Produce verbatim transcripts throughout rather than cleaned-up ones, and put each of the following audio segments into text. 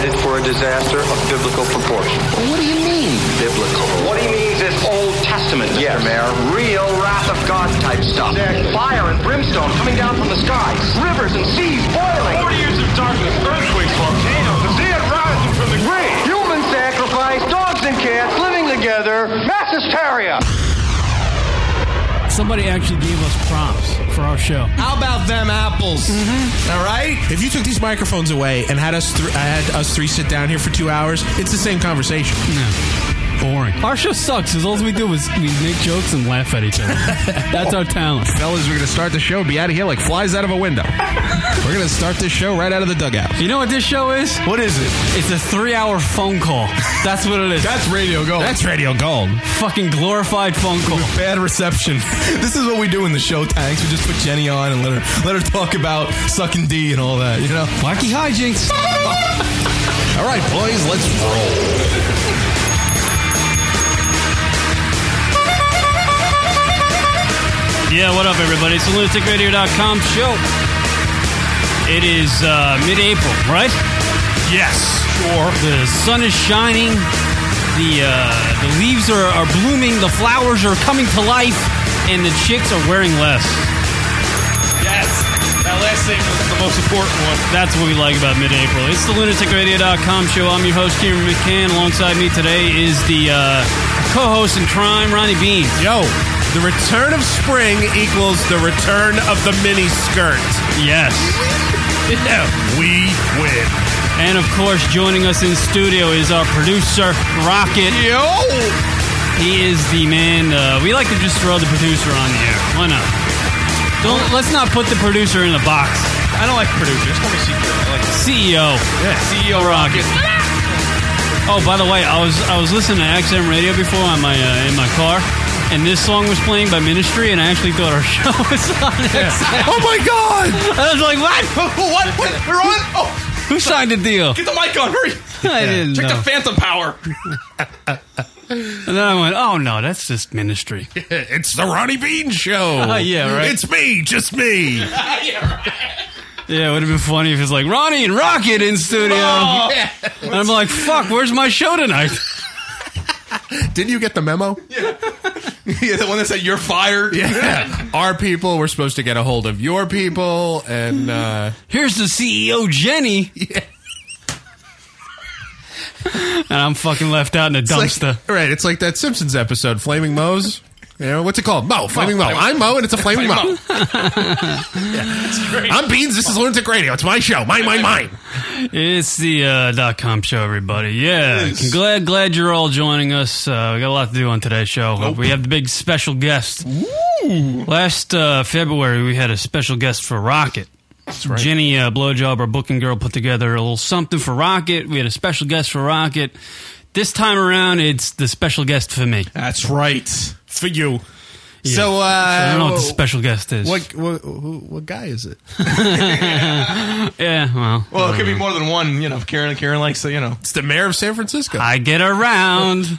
headed for a disaster of biblical proportion. Well, what do you mean, biblical? What he means is Old Testament, Mister Yes. Mayor. Real wrath of God type stuff. Exactly. Fire and brimstone coming down from the skies. Rivers and seas boiling. Forty years of darkness, earthquakes, volcanoes, the dead rising from the grave. Human sacrifice, dogs and cats living together, mass hysteria. Somebody actually gave us prompts for our show. How about them apples? Mm-hmm. All right? If you took these microphones away and had us th- had us three sit down here for two hours, it's the same conversation. No. Boring. Our show sucks because all we do is we make jokes and laugh at each other. That's our talent. Fellas, we're going to start the show, be out of here like flies out of a window. We're going to start this show right out of the dugout. You know what this show is? What is it? It's a three-hour phone call. That's what it is. That's radio gold. That's radio gold. Fucking glorified phone call. With bad reception. This is what we do in the show, Tanks. We just put Jenny on and let her let her talk about sucking D and all that, you know? Wacky hijinks. All right, boys, let's roll. Yeah, what up, everybody? It's the lunatic radio dot com show. It is uh, mid-April, right? Yes, sure. The sun is shining. The uh, the leaves are, are blooming. The flowers are coming to life. And the chicks are wearing less. Yes. That last statement is the most important one. That's what we like about mid-April. It's the lunatic radio dot com show. I'm your host, Kieran McCann. Alongside me today is the uh, co-host in crime, Ronnie Bean. Yo. The return of spring equals the return of the mini skirt. Yes. Yeah, we win. And, of course, joining us in studio is our producer, Rocket. Yo! He is the man. Uh, we like to just throw the producer on the air. Why not? Don't, let's not put the producer in a box. I don't like producers. Call me C E O. I like C E O. Yeah, C E O Rocket. Oh, by the way, I was I was listening to X M radio before on my uh, in my car. And this song was playing by Ministry, and I actually thought our show was on Yeah. X M. Oh, my God! I was like, what? What? What? We're on? Oh! Who signed the deal? Get the mic on, hurry! I didn't Check know. the phantom power. And then I went, oh, no, that's just Ministry. It's the Ronnie Bean Show. Uh, yeah, right. It's me, just me. Yeah, right. Yeah, it would have been funny if it's like, Ronnie and Rocket in studio. Oh. And I'm like, fuck, where's my show tonight? Didn't you get the memo? Yeah. Yeah, the one that said, you're fired. Yeah. Our people were supposed to get a hold of your people, and, uh... Here's the C E O, Jenny. Yeah. And I'm fucking left out in a It's dumpster. like, right, it's like that Simpsons episode, Flaming Moe's. You know, what's it called? Mo, Flaming Mo. Flaming- I'm Mo, and it's a Flaming Mo. Mo. That's great. I'm Beans, this is Lunatic Radio. It's my show. Mine, mine, mine. It's the uh, dot com show, everybody. Yeah, Yes. glad glad you're all joining us. Uh, we got a lot to do on today's show. Nope. We have the big special guest. Ooh. Last uh, February, we had a special guest for Rocket. That's right. Jenny uh, Blowjob, our booking girl, put together a little something for Rocket. We had a special guest for Rocket. This time around, it's the special guest for me. That's right. For you. Yeah. So, uh... I don't know what the special guest is. What, what, who, what guy is it? Yeah, well. Well, it could be more than one, you know, if Karen, Karen likes to, you know. It's the mayor of San Francisco. I get around.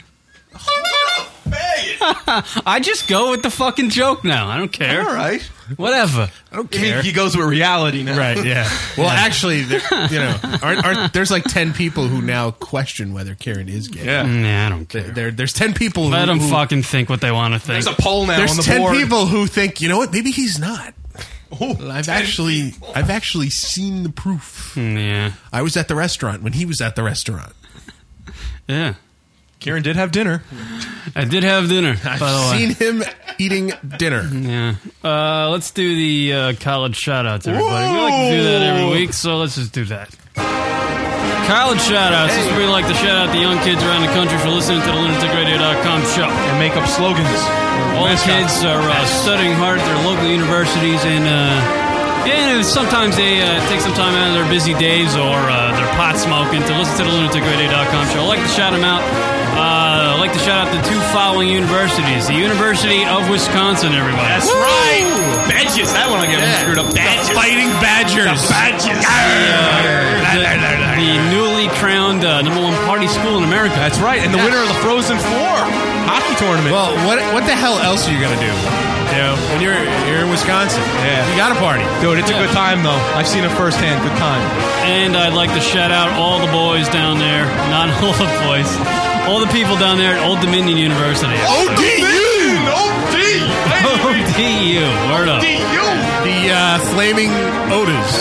I just go with the fucking joke now. I don't care. All right. Whatever. I don't I mean, care. he goes with reality now. Right, yeah. Well, actually, there, you know, aren't, aren't, there's like ten people who now question whether Karen is gay. Yeah. Nah, I don't care. There, there, there's ten people who... Let them who, fucking think what they want to think. There's a poll now There's on the ten board. people who think, you know what, maybe he's not. Oh, I've ten actually, people. I've actually seen the proof. Mm, yeah. I was at the restaurant when he was at the restaurant. Yeah. Karen did have dinner. I did have dinner, I've by the way. seen him eating dinner. Yeah. Uh, let's do the uh, college shout-outs, everybody. We like to do that every week, so let's just do that. College shout-outs. This is where we like to shout-out the young kids around the country for listening to the lunatic radio dot com show. And make up slogans. All the Mascots. kids are uh, studying hard at their local universities, and uh, and sometimes they uh, take some time out of their busy days or uh, they're pot smoking to listen to the lunatic radio dot com show. I like to shout them out. Uh, I'd like to shout out the two following universities. The University of Wisconsin, everybody. That's Woo! right. Badges. That one I get screwed up. Badges. The Fighting Badgers. The badges. The, the newly crowned uh, number one party school in America. That's right. And the winner of the Frozen Four hockey tournament. Well, what what the hell else are you going to do? You know, when you're you're in Wisconsin, Yeah. you got to party. Dude, it's a good time, though. I've seen it firsthand. Good time. And I'd like to shout out all the boys down there. Not all the boys. All the people down there at Old Dominion University. O D U! O D! O D U. Word up. The uh, Flaming Otis.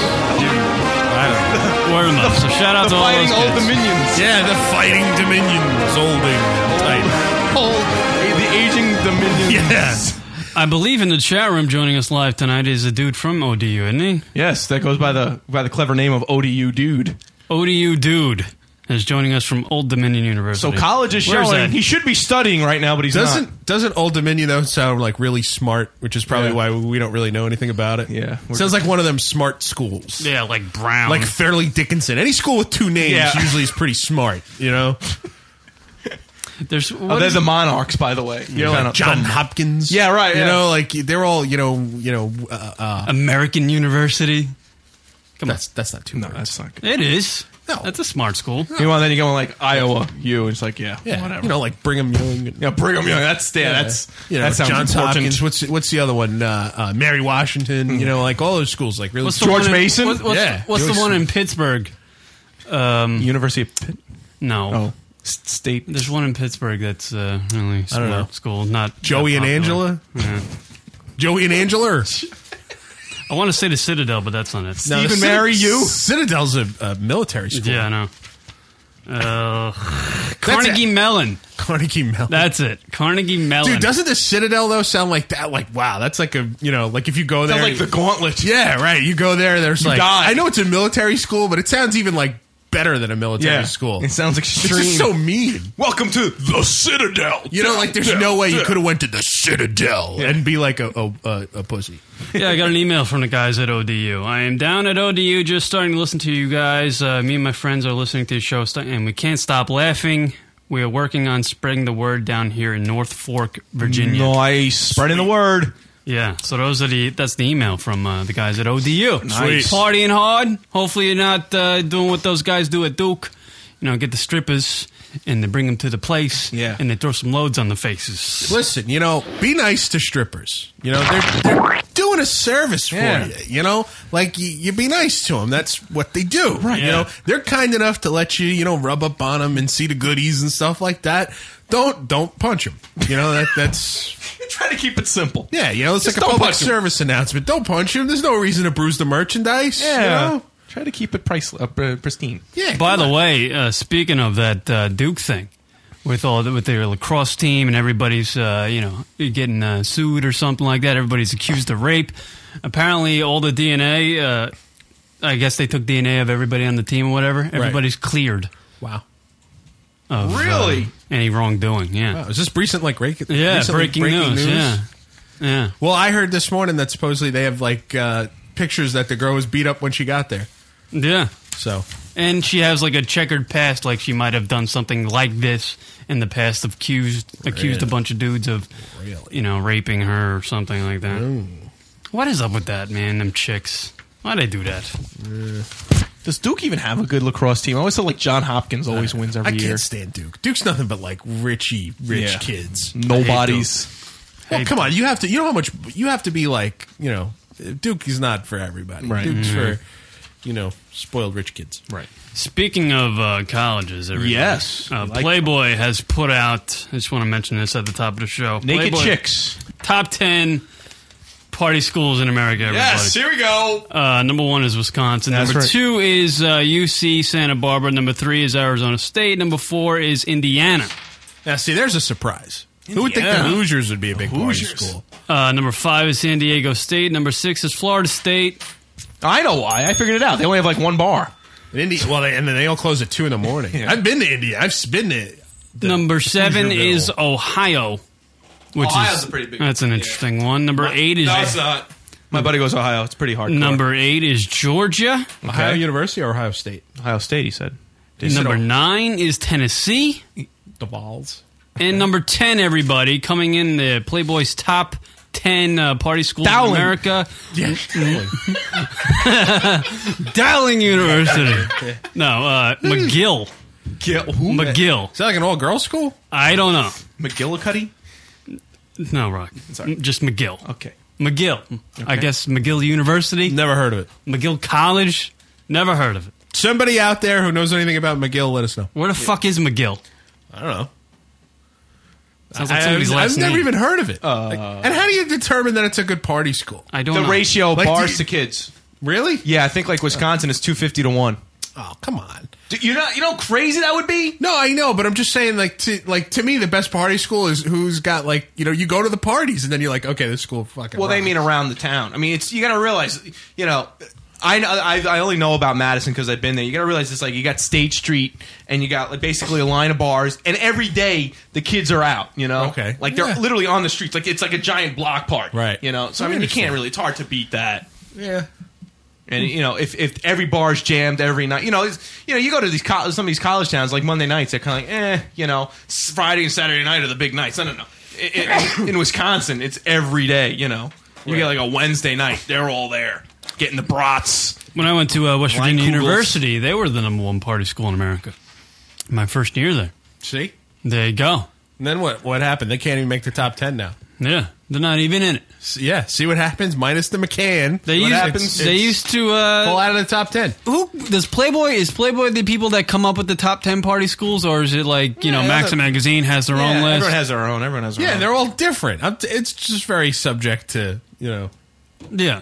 I don't know. Word them up. So shout out The to all Fighting those Old kids. Dominions. Yeah, the Fighting Dominions. Olding. Tight. Old, the aging Dominions. Yeah. I believe in the chat room joining us live tonight is a dude from O D U, isn't he? Yes, that goes by the by the clever name of O D U Dude. O D U dude is joining us from Old Dominion University. So college is Where's showing that? he should be studying right now, but he's Doesn't not. doesn't Old Dominion though sound like really smart, which is probably Yeah. why we don't really know anything about it. Yeah. sounds like one of them smart schools, Yeah, like Brown. like Fairleigh Dickinson. Any school with two names Yeah. usually is pretty smart, you know. There's Oh, what they're is- the Monarchs, by the way. You know, like John Hopkins. Yeah, right, You yeah. know, like they're all you know, you know. Uh, uh, American University. Come that's that's not too. No, bad. that's not good. It is. No. That's a smart school. Meanwhile, then you go like Iowa U, and it's like, yeah, Yeah, whatever. you know, like Brigham Young. yeah, Brigham Young. That's yeah, that's you know, that sounds Johns important. Hopkins. What's what's the other one? Uh, uh, Mary Washington. You know, like all those schools, like really. What's the George one in- Mason? what- what's Yeah, what's George- the one in Pittsburgh? Um, University of Pitt. no. Oh, S- State. There's one in Pittsburgh that's uh, really smart don't know. school. Not Joey that and popular. Angela. Yeah. Joey and Angela. I want to say the Citadel, but that's not it. No, Stephen the Mary, Citadel- you? Citadel's a, a military school. Yeah, I know. Uh, Carnegie it. Mellon. Carnegie Mellon. That's it. Carnegie Mellon. Dude, doesn't the Citadel though sound like that? Like, wow, that's like a you know, like if you go there, Sounds like the Gauntlet. yeah, right. You go there, there's You like die. I know it's a military school, but it sounds even like better than a military Yeah, school. it sounds It's extreme. just so mean. Welcome to the Citadel. You know, like there's no way you could have went to the Citadel and be like a a, a, a pussy. Yeah, I got an email from the guys at O D U. I am down at O D U just starting to listen to you guys. Uh, me and my friends are listening to the show, st- and we can't stop laughing. We are working on spreading the word down here in North Fork, Virginia. Nice. Spreading the word. Yeah, so those are the that's the email from uh, the guys at O D U. Nice. Partying hard. Hopefully you're not uh, doing what those guys do at Duke. You know, get the strippers and they bring them to the place. Yeah. And they throw some loads on the faces. Listen, you know, be nice to strippers. You know, they're, they're doing a service for Yeah. you. You know, like you, you be nice to them. That's what they do. Right. You Yeah. know, they're kind enough to let you, you know, rub up on them and see the goodies and stuff like that. Don't don't punch them. You know that that's Try to keep it simple. yeah. You know, it's Just like a don't public punch 'em. service announcement. Don't punch him. There's no reason to bruise the merchandise. Yeah. You know? Try to keep it price uh, pr- pristine. Yeah. By come the on. way, uh, speaking of that uh, Duke thing, with all the, with their lacrosse team and everybody's uh, you know getting uh, sued or something like that, everybody's accused of rape. Apparently, all the D N A. Uh, I guess they took D N A of everybody on the team or whatever. Everybody's cleared Wow. of uh, Really? any wrongdoing. Yeah, Wow. Is this recent? Like break, yeah, recently breaking, news. Yeah, yeah. Well, I heard this morning that supposedly they have like uh, pictures that the girl was beat up when she got there. Yeah. So And she has like a checkered past, like she might have done something like this in the past, accused accused a bunch of dudes of, Really? you know, raping her or something like that. What is up with that, man? Them chicks. Why'd they do that? Does Duke even have a good lacrosse team? I always feel like John Hopkins always wins every I can't year. stand Duke. Duke's nothing but like richy, rich Yeah. kids. Nobodies. Well, come on, you have to. You know how much you have to be like. You know, Duke is not for everybody. Right. Duke's Mm-hmm. for, you know, spoiled rich kids. Right. Speaking of uh, colleges, everybody, Yes. uh, Like- Playboy has put out. I just want to mention this at the top of the show. Naked Playboy, chicks. top ten party schools in America. Everybody. here we go. Uh, number one is Wisconsin. That's Number right. two is uh, U C Santa Barbara. Number three is Arizona State. Number four is Indiana. Now, see, there's a surprise. Who would think the Indiana. Hoosiers would be a big party Hoosiers. school? Uh, number five is San Diego State. Number six is Florida State. I know why. I figured it out. They only have like one bar. And Indy, well, they, and then they all close at two in the morning. Yeah. I've been to India. I've been to. the Number seven Hoosierville. is Ohio. Which Ohio's is a pretty big- That's an interesting one. Number eight is not. My buddy goes to Ohio. It's pretty hard. number eight is Georgia. Ohio Okay. University or Ohio State. Ohio State, he said. Number nine is Tennessee. The balls. And number ten, everybody, coming in the Playboy's top ten uh, party schools Dowling. in America. Yeah. Dowling University. No, uh, McGill. Gil- who? McGill. Is that like an all girls school? I don't know. McGillicuddy? No, Rock. Sorry. Just McGill. Okay. McGill. I guess McGill University. Never heard of it. McGill College. Never heard of it. Somebody out there who knows anything about McGill, let us know. Where the fuck is McGill? I don't know. Sounds like I, somebody's I've, last I've never name. even heard of it. Like, and how do you determine that it's a good party school? I don't The know. ratio of Like, bars do you- to kids. Really? Yeah, I think like Wisconsin is two fifty to one. Oh, come on. Do you know you know how crazy that would be? No, I know, but I'm just saying, like, to like to me, the best party school is who's got like, you know, you go to the parties and then you're like, okay, this school fucking. Well, they rocks. mean around the town. I mean, it's you got to realize, you know, I know I, I only know about Madison because I've been there. You got to realize it's like you got State Street and you got like basically a line of bars, and every day the kids are out. You know, Okay. like they're Yeah. literally on the streets. Like it's like a giant block party, Right. You know, so I I mean, you understand. can't really. It's hard to beat that. Yeah. And you know, if, if every bar's jammed every night, you know, it's, you know, you go to these co- some of these college towns like Monday nights, they're kind of like, eh, you know, s- Friday and Saturday night are the big nights. No, no, no. In, in, in Wisconsin, it's every day. You know, you get like a Wednesday night, they're all there getting the brats. When I went to uh, West Virginia Kugels. University, they were the number one party school in America. My first year there. See? There you go. And then what? What happened? They can't even make the top ten now. Yeah, they're not even in it. S- Yeah. See what happens? Minus the McCann. They what used, happens? They It's- used to. Uh, fall out of the top ten. Who does Playboy? Is Playboy the people that come up with the top ten party schools, or is it like you know, Yeah, Maxim the- Magazine has their own Yeah, list? everyone has their own. Everyone has their Yeah, own. they're all different. I'm t- it's just very subject to, you know. yeah.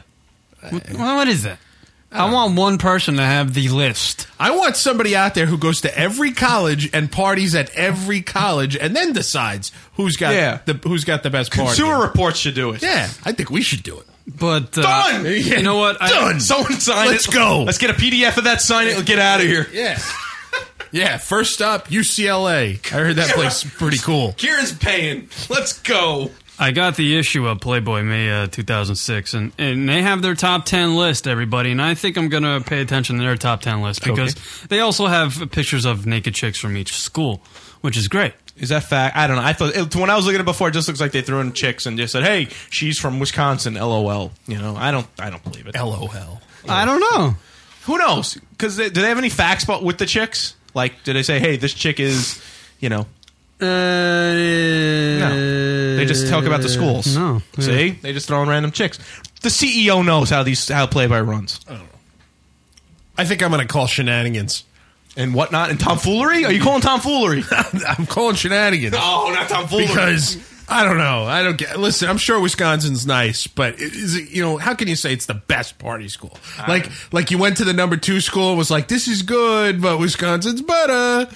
Well, what is that? I want one person to have the list. I want somebody out there who goes to every college and parties at every college and then decides who's got Yeah. the who's got the best party. Consumer Reports should do it. Yeah, I think we should do it. But uh, Done! You know what? I, Done. Someone sign Let's it. go. Let's get a P D F of that. Sign it. We'll get out of here. Yeah. Yeah, first up, U C L A. I heard that place is pretty cool. Kieran's paying. Let's go. I got the issue of Playboy May uh, two thousand six, and, and they have their top ten list, everybody, and I think I'm going to pay attention to their top ten list because they also have pictures of naked chicks from each school, which is great. Is that fact? I don't know. I thought it, when I was looking at it before, it just looks like they threw in chicks and just said, "Hey, she's from Wisconsin." L O L. You know, I don't. I don't believe it. L O L. I don't know. Who knows? Because do they have any facts about with the chicks? Like, do they say, "Hey, this chick is," you know? Uh, no. They just talk about the schools. No. See, they just throw in random chicks. The C E O knows how these how Playboy runs I think I'm going to call shenanigans. and whatnot and tomfoolery. Are you calling tomfoolery? I'm calling shenanigans. Oh, not tomfoolery. Because I don't know. I don't get. Listen, I'm sure Wisconsin's nice, but it, is it, you know, how can you say it's the best party school? Like, like you went to the number two school, and was like, this is good, but Wisconsin's better.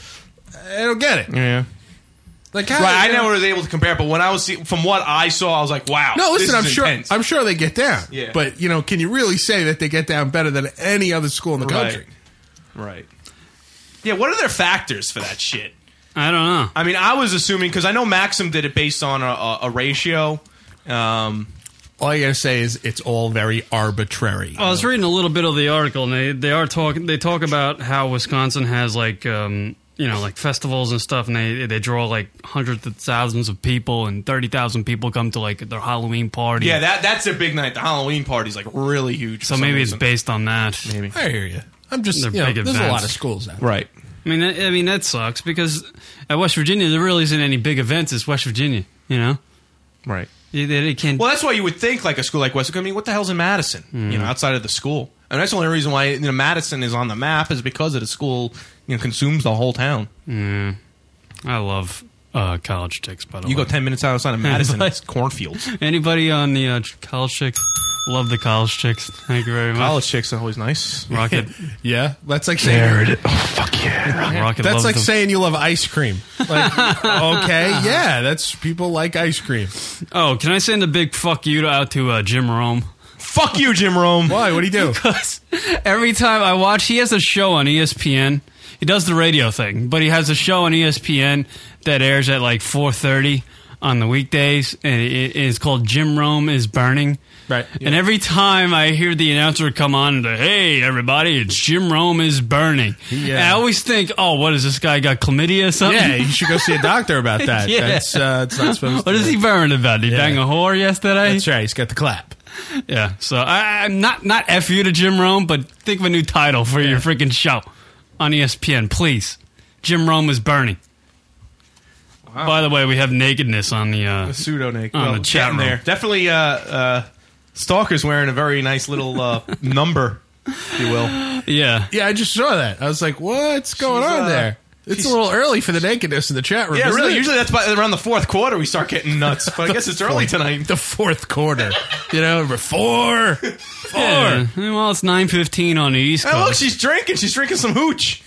I don't get it. yeah. Like, how, Right, I never was able to compare, but when I was see, from what I saw, I was like, "Wow!" No, listen, this I'm is sure. intense. I'm sure they get down. Yeah. But you know, can you really say that they get down better than any other school in the Right. country? Right. Yeah. What are their factors for that shit? I don't know. I mean, I was assuming because I know Maxim did it based on a, a, a ratio. Um, All I gotta say is it's all very arbitrary. Well, I was reading a little bit of the article, and they, they are talking. They talk about how Wisconsin has like um, you know like festivals and stuff, and they they draw like hundreds of thousands of people, and thirty thousand people come to like their Halloween party. yeah, that that's their big night. The Halloween party's like really huge. so for some maybe it's reason. based on that. Maybe. I hear you. I'm just, They're you know, big there's a events. lot of schools out there. Right. I mean, that, I mean that sucks because at West Virginia there really isn't any big events. It's West Virginia, you know. Right. They, they can't. Well, that's why you would think like a school like West. I mean, what the hell's in Madison? You know, outside of the school. And that's the only reason why you know, Madison is on the map is because of the school. You know, consumes the whole town. Yeah. I love uh, college chicks. By the You way, go ten minutes outside of Madison, But- it's cornfuels. Anybody on the uh, college chicks? Love the college chicks. Thank you very much. College chicks are always nice. Rocket. Yeah, that's like saying Rocket. that's loves like them. saying you love ice cream. Like, okay, yeah, that's people like ice cream. Oh, can I send a big fuck you to, out to uh, Jim Rome? Fuck you, Jim Rome. Why? What do you do? Because every time I watch, he has a show on E S P N. He does the radio thing, but he has a show on E S P N that airs at like four thirty on the weekdays, and it, it's called Jim Rome is Burning. Right. And every time I hear the announcer come on and say, hey, everybody, it's Jim Rome is burning. Yeah. And I always think, oh, what is this guy got chlamydia or something? Yeah, you should go see a doctor about that. Yeah. That's uh, it's not supposed What to is he burning about? Did he Yeah. bang a whore yesterday? That's right. He's got the clap. Yeah. So I, I'm not not F you to Jim Rome, but think of a new title for your freaking show on E S P N, please. Jim Rome is burning. By the way, we have nakedness on the uh, pseudo naked on well, the chat room. there. Definitely, uh, uh, Stalker's wearing a very nice little uh, number, if you will. Yeah, Yeah, I just saw that. I was like, what's going She's, on uh, there? It's a little early for the nakedness in the chat room. Yeah, isn't really. it? Usually that's by around the fourth quarter we start getting nuts, but I guess it's early tonight. The fourth quarter. You know, we're four. Four. yeah. Well, it's nine fifteen on the East Coast. Hey, look, she's drinking. She's drinking some hooch.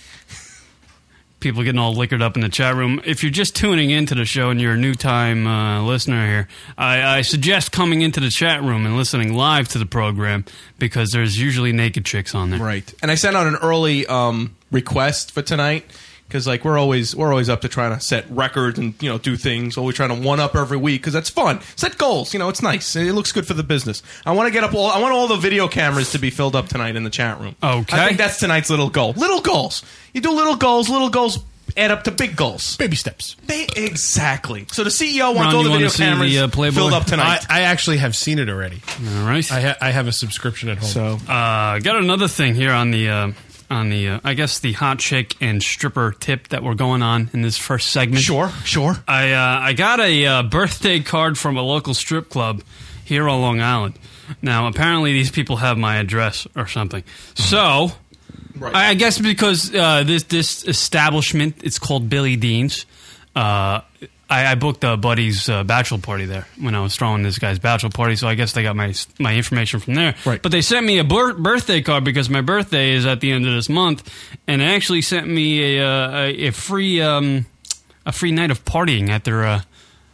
People getting all liquored up in the chat room. If you're just tuning into the show and you're a new time uh, listener here, I, I suggest coming into the chat room and listening live to the program because there's usually naked chicks on there. Right. And I sent out an early um, request for tonight because, like, we're always we're always up to trying to set records and you know do things. Always trying to one up every week because that's fun. Set goals. You know, it's nice. It looks good for the business. I want to get up all. I want all the video cameras to be filled up tonight in the chat room. Okay. I think that's tonight's little goal. Little goals. You do little goals. Little goals add up to big goals. Baby steps. Ba- exactly. So the C E O wants Ron, all you the wanna video see cameras the, uh, Playboy? filled up I, tonight. I actually have seen it already. All right. I, ha- I have a subscription at home. so Uh, got another thing here on the uh, on the uh, I guess the hot chick and stripper tip that we're going on in this first segment. sure, sure. I uh, I got a uh, birthday card from a local strip club here on Long Island. Now apparently these people have my address or something. So Right. I, I guess because uh, this this establishment, it's called Billy Dean's. Uh, I, I booked a buddy's uh, bachelor party there when I was throwing this guy's bachelor party, so I guess they got my my information from there. Right. But they sent me a bir- birthday card because my birthday is at the end of this month, and they actually sent me a uh, a, a free um, a free night of partying at their uh,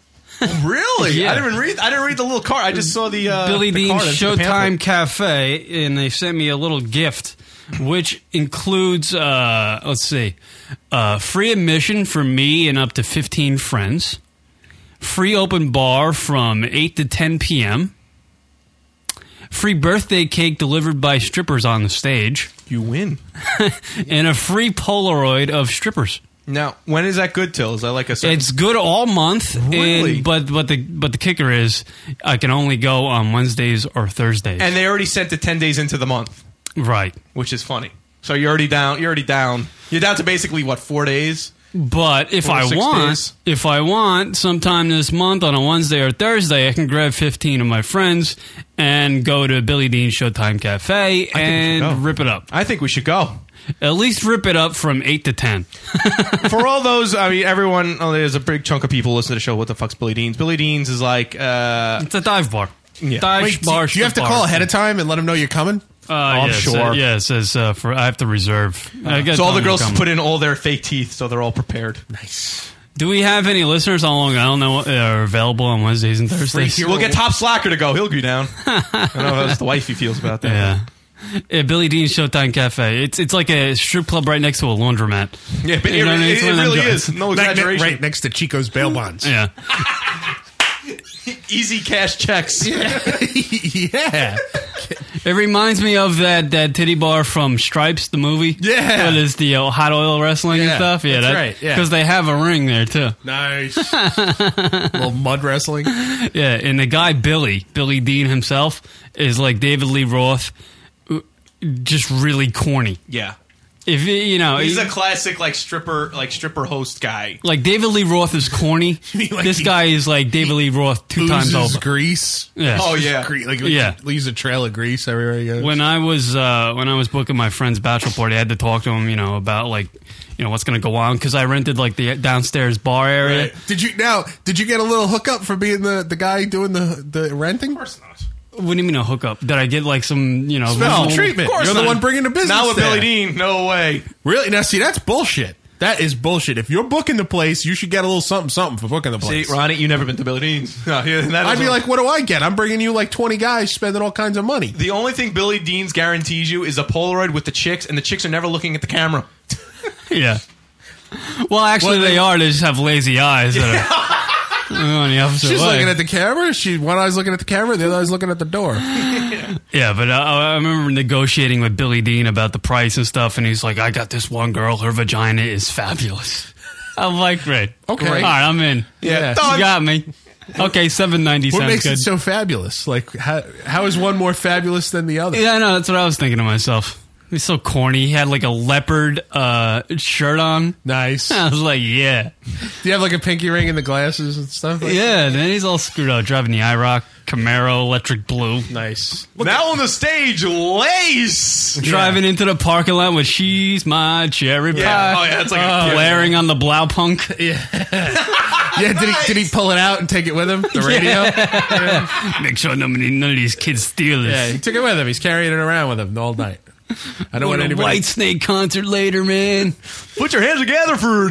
Really? Yeah. I didn't even read. I didn't read the little card. I just saw the uh, Billy the Dean's card. It's the Showtime pamphlet. Cafe, and they sent me a little gift, which includes, uh, let's see, uh, free admission for me and up to fifteen friends, free open bar from eight to ten p.m., free birthday cake delivered by strippers on the stage, You win. and a free Polaroid of strippers. Now, when is that good till? Is that like a certain... It's good all month, Really? and, but but the but the kicker is I can only go on Wednesdays or Thursdays. And they already sent it ten days into the month, Right. which is funny. So you're already down. You're already down. You're down to basically what four days? But if Four to I six want, days. if I want, sometime this month on a Wednesday or Thursday, I can grab fifteen of my friends and go to Billy Dean's Showtime Cafe we should and go. rip it up. I think we should go. At least rip it up from eight to ten. For all those, I mean, everyone. Oh, there's a big chunk of people listening to the show. What the fuck's Billy Dean's? Billy Dean's is like. Uh, It's a dive bar. Yeah. Dive Wait, bar. do you have to strip call bar. ahead of time and let them know you're coming? Uh, I'm yeah, it sure. sa- yeah, it says uh, for I have to reserve. I gotta so all tell the them girls to come. put in all their fake teeth, so they're all prepared. Nice. Do we have any listeners on Long Island that are available on Wednesdays and Thursdays? We'll get Top Slacker to go. He'll go down. I don't know how the wifey feels about that. Yeah. Yeah, Billy Dean's Showtime Cafe. It's it's like a strip club right next to a laundromat. Yeah, but You it, know what I mean? it, It's it one of them really joints. is. No Right, ne- exaggeration. right next to Chico's bail bonds. Yeah. Easy cash checks. Yeah. It reminds me of that, that titty bar from Stripes, the movie. Yeah. That is the uh, hot oil wrestling and Yeah, stuff. Yeah, that's right, yeah. Because they have a ring there, too. Nice. Little mud wrestling. Yeah, and the guy, Billy, Billy Dean himself, is like David Lee Roth, uh, just really corny. Yeah. If you you know, He's he- a classic like stripper like stripper host guy. like David Lee Roth is corny. mean like this he guy is like David Lee Roth two times Oozes over. grease. Yeah. Oh yeah. Gre- Like, Yeah. leaves a trail of grease everywhere he goes. When I was uh, when I was booking my friend's bachelor party, I had to talk to him, you know, about like, you know, what's going to go on because I rented like the downstairs bar area. Right. Did you now? Did you get a little hookup for being the, the guy doing the the renting? Of course not. What do you mean a hookup? Did I get like some, you know, Special visible- treatment. Of course You're the not. one bringing the business. Not with there. Billy Dean. No way. Really? Now, see, that's bullshit. That is bullshit. If you're booking the place, you should get a little something, something for booking the See, place. Ronnie, you never been to Billy Dean's. No, yeah, that I'd is be a- like, what do I get? I'm bringing you like twenty guys spending all kinds of money. the only thing Billy Dean's guarantees you is a Polaroid with the chicks, and the chicks are never looking at the camera. Yeah. Well, actually, Well, they they- are. They just have lazy eyes. That are on the opposite She's way. looking at the camera. She one eye's looking at the camera, the other eye's looking at the door. Yeah, but uh, I remember negotiating with Billy Dean about the price and stuff, and he's like, "I got this one girl. Her vagina is fabulous." I'm like, "Great, Okay. all right, I'm in. Yeah. You got me." Okay, seven ninety What sounds makes good. it so fabulous? Like, how, how is one more fabulous than the other? Yeah, I know. That's what I was thinking to myself. He's so corny. He had like a leopard uh, shirt on. Nice. I was like, yeah. Do you have like a pinky ring and the glasses and stuff? Like Yeah, and then he's all screwed up, driving the IROC Camaro Electric Blue. Nice. Now on the stage, Lace. Driving into the parking lot with She's My Cherry Pie. Yeah. Oh, yeah, it's like a- blaring on the Blaupunk. Yeah. Yeah, did he did he pull it out and take it with him? The radio? Yeah. Make sure nobody, none of these kids steal this. Yeah, he took it with him. He's carrying it around with him all night. I don't Going want to anybody. White Snake concert later, man. Put your hands together for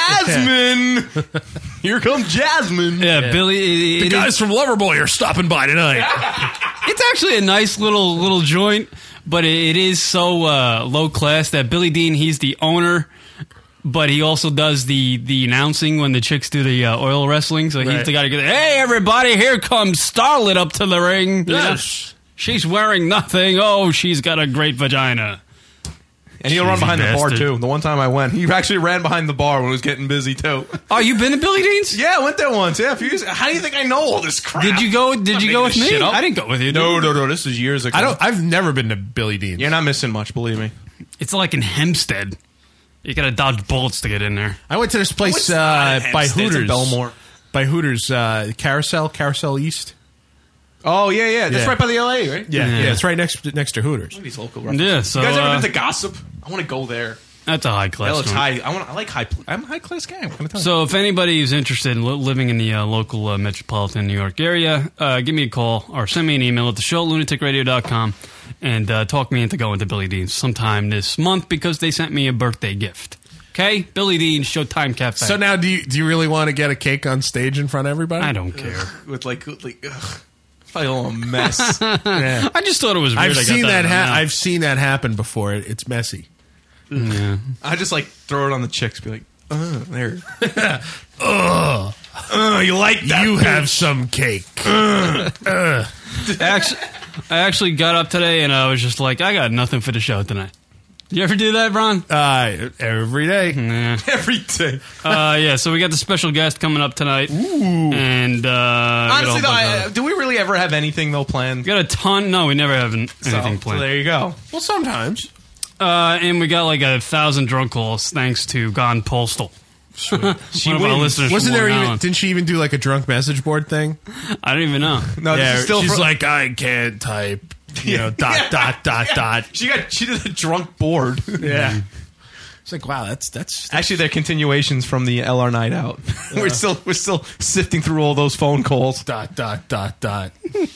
Jasmine. Here comes Jasmine. Yeah, Yeah. Billy. It, The it guys is, from Loverboy are stopping by tonight. it's actually a nice little little joint, but it, it is so uh, low class that Billy Dean, he's the owner, but he also does the the announcing when the chicks do the uh, oil wrestling. So he's Right. the guy to get, hey, everybody, here comes Starlet up to the ring. You know? Yes. She's wearing nothing. Oh, she's got a great vagina. And he'll run Cheesy behind the bar, bastard. too. The one time I went, he actually ran behind the bar when it was getting busy, too. Oh, you been to Billy Dean's? Yeah, I went there once. Yeah, a few years. How do you think I know all this crap? Did you go? Did I'm you go with making this me? shit up. I didn't go with you. No, dude. no, no. This is years ago. I don't. I've never been to Billy Dean's. You're not missing much, believe me. It's like in Hempstead. You got to dodge bullets to get in there. I went to this place What's uh, not by Hempstead? It's in Hooters. Belmore. By Hooters, uh, Carousel, Carousel East. Oh, yeah, yeah. That's Yeah. right by the L A, right? Yeah, Yeah. yeah, it's right next next to Hooters. These local Yeah, so you guys ever uh, been to Gossip? I want to go there. that's a high class. That looks joint. high. I want. I like high. I'm a high class guy. I'm gonna tell you. So if anybody is interested in li- living in the uh, local uh, metropolitan New York area, uh, give me a call or send me an email at the show lunatic radio dot com and uh, talk me into going to Billy Dean's sometime this month because they sent me a birthday gift. Okay? Billy Dean's Showtime Cafe. So now, do you do you really want to get a cake on stage in front of everybody? I don't care. with like, with like, ugh, probably a little mess. Yeah. I just thought it was weird. I've I got seen that. in my Ha- mouth. I've seen that happen before. It, it's messy. Yeah. I just like throw it on the chicks. Be like, uh, there. Ugh. Uh, you like that? You have some cake. Actually, I actually got up today and I was just like, I got nothing for the show tonight. You ever do that, Ron? Uh, every day. Nah. every day. Uh, yeah, so we got the special guest coming up tonight. Ooh. And, uh... got a Honestly, whole though, bunch I, of- do we really ever have anything though planned? we got a ton... No, we never have an- So- anything so planned. there you go. Well, sometimes. Uh, and we got like a thousand drunk calls thanks to Gone Postal. She One of our wins. listeners Wasn't from there Long even? Island. Didn't she even do like a drunk message board thing? I don't even know. No, this is still she's fr- like, I can't type. You know, dot Yeah. dot dot Yeah. dot. She got. She did a drunk board. Yeah. It's like, wow, that's that's. Actually, they're continuations from the L R night out. we're still we're still sifting through all those phone calls. Dot dot dot dot.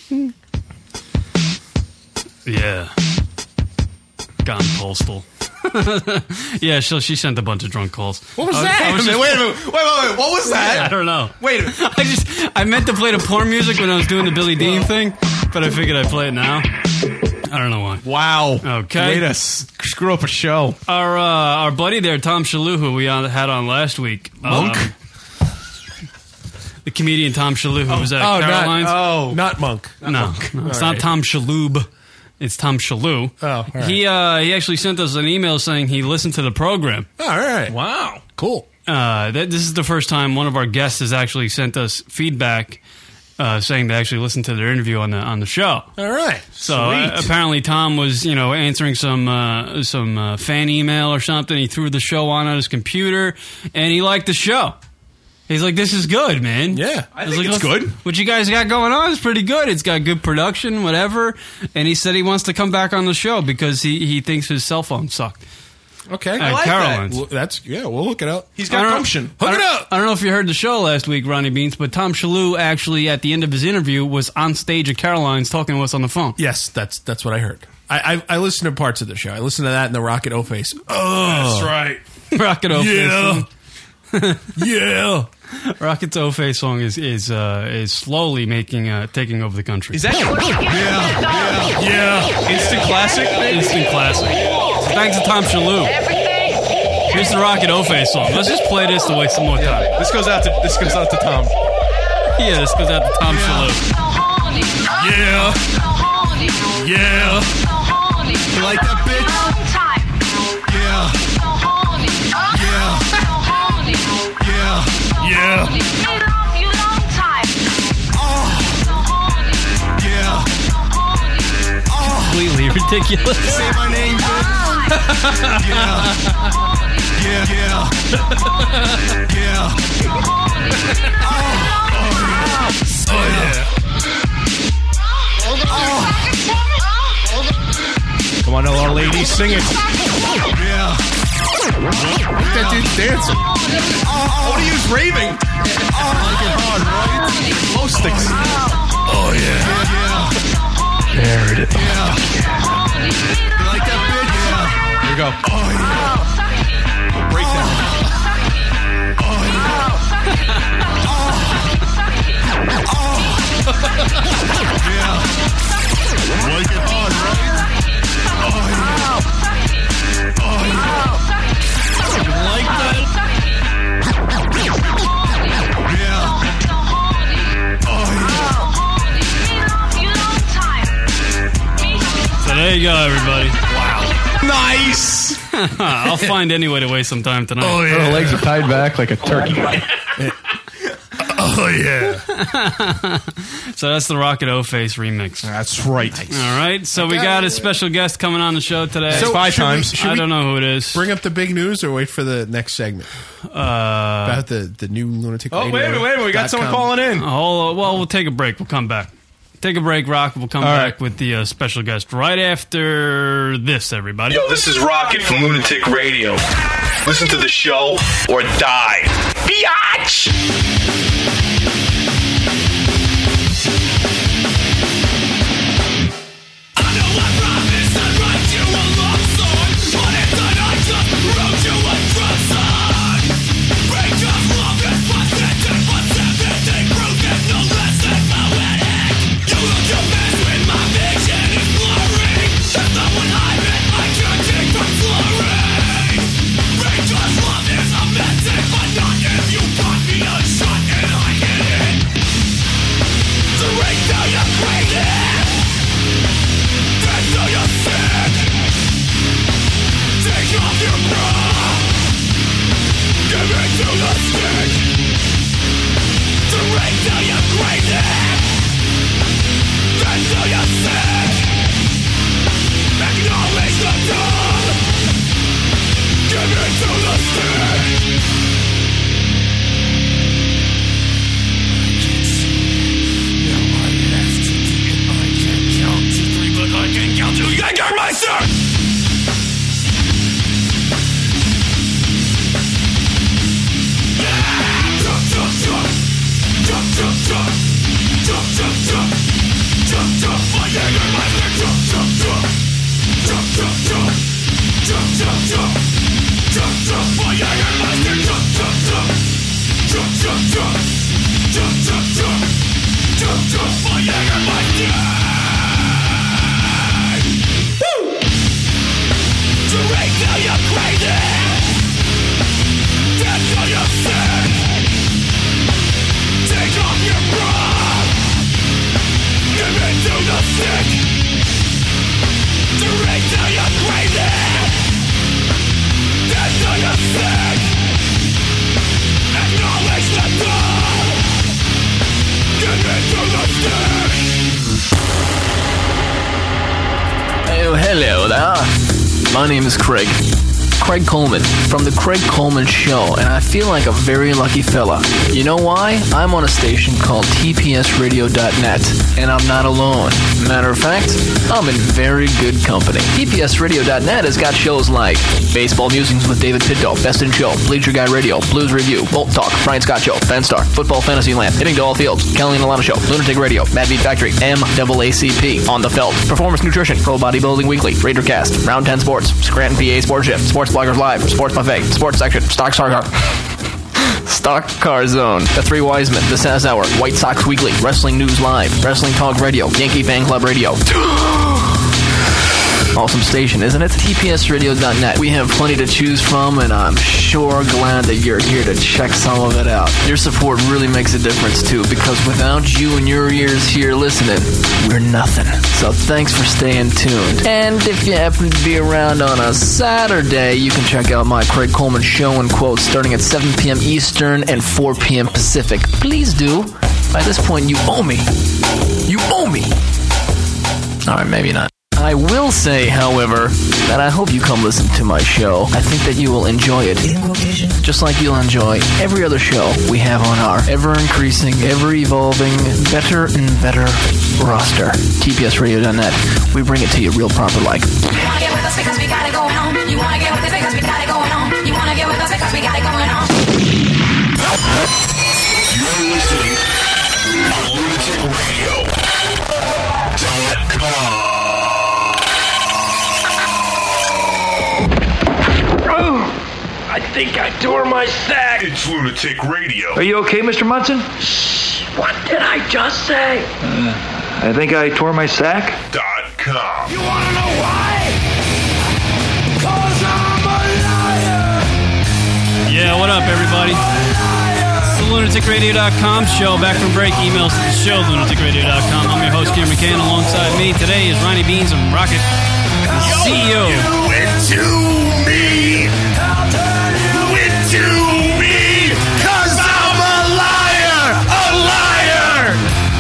Yeah. Gone Postal. Yeah, so she sent a bunch of drunk calls. What was I- that? I was just- wait a minute. Wait, wait, wait. What was I that? don't know. Wait a minute. I just I meant to play the porn music when I was doing the Billy Dean thing, but I figured I'd play it now. I don't know why. Wow. Okay. Way to s- screw up a show. Our uh, our buddy there, Tom Shalhoub, who we on, had on last week. Monk? um, the comedian Tom Shalhoub, who was at Oh, Caroline's. not, Oh. not Monk. no, no, it's All not right. Tom Shalhoub. It's Tom Shalhoub. Oh, all right. He uh, he actually sent us an email saying he listened to the program. Oh, all right. Wow. Cool. Uh, that, this is the first time one of our guests has actually sent us feedback, uh, saying they actually listened to their interview on the on the show. All right. So uh, apparently Tom was, you know, answering some uh, some uh, fan email or something. He threw the show on on his computer, and he liked the show. He's like, "This is good, man." Yeah. I was think like, it's "What- good. What you guys got going on is pretty good. It's got good production, whatever." And he said he wants to come back on the show because he, he thinks his cell phone sucked. Okay. At like that. Caroline's. Well, that's yeah. We'll look it up. He's I got don't- gumption. Hook I it don't- up. I don't know if you heard the show last week, Ronnie Beans, but Tom Shalhoub actually, at the end of his interview, was on stage at Caroline's talking to us on the phone. Yes, that's that's what I heard. I I, I listened to parts of the show. I listened to that and the Rocket O Face. Oh, That's right. Rocket O Face song. yeah. Rocket's O Face song is is uh, is slowly making uh, taking over the country. Is that Yeah. instant classic? instant classic? So thanks to Tom Shalhoub. Here's the Rocket O Face song. Let's just play this to waste some more time. This goes out to this goes out to Tom. Yeah, this goes out to Tom Shalhoub. Yeah. Yeah. You like that bitch? Yeah. Yeah. Yeah. Yeah. Yeah. Completely ridiculous. Say my name, bitch. Yeah, yeah. Yeah. Oh, oh yeah. Come on, all ladies, sing it. Yeah. Look, that dude's dancing. What are you raving? Glow sticks. Oh yeah. Yeah. There it is. Yeah. You like that bitch? Yeah. Here you go. Oh yeah. Breakdown. Oh yeah. Oh. Yeah. Like it hard, right? Oh yeah. Oh yeah. You like that? Yeah. Oh yeah. So there you go, everybody. Nice. I'll find any way to waste some time tonight. Oh Her yeah. legs are tied back like a turkey. Oh yeah. So that's the Rocket O-Face remix. That's right. All right, so we got a special guest coming on the show today. So five should we- times. should I we don't know who it is. Bring up the big news or wait for the next segment Uh, about the, the new lunatic. Oh, radio wait a minute, wait a minute. We got dot someone com. calling in. hold, well, we'll take a break. We'll come back. Take a break, Rock. We'll come All back right. with the uh, special guest right after this, everybody. Yo, this is Rocket from Lunatic Radio. Listen to the show or die. Biatch! Oh, hello there. My name is Craig. Craig Coleman from The Craig Coleman Show, and I feel like a very lucky fella. You know why? I'm on a station called T P S radio dot net, and I'm not alone. Matter of fact, I'm in very good company. T P S radio dot net has got shows like Baseball Musings with David Pinto, Best in Show, Bleacher Guy Radio, Blues Review, Bolt Talk, Brian Scott Show, Fanstar, Football Fantasy Land, Hitting to All Fields, Kelly and Alana Show, Lunatic Radio, Mad Beat Factory, M A A C P, On the Felt, Performance Nutrition, Pro Bodybuilding Weekly, Raidercast, Round ten Sports, Scranton P A Sports Gym, Sports Bloggers Live, Sports Buffet, Sports Section, Stock Car, Stock Car Zone, The Three Wise Men, The Saz Hour, White Sox Weekly, Wrestling News Live, Wrestling Talk Radio, Yankee Fan Club Radio. Awesome station, isn't it? T P S radio dot net. We have plenty to choose from, and I'm sure glad that you're here to check some of it out. Your support really makes a difference, too, because without you and your ears here listening, we're nothing. So thanks for staying tuned. And if you happen to be around on a Saturday, you can check out my Craig Coleman Show and quotes starting at seven p.m. Eastern and four p.m. Pacific. Please do. By this point, you owe me. You owe me. All right, maybe not. I will say, however, that I hope you come listen to my show. I think that you will enjoy it. Just like you'll enjoy every other show we have on our ever-increasing, ever-evolving, better and better roster. T P S radio dot net. We bring it to you real proper like. You wanna get with us because we got it going on. You wanna get with us because we got it going on. You wanna get with us because we got it going on. You're listening to lunatic radio dot com. I think I tore my sack. It's Lunatic Radio. Are you okay, Mister Munson? Shh. What did I just say? Uh, I think I tore my sack. Dot com. You wanna know why? 'Cause I'm a liar. Yeah, what up, everybody? It's the lunatic radio dot com show. Back from break. Emails to the show, lunatic radio dot com. I'm your host, Kieran McCann. Alongside me today is Ronnie Beans and Rocket, the C E O. You into me. Do it to me. 'Cause I'm a liar. A liar.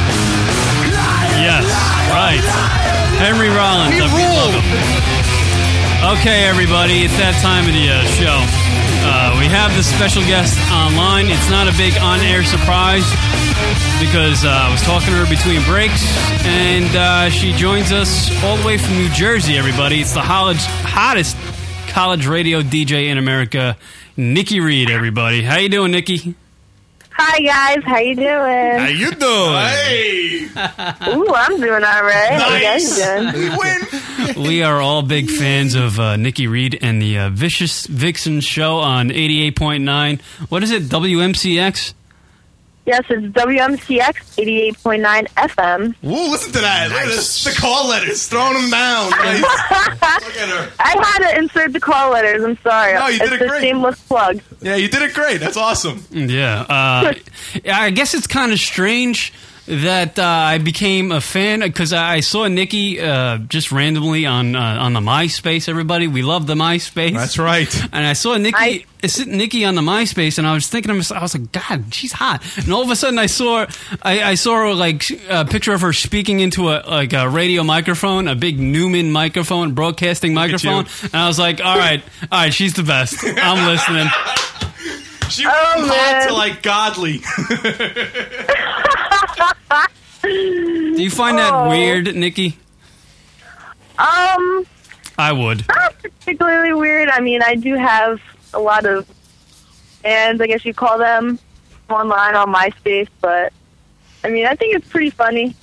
Yes, right. Henry Rollins. We of rule. Logo. Okay, everybody, it's that time of the uh, show. Uh, we have this special guest online. It's not a big on-air surprise because uh, I was talking to her between breaks, and uh, she joins us all the way from New Jersey, everybody. It's the college, hottest college radio D J in America, Nikki Reed, everybody. How you doing, Nikki? Hi, guys. How you doing? How you doing? Hey, Ooh, I'm doing all right. How you guys doing? we win. We are all big fans of uh, Nikki Reed and the uh, Vicious Vixen show on eighty-eight point nine. What is it, W M C X? Yes, it's W M C X eighty-eight point nine F M. Ooh, listen to that. Look at this. The call letters, throwing them down. Nice. Look at her. I had to insert the call letters. I'm sorry. No, you did it's it a great. shameless plug. Yeah, you did it great. That's awesome. Yeah. Uh, I guess it's kind of strange that uh, I became a fan because I saw Nikki uh, just randomly on uh, on the MySpace. Everybody, we love the MySpace. That's right. And I saw Nikki, I- Nikki on the MySpace, and I was thinking to myself, I was like, God, she's hot. And all of a sudden, I saw, I, I saw her, like a picture of her speaking into a like a radio microphone, a big Newman microphone, broadcasting microphone, and I was like, all right, all right, she's the best. I'm listening. She went Oh, from hot man. to like godly. Do you find that Oh. weird, Nikki? Um, I would. not particularly weird. I mean, I do have a lot of fans, I guess you call them, online on MySpace, but I mean, I think it's pretty funny.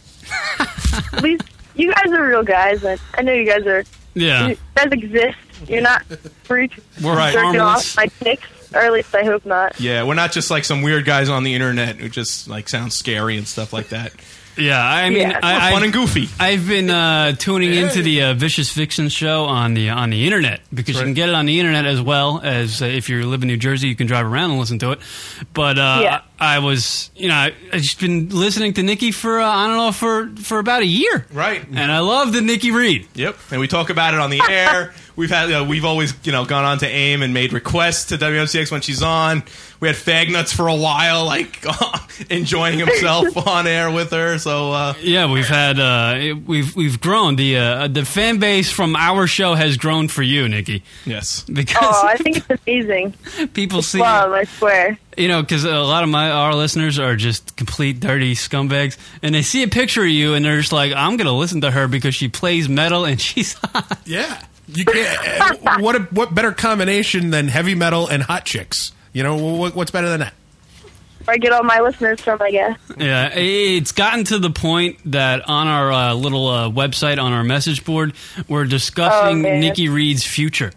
At least you guys are real guys. I, I know you guys are. Yeah. You guys exist. You're not freak We're right. jerking Harmless. off my pics, or at least I hope not. Yeah, we're not just like some weird guys on the internet who just like sound scary and stuff like that. Yeah, I mean, Yeah. I, We're fun I, and goofy. I've been uh, tuning into the uh, Vicious Vixen show on the on the internet because you can get it on the internet as well as uh, if you live in New Jersey, you can drive around and listen to it. But uh, Yeah. I was, you know, I, I just been listening to Nikki for uh, I don't know for for about a year, Right. And I love the Nikki Reed. Yep, and we talk about it on the air. We've had uh, we've always you know gone on to AIM and made requests to W M C X when she's on. We had Fagnuts for a while, like enjoying himself on air with her. So uh, Yeah, we've had uh, it- we've we've grown. The uh, the fan base from our show has grown for you, Nikki, yes, because Oh, I think it's amazing. people see. Love, I swear. You know, because a lot of my our listeners are just complete dirty scumbags, and they see a picture of you, and they're just like, "I'm going to listen to her because she plays metal and she's hot." Yeah. You can't. uh, what a, what better combination than heavy metal and hot chicks? You know, what, what's better than that? Where I get all my listeners from, I guess. Yeah, it's gotten to the point that on our uh, little uh, website, on our message board, we're discussing Oh, man. Nikki Reed's future.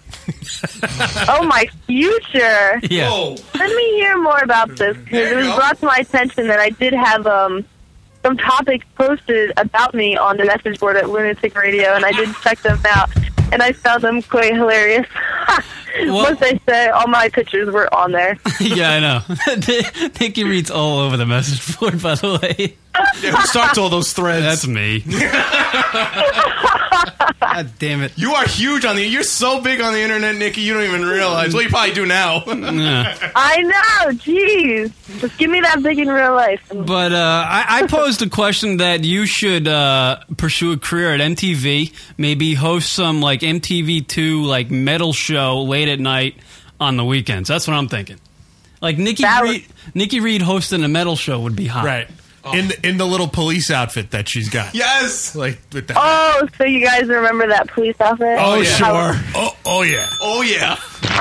Oh, my future. Yeah. Whoa. Let me hear more about this, because There it you was go. brought to my attention that I did have um, some topics posted about me on the message board at Lunatic Radio, and I did check them out, and I found them quite hilarious. Well- Must I say, all my pictures were on there. Yeah, I know. Nikki Reed's all over the message board, by the way. Yeah, who starts all those threads? That's me. God damn it. You are huge on the. You're so big on the internet, Nikki. You don't even realize. Well, you probably do now. I know. Jeez. Just give me that big in real life. But uh, I, I posed a question that you should uh, pursue a career at M T V. Maybe host some like M T V two like metal show late at night on the weekends. That's what I'm thinking. Like Nikki Reed, Nikki Reed hosting a metal show would be hot. Right. In the, in the little police outfit that she's got. Yes. Like with that. Oh, so you guys remember that police outfit? Oh, yeah. How- Oh, oh yeah. Oh yeah.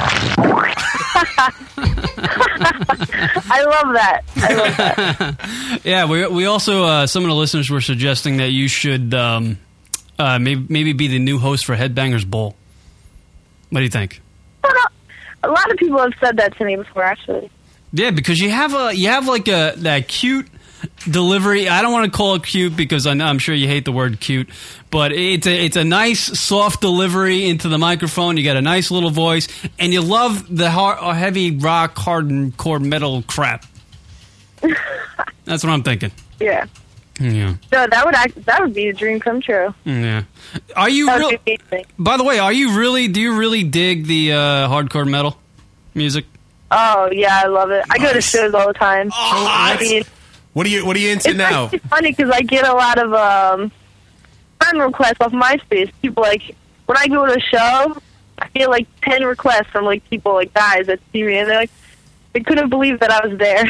I love that. I love that. Yeah, we we also uh, some of the listeners were suggesting that you should um, uh, maybe maybe be the new host for Headbangers Bowl. What do you think? A lot of people have said that to me before, actually. Yeah, because you have a you have like a that cute delivery. I don't want to call it cute because I know, I'm sure you hate the word cute, but it's a it's a nice soft delivery into the microphone. You got a nice little voice, and you love the hard, heavy rock, hardcore metal crap. That's what I'm thinking. Yeah. Yeah. So that would act, that would be a dream come true. Yeah. Are you That would really? be amazing. By the way, are you really? Do you really dig the uh, hardcore metal music? Oh yeah, I love it. I go to shows all the time. I mean, What are you What are you into it's now? actually funny because I get a lot of um, friend requests off MySpace. People like when I go to a show, I get like ten requests from like people like guys that see me, and they're like, they couldn't believe that I was there.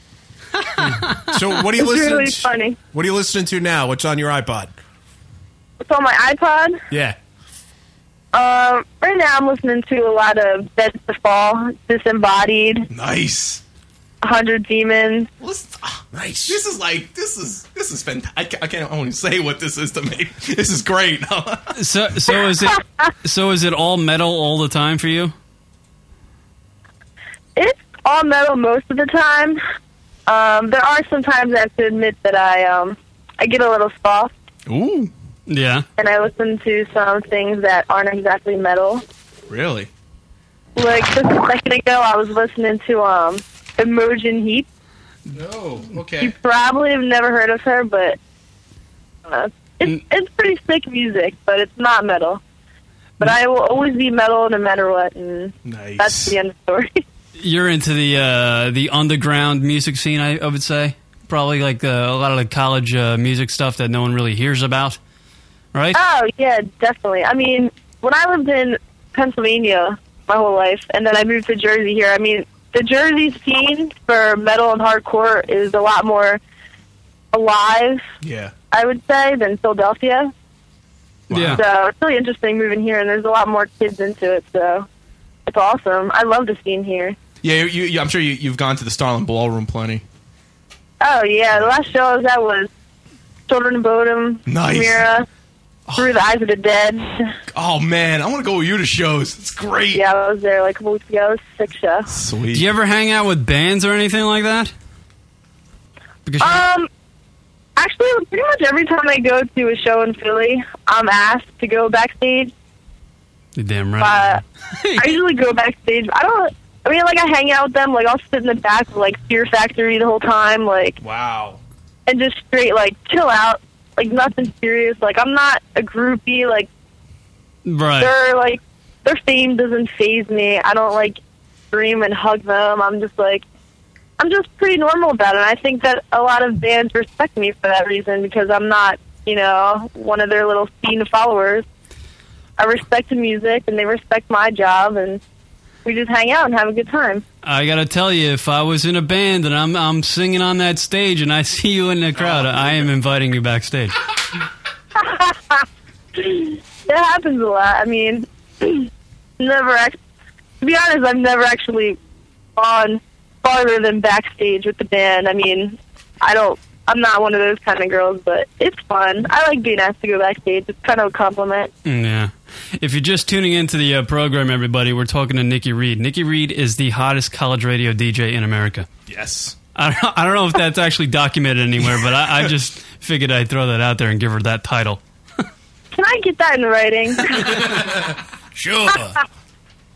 So what are you It's listening? really to? funny. What are you listening to now? What's on your iPod? It's on my iPod. Yeah. Um, right now I'm listening to a lot of Dead to Fall, Disembodied, Nice. Hundred Demons. Nice. This is like this is this is fantastic. I can't, I can't only say what this is to me. This is great. So so is it so is it all metal all the time for you? It's all metal most of the time. Um, there are some times I have to admit that I um I get a little soft Ooh. Yeah. and I listen to some things that aren't exactly metal. Really? Like just a second ago, I was listening to um Imogen Heap. No. You Okay. probably have never heard of her, but uh, it's it's pretty sick music, but it's not metal. But I will always be metal no matter what, and Nice. that's the end of the story. You're into the uh, the underground music scene, I, I would say. Probably like uh, a lot of the college uh, music stuff that no one really hears about, right? Oh, yeah, definitely. I mean, when I lived in Pennsylvania my whole life, and then I moved to Jersey here, I mean, the Jersey scene for metal and hardcore is a lot more alive, Yeah. I would say, than Philadelphia. Yeah. So it's really interesting moving here, and there's a lot more kids into it, so it's awesome. I love the scene here. Yeah. You, you, I'm sure you, you've gone to the Starland Ballroom plenty. Oh, yeah, the last show I was at was Children of Bodom, Nice. Chimera, Through the Eyes of the Dead. Oh man, I want to go with you to shows. It's great. Yeah, I was there like a couple weeks ago. It was a sick show. Sweet. Do you ever hang out with bands or anything like that? Because you- Um, actually, pretty much every time I go to a show in Philly, I'm asked to go backstage. you're damn right. Uh, I usually go backstage. I don't. I mean, like I hang out with them. Like I'll sit in the back of like Fear Factory the whole time, like, Wow. and just straight like chill out, like nothing serious. Like I'm not a groupie. Like right. they're like their fame doesn't faze me. I don't like scream and hug them. I'm just like. I'm just pretty normal about it. And I think that a lot of bands respect me for that reason because I'm not, you know, one of their little scene followers. I respect the music and they respect my job and we just hang out and have a good time. I gotta tell you, if I was in a band and I'm I'm singing on that stage and I see you in the crowd, Oh, I am inviting you backstage. It happens a lot. I mean, never. Act- to be honest, I've never actually gone farther than backstage with the band. I mean, I don't. I'm not one of those kind of girls, but it's fun. I like being asked to go backstage. It's kind of a compliment. Yeah. If you're just tuning into the uh, program, everybody, we're talking to Nikki Reed. Nikki Reed is the hottest college radio D J in America. Yes. I don't, I don't know if that's actually documented anywhere, but I, I just figured I'd throw that out there and give her that title. Can I get that in writing? Sure.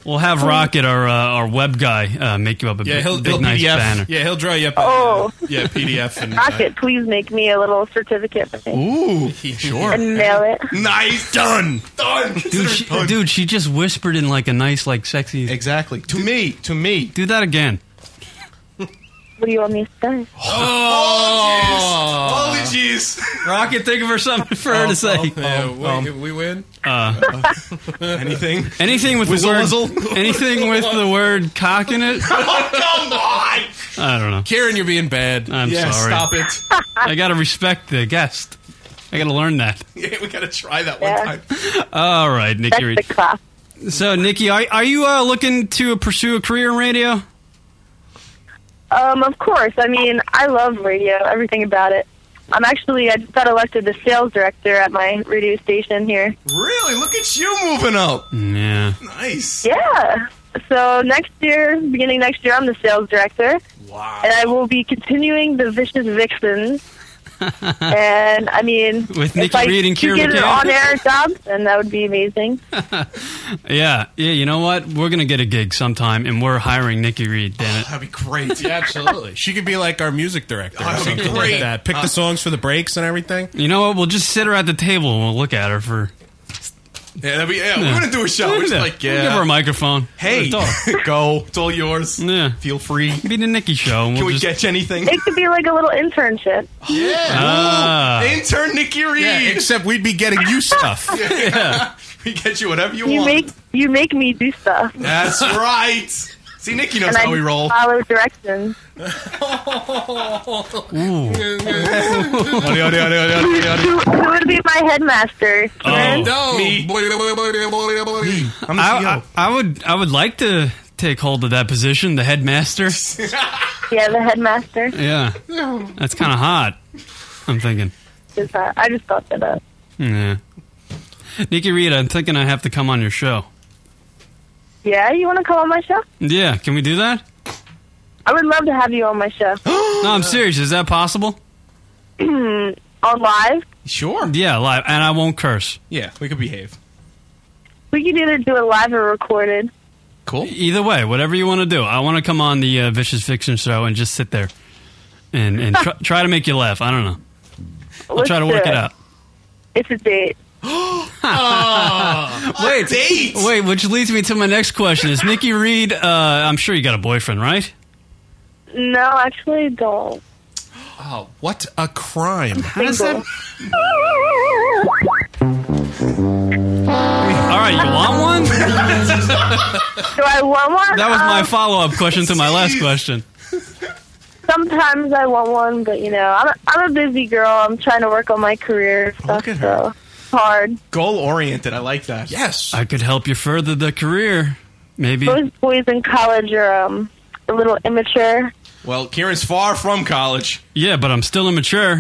We'll have Rocket, our uh, our web guy, uh, make you up a Yeah, big, he'll, big he'll nice P D F. banner. Yeah, he'll draw you up. A, Oh. yeah, P D F and uh, Rocket, please make me a little certificate for me. Ooh, sure. And mail it. Nice. Done. Done. Dude she, dude, she just whispered in like a nice, like sexy. Exactly. To me. To me. Do that again. What do you want me to say? Oh, holy jeez. Rocket, think of her something for her to say. Yeah, we, um, we win. Uh, Anything? anything with the Whizzle, word, whizzle? anything with the word cock in it. Oh, come on. I don't know. Kieran, you're being bad. I'm Yeah, sorry. stop it. I gotta respect the guest. I gotta learn that. Yeah, we gotta try that one Yeah. time. All right, Nikki That's Reed. the class. So, Nikki, are, are you uh, looking to pursue a career in radio? Um, of course. I mean, I love radio, everything about it. I'm actually, I just got elected the sales director at my radio station here. Really? Look at you moving up. Yeah. Nice. Yeah. So next year, beginning next year, I'm the sales director. Wow. And I will be continuing the Vicious Vixens. And, I mean, With if Nikki I Reed and do Kira get an McCann? on-air job, then that would be amazing. Yeah. Yeah, you know what? We're going to get a gig sometime, and we're hiring Nikki Reed, damn it. That'd be great. Yeah, absolutely. She could be like our music director. Oh, or that'd be something great. Like that. Pick Uh, the songs for the breaks and everything. You know what? We'll just sit her at the table, and we'll look at her for... Yeah, that'd be, yeah, we're gonna do a show. We're just Yeah. like, We'll yeah. give her a microphone. Hey, Talk. go. It's all yours. Yeah. Feel free. Be the Nikki show. And Can we'll we just, get you anything? It could be like a little internship. Ah. Intern Nikki Reed. Yeah, except we'd be getting you stuff. Yeah. We get you whatever you, You want. make you make me do stuff. That's right. See, Nikki knows and how I we roll. follow directions. Ooh. Who, who would be my headmaster? Karen? No. Me. I'm the I, C E O. I, I would I would like to take hold of that position, the headmaster. Yeah, the headmaster. Yeah. That's kind of hot, I'm thinking. Is that- I just thought that up. Yeah. Nikki Reed, I'm thinking I have to come on your show. Yeah, you want to come on my show? Yeah, can we do that? I would love to have you on my show. No, I'm serious. Is that possible? On live? Sure. Yeah, live. And I won't curse. Yeah, we could behave. We could either do it live or recorded. Cool. Either way, whatever you want to do. I want to come on the uh, Vicious Fiction show and just sit there and, and try, try to make you laugh. I don't know. I'll Let's try to do work it it. out. It's a date. Wait, date. wait, which leads me to my next question. Is Nikki Reed, uh, I'm sure you got a boyfriend, right? No, actually, don't. Oh, what a crime. How does Single. that... All right, you want one? Do I want one? That was my Um, follow-up question to my last question. Sometimes I want one, but you know, I'm a, I'm a busy girl. I'm trying to work on my career and stuff, Look at her. so it's hard. Goal oriented. I like that. Yes. I could help you further the career. Maybe. Most boys in college are um, a little immature. Well, Kieran's far from college. Yeah, but I'm still immature.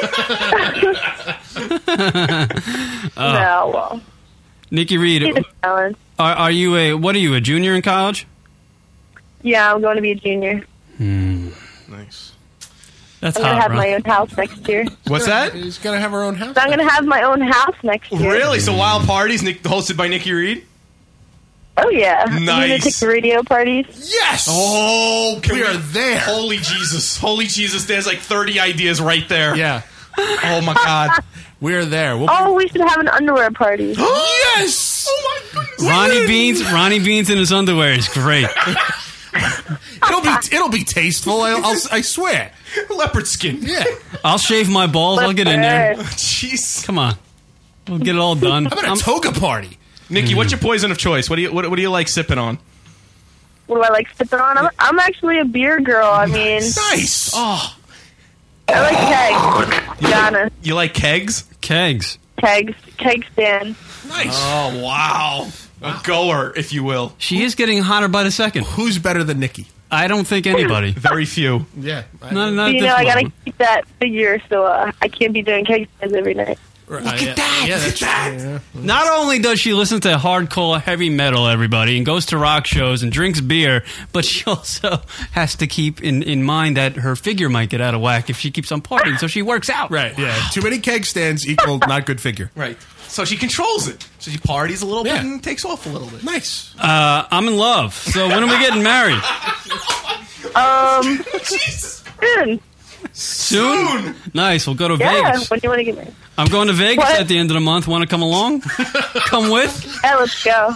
Oh. No, well, Nikki Reed, he's a talent. are, are you a, what are you, a junior in college? Yeah, I'm going to be a junior. Nice. That's I'm going to hot, have bro. my own house next year. What's that? He's got to have her own house. So I'm going to have my own house next year. Really? So wild parties, Nick, hosted by Nikki Reed? Oh, yeah. Nice. Lunatic radio parties. Yes. Oh, can We are there. Holy Jesus. Holy Jesus. There's like thirty ideas right there. Yeah. Oh, my God. We're there. We'll Oh, we should have an underwear party. yes. Oh, my goodness. Ronnie Beans, Ronnie Beans in his underwear is great. It'll be it'll be tasteful. I'll, I'll, I swear. Leopard skin. Yeah. I'll shave my balls. I'll get in there. Jeez. Come on. We'll get it all done. How about a I'm- toga party? Nikki, what's your poison of choice? What do you what, what do you like sipping on? What do I like sipping on? I'm, I'm actually a beer girl. I mean, Nice. Oh, I like kegs. To be honest. you like kegs? Kegs. Kegs. Keg stand. Nice. Oh, wow. A goer, if you will. She is getting hotter by the second. Who's better than Nikki? I don't think anybody. Very few. Yeah. Not, not You at know, this I level. gotta keep that figure, so uh, I can't be doing keg stands every night. Look at that! Yeah, look at that! Not only does she listen to hardcore heavy metal, everybody, and goes to rock shows and drinks beer, but she also has to keep in, in mind that her figure might get out of whack if she keeps on partying, so she works out. Right, yeah. Too many keg stands equal not good figure. Right. So she controls it. So she parties a little Yeah. bit and takes off a little bit. Nice. Uh, I'm in love. So when are we getting married? Um, Jesus. soon. Soon? Nice. We'll go to Yeah, Vegas. when do you want to get married? I'm going to Vegas What? at the end of the month. Want to come along? Come with? Yeah, let's go.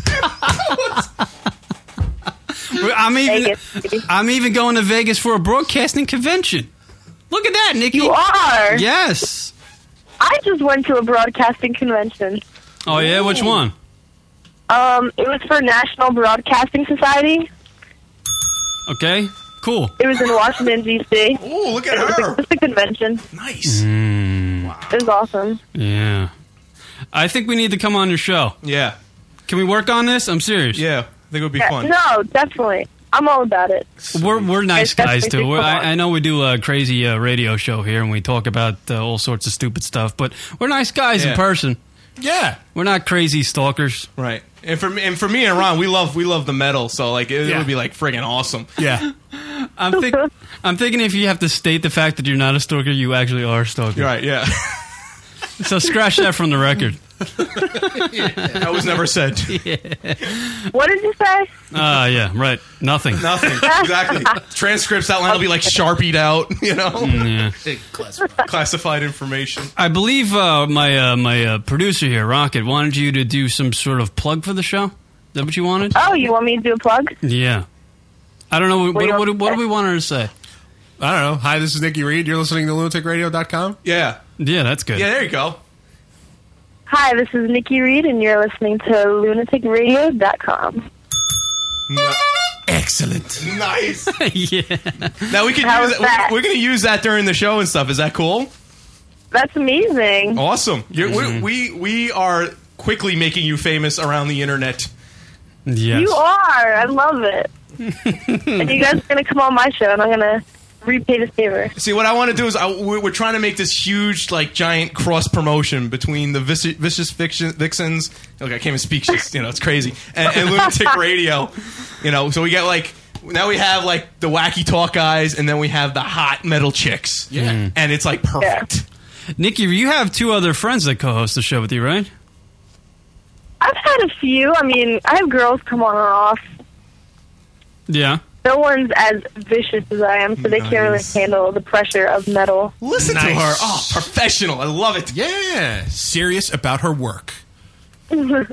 I'm even. Vegas, baby. I'm even going to Vegas for a broadcasting convention. Look at that, Nikki. You are? Yes. I just went to a broadcasting convention. Oh yeah, which one? Um, it was for National Broadcasting Society. Okay, cool. It was in Washington, D C Oh, look at It was a, her. it was a convention. Nice. It was awesome. Yeah. I think we need to come on your show. Yeah. Can we work on this? I'm serious. Yeah. I think it would be Yeah, fun. no, definitely. I'm all about it. We're we're nice Guys, guys definitely too. We're, come on. I, I know we do a crazy uh, radio show here and we talk about uh, all sorts of stupid stuff, but we're nice guys Yeah. in person. Yeah. We're not crazy stalkers. Right. And for me, and for me and Ron, we love we love the metal, so like it, Yeah. it would be like friggin' awesome. Yeah. I'm think I'm thinking if you have to state the fact that you're not a stalker, you actually are a stalker. You're right. Yeah. So scratch that from the record. That was never said. What did you say? Ah, yeah, right. Nothing. Nothing. Exactly. Transcripts outline will be like sharpied out. You know. Yeah. Classified information. I believe uh, my uh, my uh, producer here, Rocket, wanted you to do some sort of plug for the show. Is that what you wanted? Oh, you want me to do a plug? Yeah. I don't know. What, do you what, want what, to what do say? we want her to say? I don't know. Hi, this is Nikki Reed. You're listening to lunatic radio dot com. Yeah. Yeah, that's good. Yeah. There you go. Hi, this is Nikki Reed, and you're listening to lunatic radio dot com. No. Excellent. Nice. yeah. Now we can How use was that. that? We're, we're going to use that during the show and stuff. Is that cool? That's amazing. Awesome. You're, Mm-hmm. we, we we are quickly making you famous around the internet. Yes. You are. I love it. And you guys are going to come on my show, and I'm going to repay this favor. See, what I want to do is I, we're, we're trying to make this huge, like, giant cross promotion between the Vicious, vicious Fiction, Vixens. Look, I can't even speak. Just, you know, it's crazy. And, and Lunatic Radio. You know, so we get like now we have like the wacky talk guys, and then we have the hot metal chicks. Yeah. And it's like perfect. Nikki, you have two other friends that co-host the show with you, right? I've had a few. I mean, I have girls come on and off. Yeah. No one's as vicious as I am, so they can't really Nice. handle the pressure of metal. Listen to Nice. her. Oh, professional. I love it. Yeah. Serious about her work. Yeah.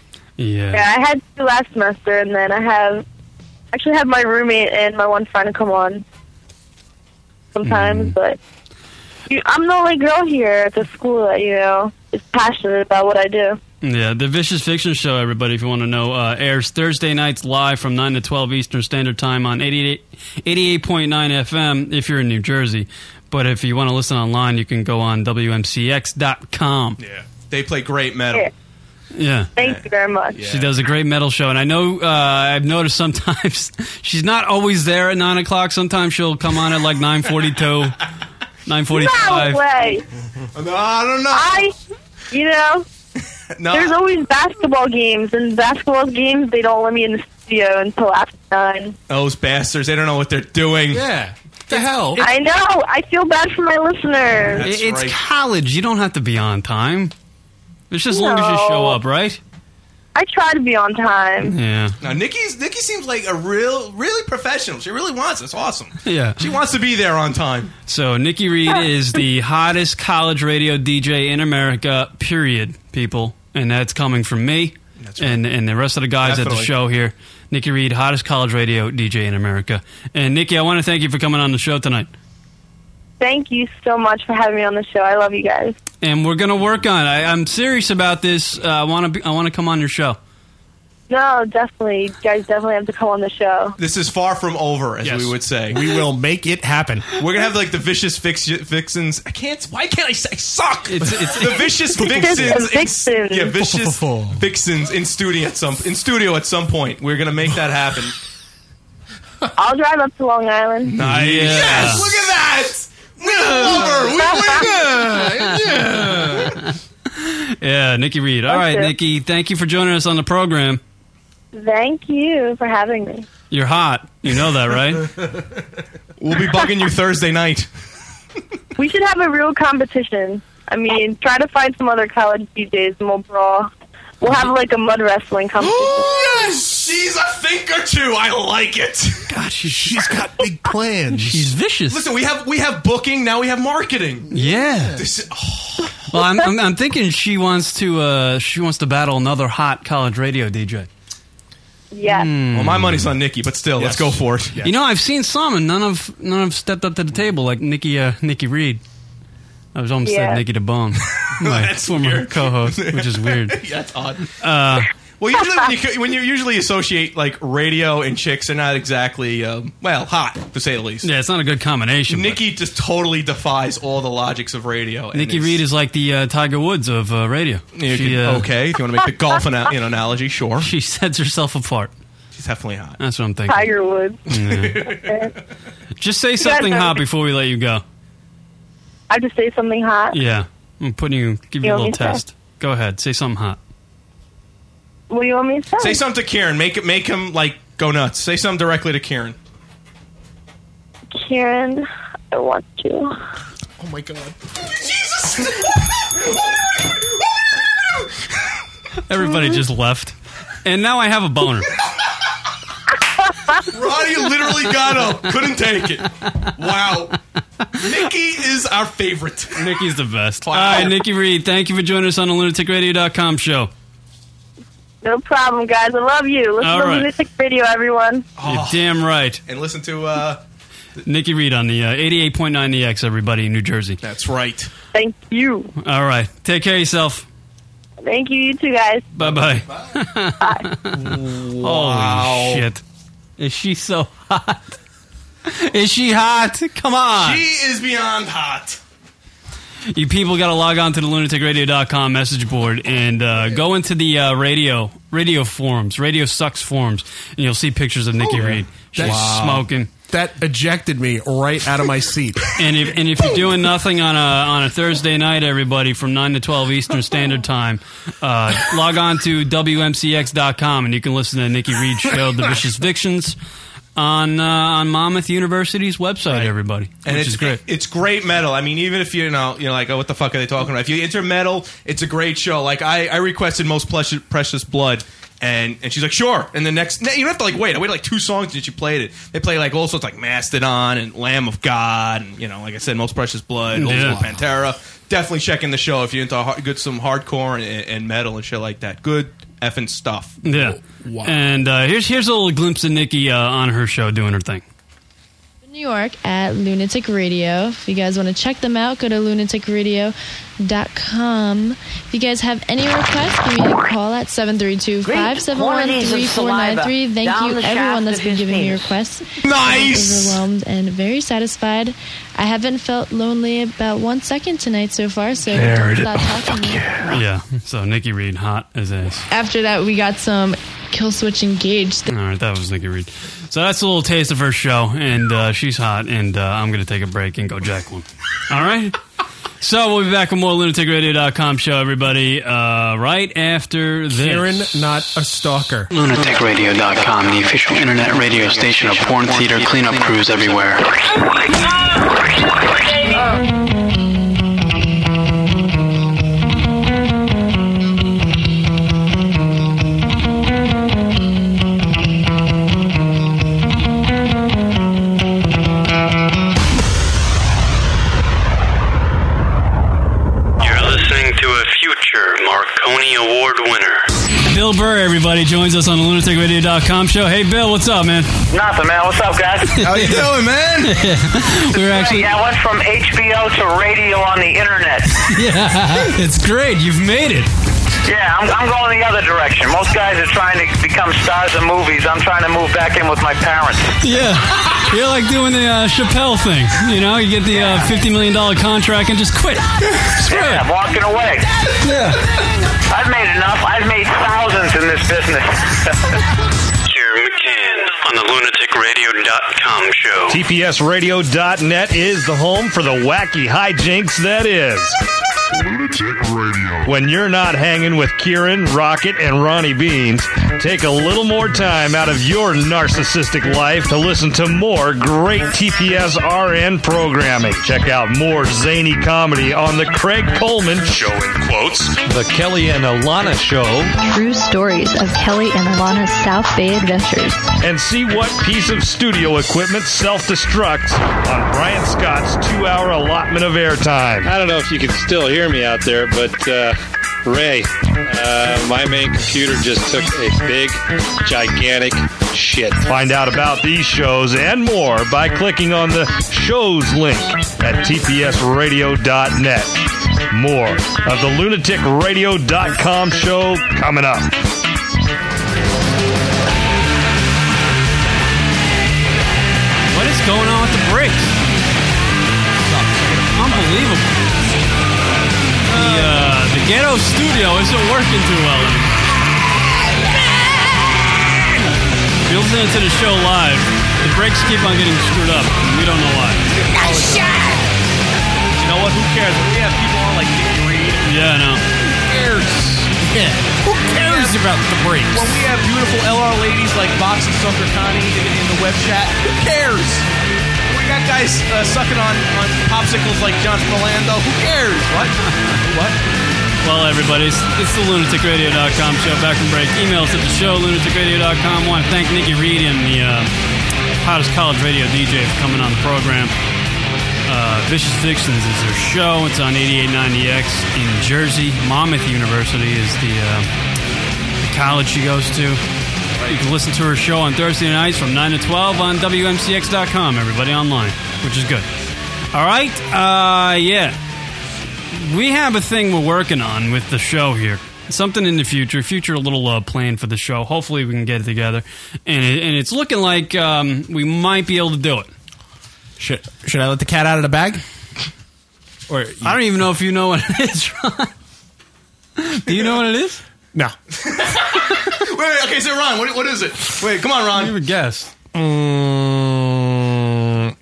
Yeah, I had two last semester, and then I have actually have my roommate and my one friend come on sometimes. Mm. But you, I'm the only girl here at the school that you know is passionate about what I do. Yeah, the Vicious Fiction Show, everybody, if you want to know, uh, airs Thursday nights live from nine to twelve Eastern Standard Time on eighty-eight point nine F M if you're in New Jersey. But if you want to listen online, you can go on W M C X dot com. Yeah. They play great metal. Yeah. Yeah. Thank you very much. She does a great metal show, and I know uh, I've noticed sometimes she's not always there at nine o'clock. Sometimes she'll come on at like nine forty-two, nine forty-five. No way. No, I don't know. I, you know, no. there's always basketball games, and basketball games they don't let me in the studio until after nine. Those bastards. They don't know what they're doing. Yeah. What the hell? I know. I feel bad for my listeners. That's It's right. college. You don't have to be on time. It's just as long as you No. show up, right? I try to be on time. Yeah. Now, Nikki's Nikki seems like a real, really professional. She really wants it. It's awesome. Yeah. She wants to be there on time. So Nikki Reed is the hottest college radio D J in America, period, people. And that's coming from me That's right. and, and the rest of the guys at Definitely. the show here. Nikki Reed, hottest college radio D J in America. And Nikki, I want to thank you for coming on the show tonight. Thank you so much for having me on the show. I love you guys. And we're going to work on it. I, I'm serious about this. Uh, I want to I want to come on your show. No, definitely. You guys definitely have to come on the show. This is far from over, as Yes. we would say. We will make it happen. We're gonna have like the vicious fix- vixens. I can't. Why can't I say? I suck. It's- it's- the vicious Vicious vixens. in- vixens. yeah, vicious vixens in studio at some in studio at some point. We're gonna make that happen. I'll drive up to Long Island. Nice. Yeah. Yes. Look at that. We love her. We, we, yeah. Yeah, Nikki Reed. All right, Okay. Nikki, thank you for joining us on the program. Thank you for having me. You're hot. You know that, right? We'll be bugging you Thursday night. We should have a real competition. I mean, try to find some other college D Js and we'll brawl. We'll have like a mud wrestling competition. Yes, she's a thinker too. I like it. God, she's, She's got big plans. she's vicious. Listen, we have we have booking now. We have marketing. Yeah. This is, oh. Well, I'm, I'm, I'm thinking she wants to uh, she wants to battle another hot college radio D J. Yes. Well, my money's on Nikki, but still, let's Yes. go for it. Yes. You know, I've seen some, and none of none have stepped up to the table like Nikki uh, Nikki Reed. I was almost Yeah. said Nikki DeBone, my That's former weird. co-host, which is weird. Yeah, that's odd. Uh, Well, usually when you, when you usually associate like radio and chicks, they're not exactly um, well hot to say the least. yeah, it's not a good combination. but Nikki just totally defies all the logics of radio. and Nikki it's- Reed is like the uh, Tiger Woods of uh, radio. You She, could- uh, okay, if you want to make the golf ana- you know, analogy, sure. She sets herself apart. She's definitely hot. That's what I'm thinking. Tiger Woods. Yeah. Just say something guys hot have- before we let you go. I just say something hot. Yeah, I'm putting you, give you You a want little me to say? test. Go ahead, say something hot. What do you want me to say? Say something to Kieran. Make it make him like go nuts. Say something directly to Kieran. Kieran, I want you. Oh my god. Everybody just left, and now I have a boner. Ronnie literally got up. Couldn't take it. Wow. Nikki is our favorite. Nikki's the best. All right, Nikki Reed, thank you for joining us on the lunatic radio dot com show. No problem, guys. I love you. Listen All to right. Lunatic Radio, everyone. You're damn right. And listen to uh Nikki Reed on the uh, eighty-eight point nine E X, everybody in New Jersey. That's right. Thank you. All right, take care of yourself. Thank you, you two guys. Bye-bye. Bye. Holy shit. Is she so hot? Is she hot? Come on. She is beyond hot. You people got to log on to the lunatic radio dot com message board and uh, go into the uh, radio radio forums, Radio Sucks forums, and you'll see pictures of Nikki Reed. She's Wow. smoking. That ejected me right out of my seat. And if and if you're doing nothing on a on a Thursday night, everybody, from nine to twelve Eastern Standard Time, uh, log on to W M C X dot com and you can listen to Nikki Reed's show, The Vicious Victions, on uh, on Monmouth University's website. Everybody, And which it's is great. It's great metal. I mean, even if you know, you know, like, oh, what the fuck are they talking about? If you enter metal, it's a great show. Like, I, I requested Most Precious, Precious Blood, and and she's like, sure. And the next, you don't have to like wait. I waited like two songs and she played it. They play like all sorts like Mastodon and Lamb of God, and you know, like I said, Most Precious Blood, Old Yeah. School Pantera. Definitely checking the show if you're into hard, good some hardcore and, and metal and shit like that. Good effing stuff. Yeah. And uh, here's here's a little glimpse of Nikki uh, on her show doing her thing. New York at Lunatic Radio. If you guys want to check them out, go to lunatic radio dot com. If you guys have any requests, give me a call at seven three two, five seven one, three four nine three. Thank you, everyone that's been giving me requests. Nice! I'm overwhelmed and very satisfied. I haven't felt lonely about one second tonight so far, so don't stop talking to me. Yeah. So Nikki Reed, hot as ace. After that, we got some Kill Switch Engaged. All right, that was Nikki Reed. So that's a little taste of her show, and uh, she's hot, and uh, I'm going to take a break and go jack one. All right? So we'll be back with more lunatic radio dot com show, everybody, uh, right after this. Kieran, not a stalker. lunatic radio dot com, the official internet radio station of porn theater cleanup crews everywhere. You're listening to a future Marconi Award winner. Bill Burr, everybody, joins us on the lunatic radio dot com show. Hey, Bill, what's up, man? Nothing, man. What's up, guys? How you doing, man? We were actually... Yeah, I went from H B O to radio on the internet. Yeah, it's great. You've made it. Yeah, I'm, I'm going the other direction. Most guys are trying to become stars of movies. I'm trying to move back in with my parents. Yeah. You're like doing the uh, Chappelle thing. You know, you get the uh, fifty million dollars contract and just quit. Screw Yeah, it. I'm walking away. Yeah. I've made enough. I've made thousands in this business. Jerry McCann on the lunatic radio dot com show. T P S radio dot net is the home for the wacky hijinks that is Lunatic Radio. When you're not hanging with Kieran, Rocket, and Ronnie Beans, take a little more time out of your narcissistic life to listen to more great T P S R N programming. Check out more zany comedy on The Craig Coleman Show in quotes, The Kelly and Alana Show, True stories of Kelly and Alana's South Bay adventures. and see what piece of studio equipment self-destructs on Brian Scott's two-hour allotment of airtime. I don't know if you can still hear me out there, but uh, Ray, uh, my main computer just took a big, gigantic shit. Find out about these shows and more by clicking on the shows link at T P S radio dot net. More of the lunatic radio dot com show coming up. What is going on with the brakes? Unbelievable. The, uh, the ghetto studio isn't working too well anymore. If you're listening to the show live, the brakes keep on getting screwed up. We don't know why. You know what? Who cares? When we have people on like Nick Reed. Yeah, I know. Who cares? Yeah. Who cares about the brakes? When we have beautiful L R ladies like Box and Sucker Connie in, in the web chat, who cares? We got guys uh, sucking on, on popsicles like John Orlando. Who cares? What? What? Well, everybody, it's, it's the lunatic radio dot com show. Back from break. Emails at the show, lunatic radio dot com. Want to thank Nikki Reed and the uh, hottest college radio D J for coming on the program. Uh, Vicious Vixens is their show. It's on eighty-eight ninety X in Jersey. Monmouth University is the, uh, the college she goes to. You can listen to her show on Thursday nights from nine to twelve on W M C X dot com, everybody online, which is good. All right. Uh, yeah. We have a thing we're working on with the show here. Something in the future. Future a little uh, plan for the show. Hopefully we can get it together. And, it, and it's looking like um, we might be able to do it. Should, should I let the cat out of the bag? Or you, I don't even know if you know what it is, Ron. Do you know what it is? No. wait, wait, okay, so Ron, what, what is it? Wait, come on, Ron. Give a guess. Mm,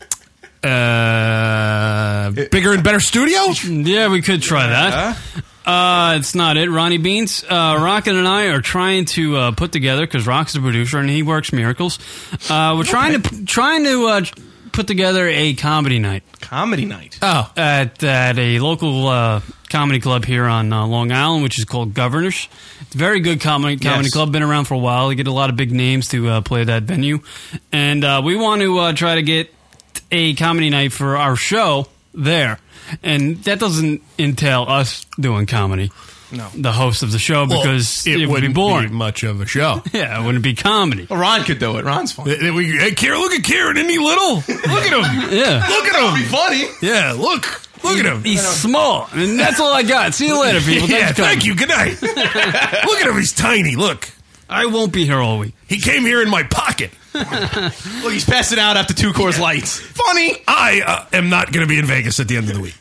uh, bigger and better studio? Yeah, we could try that. Uh, it's not it. Ronnie Beans, uh, Rocket and I are trying to uh, put together, because Rock's the producer and he works miracles. Uh, we're trying to trying to uh, put together a comedy night. Comedy night? Oh. At, at a local uh, comedy club here on uh, Long Island, which is called Governors. It's a very good comedy comedy Yes. club. Been around for a while. They get a lot of big names to uh, play that venue. And uh, we want to uh, try to get a comedy night for our show there. And that doesn't entail us doing comedy. No. The host of the show, Well, because it it, would be wouldn't boring. be much of a show. Yeah, it wouldn't be comedy. Well, Ron could do it. Ron's fun. Hey, we- hey, Kieran, look at Kieran. Isn't he little? Look at him. Yeah. Look at That would him. be funny. Yeah, look. Look at him. He's small. And that's all I got. See you later, people. Thanks Yeah, for coming. thank you. Good night. Look at him. He's tiny. Look. I won't be here all week. He came here in my pocket. Look, he's passing out after two Coors Lights. Funny. I uh, am not going to be in Vegas at the end of the week.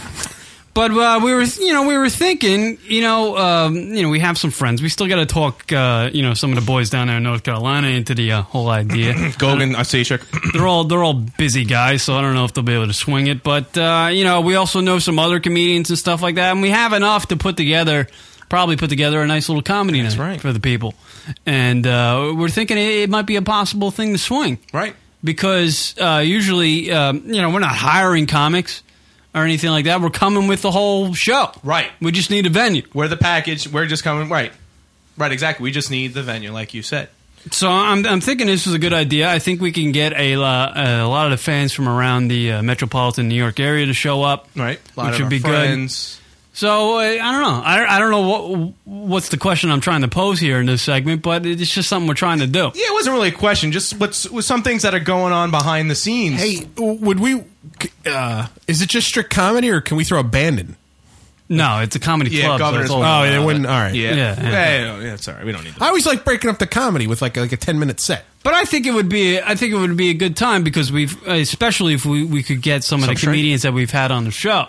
But uh, we were, you know, we were thinking, you know, um, you know, we have some friends. We still got to talk, uh, you know, some of the boys down there in North Carolina into the uh, whole idea. Gogan, Asashik. They're all they're all busy guys, so I don't know if they'll be able to swing it. But uh, you know, we also know some other comedians and stuff like that, and we have enough to put together, probably put together a nice little comedy That's night right. for the people. And uh, we're thinking it, it might be a possible thing to swing, Right. because uh, usually, um, you know, we're not hiring comics or anything like that. We're coming with the whole show. Right. We just need a venue. We're the package. We're just coming. Right. Right, exactly. We just need the venue, like you said. So I'm I'm thinking this is a good idea. I think we can get a, uh, a lot of the fans from around the uh, metropolitan New York area to show up. Right. A lot which of would our be friends. good. So uh, I don't know. I, I don't know what what's the question I'm trying to pose here in this segment, but it's just something we're trying to do. Yeah, it wasn't really a question. Just what's with some things that are going on behind the scenes. Hey, would we? Uh, is it just strict comedy, or can we throw a band in? No, it's a comedy Yeah, club. so Governor's it's all- Oh, they wouldn't. All right. Yeah. Yeah, Yeah, yeah. yeah, yeah, it's all right. We don't need that. I always like breaking up the comedy with like like a ten minute set. But I think it would be I think it would be a good time because we've especially if we, we could get some of Some the strength. comedians that we've had on the show.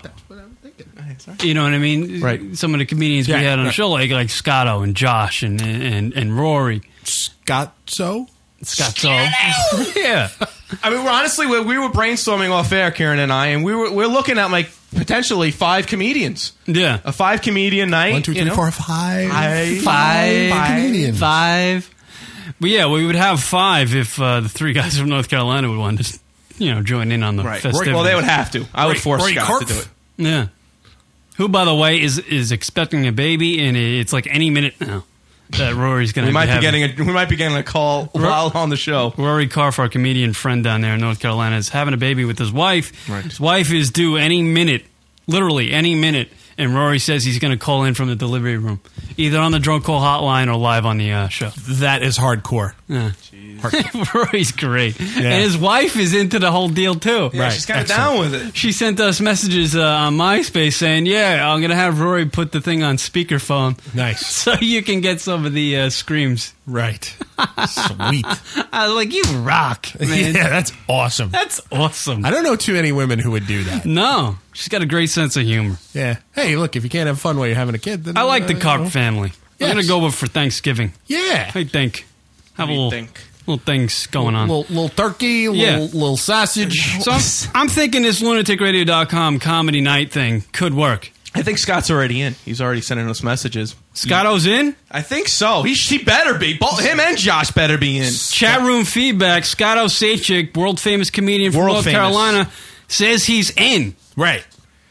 You know what I mean? Right. Some of the comedians Yeah, we had on the right. show, like like Scotto and Josh and and, and Rory. Scott so Scotto. Yeah. I mean, we're honestly we, we were brainstorming off air, Karen and I, and we were we're looking at like potentially five comedians. Yeah, a five comedian night. One, two, you three, know? four, five. Five. Five. Five comedians. Five. Well, yeah, we would have five if uh, the three guys from North Carolina would want to, you know, join in on the Right. festivities. Well, they would have to. I would Roy- force Roy Scott Karpf? to do it. Yeah. Who, by the way, is is expecting a baby, and it's like any minute now that Rory's going to We might be having- getting a we might be getting a call while on the show. Rory Karpf, our comedian friend down there in North Carolina, is having a baby with his wife. Right. His wife is due any minute, literally any minute, and Rory says he's going to call in from the delivery room, either on the drunk call hotline or live on the uh, show. That is hardcore. Yeah. Rory's great. And his wife is into the whole deal, too. Yeah, she's kind of down with it. She sent us messages uh, on MySpace saying, yeah, I'm going to have Rory put the thing on speakerphone. Nice. So you can get some of the uh, screams. Right. Sweet. I was like, you rock, man. Yeah, that's awesome. That's awesome. I don't know too many women who would do that. No. She's got a great sense of humor. Yeah. Hey, look, if you can't have fun while you're having a kid, then I like the uh, Karp you know. family. Yes. I'm going to go with for Thanksgiving. Yeah. I think. Have do a you little, think? little things going on. Little, little turkey, little, Yeah. little sausage. So I'm, I'm thinking this lunatic radio dot com comedy night thing could work. I think Scott's already in. He's already sending us messages. Scotto's in? I think so. He, he better be. Both him and Josh better be in. Chat room feedback. Scotto Sachik, world famous comedian from World North famous. Carolina, says he's in. Right.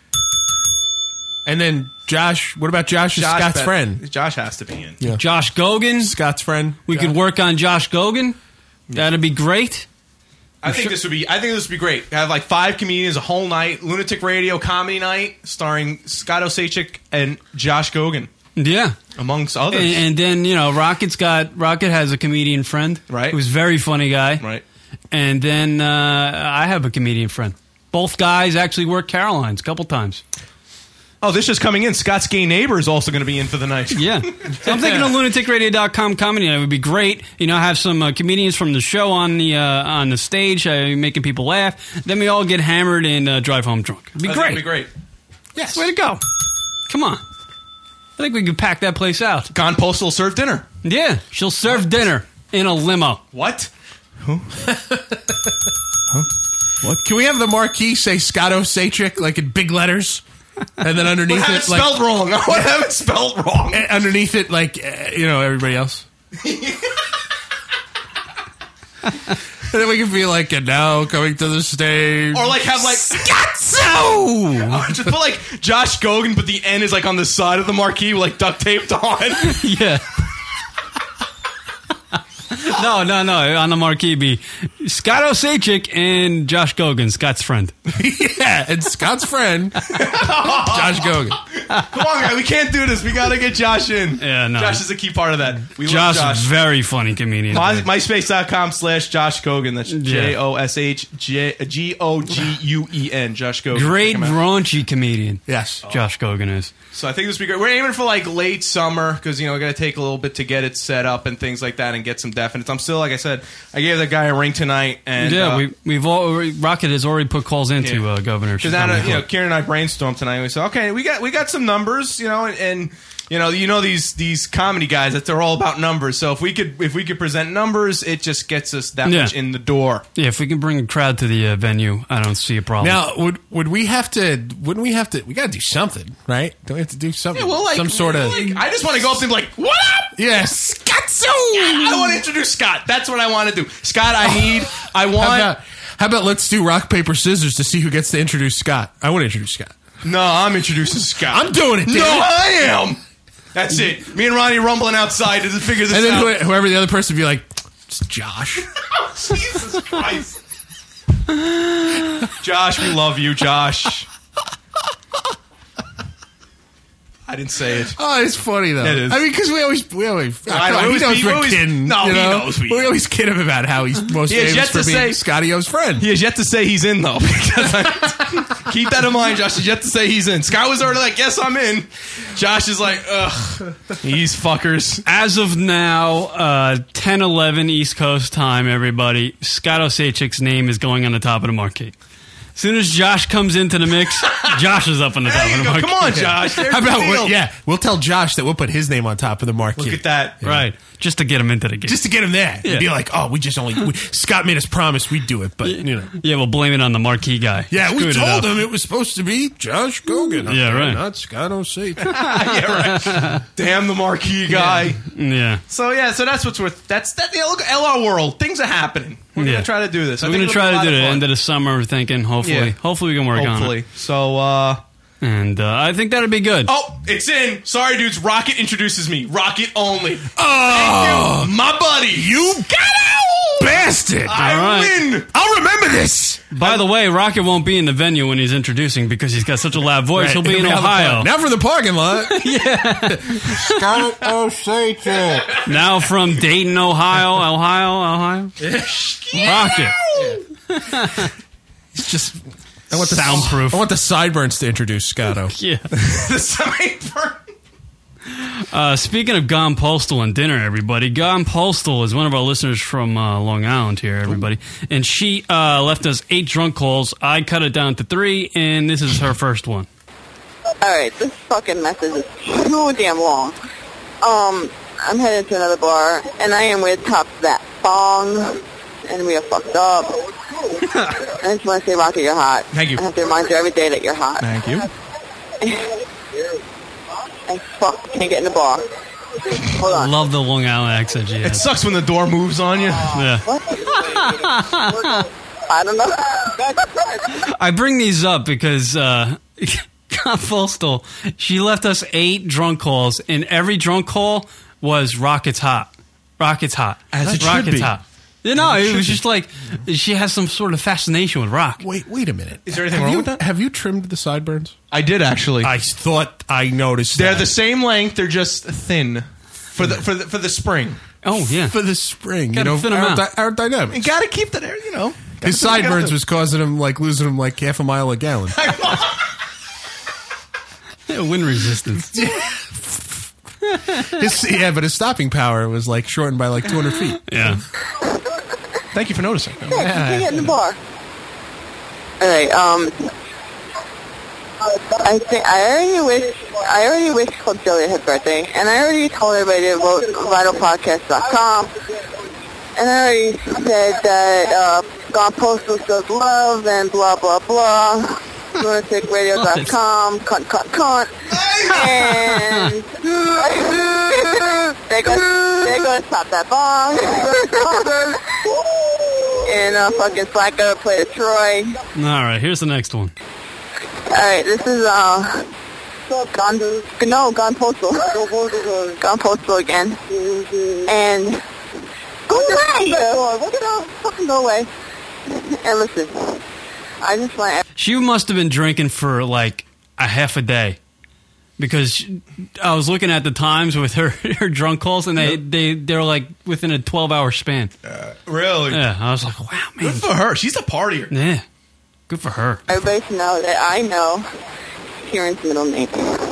And then Josh, what about Josh, Josh Scott's bet- friend? Josh has to be in. Yeah. Josh Gogan. Scott's friend. We could work on Josh Gogan. That'd be great. I think this would be. I think this would be great. Have like five comedians, a whole night, lunatic radio comedy night, starring Scott Osachik and Josh Gogan, Yeah. amongst others. And, and then, you know, Rocket's got, Rocket has a comedian friend. Right. Who's a very funny guy. right. And then uh, I have a comedian friend. Both guys actually work Caroline's a couple times. Oh, this just coming in. Scott's gay neighbor is also going to be in for the night. Yeah. So I'm thinking a lunatic radio dot com comedy night would be great. You know, have some uh, comedians from the show on the uh, on the stage, uh, making people laugh. Then we all get hammered and uh, drive home drunk. It'd be I think great. it'd be great. Yes. Way to go. Come on. I think we could pack that place out. Gone Postal will serve dinner. Yeah. She'll serve dinner in a limo. What? What? Can we have the marquee say Scott Osachik, like in big letters? And then underneath But have it, it like, spelled wrong. I want to have it spelled wrong. and underneath it, like, uh, you know, everybody else. And then we can be like, and now coming to the stage. Or like have like Scotzo! Or just put like Josh Gogan, but the N is like on the side of the marquee, with like duct taped on. Yeah. No, no, no. On the marquee be Scott Osachik and Josh Gogan, Scott's friend. Yeah, and Scott's friend, Josh Gogan. Come on, guys, we can't do this. We got to get Josh in. Yeah, no. Josh is a key part of that. We Josh, love Josh. very funny comedian. My, MySpace.com slash Josh Gogan. That's J O S H G O G U E N. Josh Gogan. Great Check him out. raunchy comedian. Yes. Josh Gogan is. So I think this would be great. We're aiming for like late summer because, you know, we're going to take a little bit to get it set up and things like that and get some definites. I'm still, like I said, I gave that guy a ring tonight. And, yeah, uh, we, we've all, Rocket has already put calls into Yeah. uh, Governor. Because now, you know, Kieran and I brainstormed tonight. And we said, okay, we got we got some numbers, you know, and, and you know, you know these these comedy guys that they're all about numbers. So if we could if we could present numbers, it just gets us that Yeah. much in the door. Yeah, if we can bring a crowd to the uh, venue, I don't see a problem. Now, would would we have to? Wouldn't we have to? We got to do something, right? Don't we have to do something? Yeah, well, like some sort of. like, I just want to go up and be like, what up? Yes, Scotzo! I want to introduce Scott. That's what I want to do. Scott, I need. I want. How about, how about let's do rock paper scissors to see who gets to introduce Scott? I want to introduce Scott. No, I'm introducing Scott. I'm doing it. No, damn it. I am. That's it. Me and Ronnie rumbling outside to figure this And then out. who- whoever the other person would be like, it's Josh. Jesus Christ. Josh, we love you, Josh. I didn't say it. Oh, it's funny though. It is. I mean, because we always, we always, I come know, on, we he always- knows we we're always- kidding. no, you he know? knows we We are. always kid him about how he's most He has famous yet for to being say- Scotty O's friend. He has yet to say he's in, though. Because I- keep that in mind. Josh has yet to say he's in. Scott was already like, yes, I'm in. Josh is like, ugh, these fuckers. As of now, uh, ten eleven East Coast time, everybody, Scott Osachik's name is going on the top of the marquee. As soon as Josh comes into the mix, Josh is up on the top of the marquee. Come on, Josh. There's How about the deal. we- yeah? We'll tell Josh that we'll put his name on top of the marquee. Look at that. Yeah. Right. Just to get him into the game. Just to get him there. Yeah. And be like, oh, we just only we, Scott made us promise we'd do it, but you know. Yeah, we'll blame it on the marquee guy. Yeah, we Screwed it told up. him it was supposed to be Josh Gogan. Yeah, Okay, right. Not Scott Osage. Yeah, right. Damn the marquee guy. Yeah. So yeah, so that's what's worth. That's that. Yeah, look, L R World. Things are happening. We're Yeah. gonna try to do this. I We're think going to it'll be try a to do lot it of at the fun. end of the summer, we're thinking. Hopefully. Yeah. Hopefully we can work Hopefully. on it. So, uh... And uh, I think that'd be good. Oh, it's in. Sorry, dudes. Rocket introduces me. Rocket only. Oh, Thank you, my buddy. You got out, bastard! I All right. win. I'll remember this. By the way, Rocket won't be in the venue when he's introducing because he's got such a loud voice. Right. He'll be in Now the Ohio. par- Now from the parking lot. Yeah. Scott Osage. Now from Dayton, Ohio, Ohio, Ohio. Rocket. It's just. I want the Soundproof. I want the sideburns to introduce Scotto. Yeah. The sideburn. Uh, speaking of Gone Postal and dinner, everybody, Gone Postal is one of our listeners from uh, Long Island here, everybody. And she uh, left us eight drunk calls. I cut it down to three, and this is her first one. Alright, this fucking message is too damn long. Um, I'm headed to another bar, and I am with Top That Bong, and we are fucked up. I just want to say, Rocky, you're hot. Thank you. I have to remind you every day that you're hot. Thank you. I fuck can't get in the bar. Hold on. Love the Long Island accent she It has. sucks when the door moves on you. Yeah. I don't know. I bring these up because uh, Gone Postal, she left us eight drunk calls, and every drunk call was Rocket's hot. Rocket's hot. As it should Rocket's be. hot. You know, As it it was should just like she has some sort of fascination with rock. Wait, wait a minute. Is there anything have wrong you, with that? Have you trimmed the sideburns? I did actually. I thought I noticed. They're that. the same length. They're just thin for the for the for the spring. Oh yeah, for the spring. Gotta you know, fit 'em out. aerodynamics. aerodynamics. You got to keep that. You know, His sideburns was causing him like losing him like half a mile a gallon. Yeah, wind resistance. his, yeah, but his stopping power was like shortened by like two hundred feet. Yeah. Thank you for noticing. Yeah, can't get in the bar. Alright, um... I think I already wish I already wished Club Jelly her birthday, and I already told everybody to vote vital podcast dot com, and I already said that uh, Gone Postal says love and blah blah blah. lunatic radio dot com, cunt cunt cunt, and they're gonna they're gonna stop that bomb, and uh, fucking Slacker play Troy. All right, here's the next one. Alright, this is, uh, Gone, no, Gone Postal. Gone Postal again. And, go away! Look at that, fucking go away. And listen, I just want She must have been drinking for like a half a day. Because she- I was looking at the times with her, her drunk calls, and they, they, they're like within a twelve-hour span. Uh, really? Yeah, I was like, wow, man. Good for her. She's a partier. Yeah, good for her. everybody to know that I know Kieran's middle name.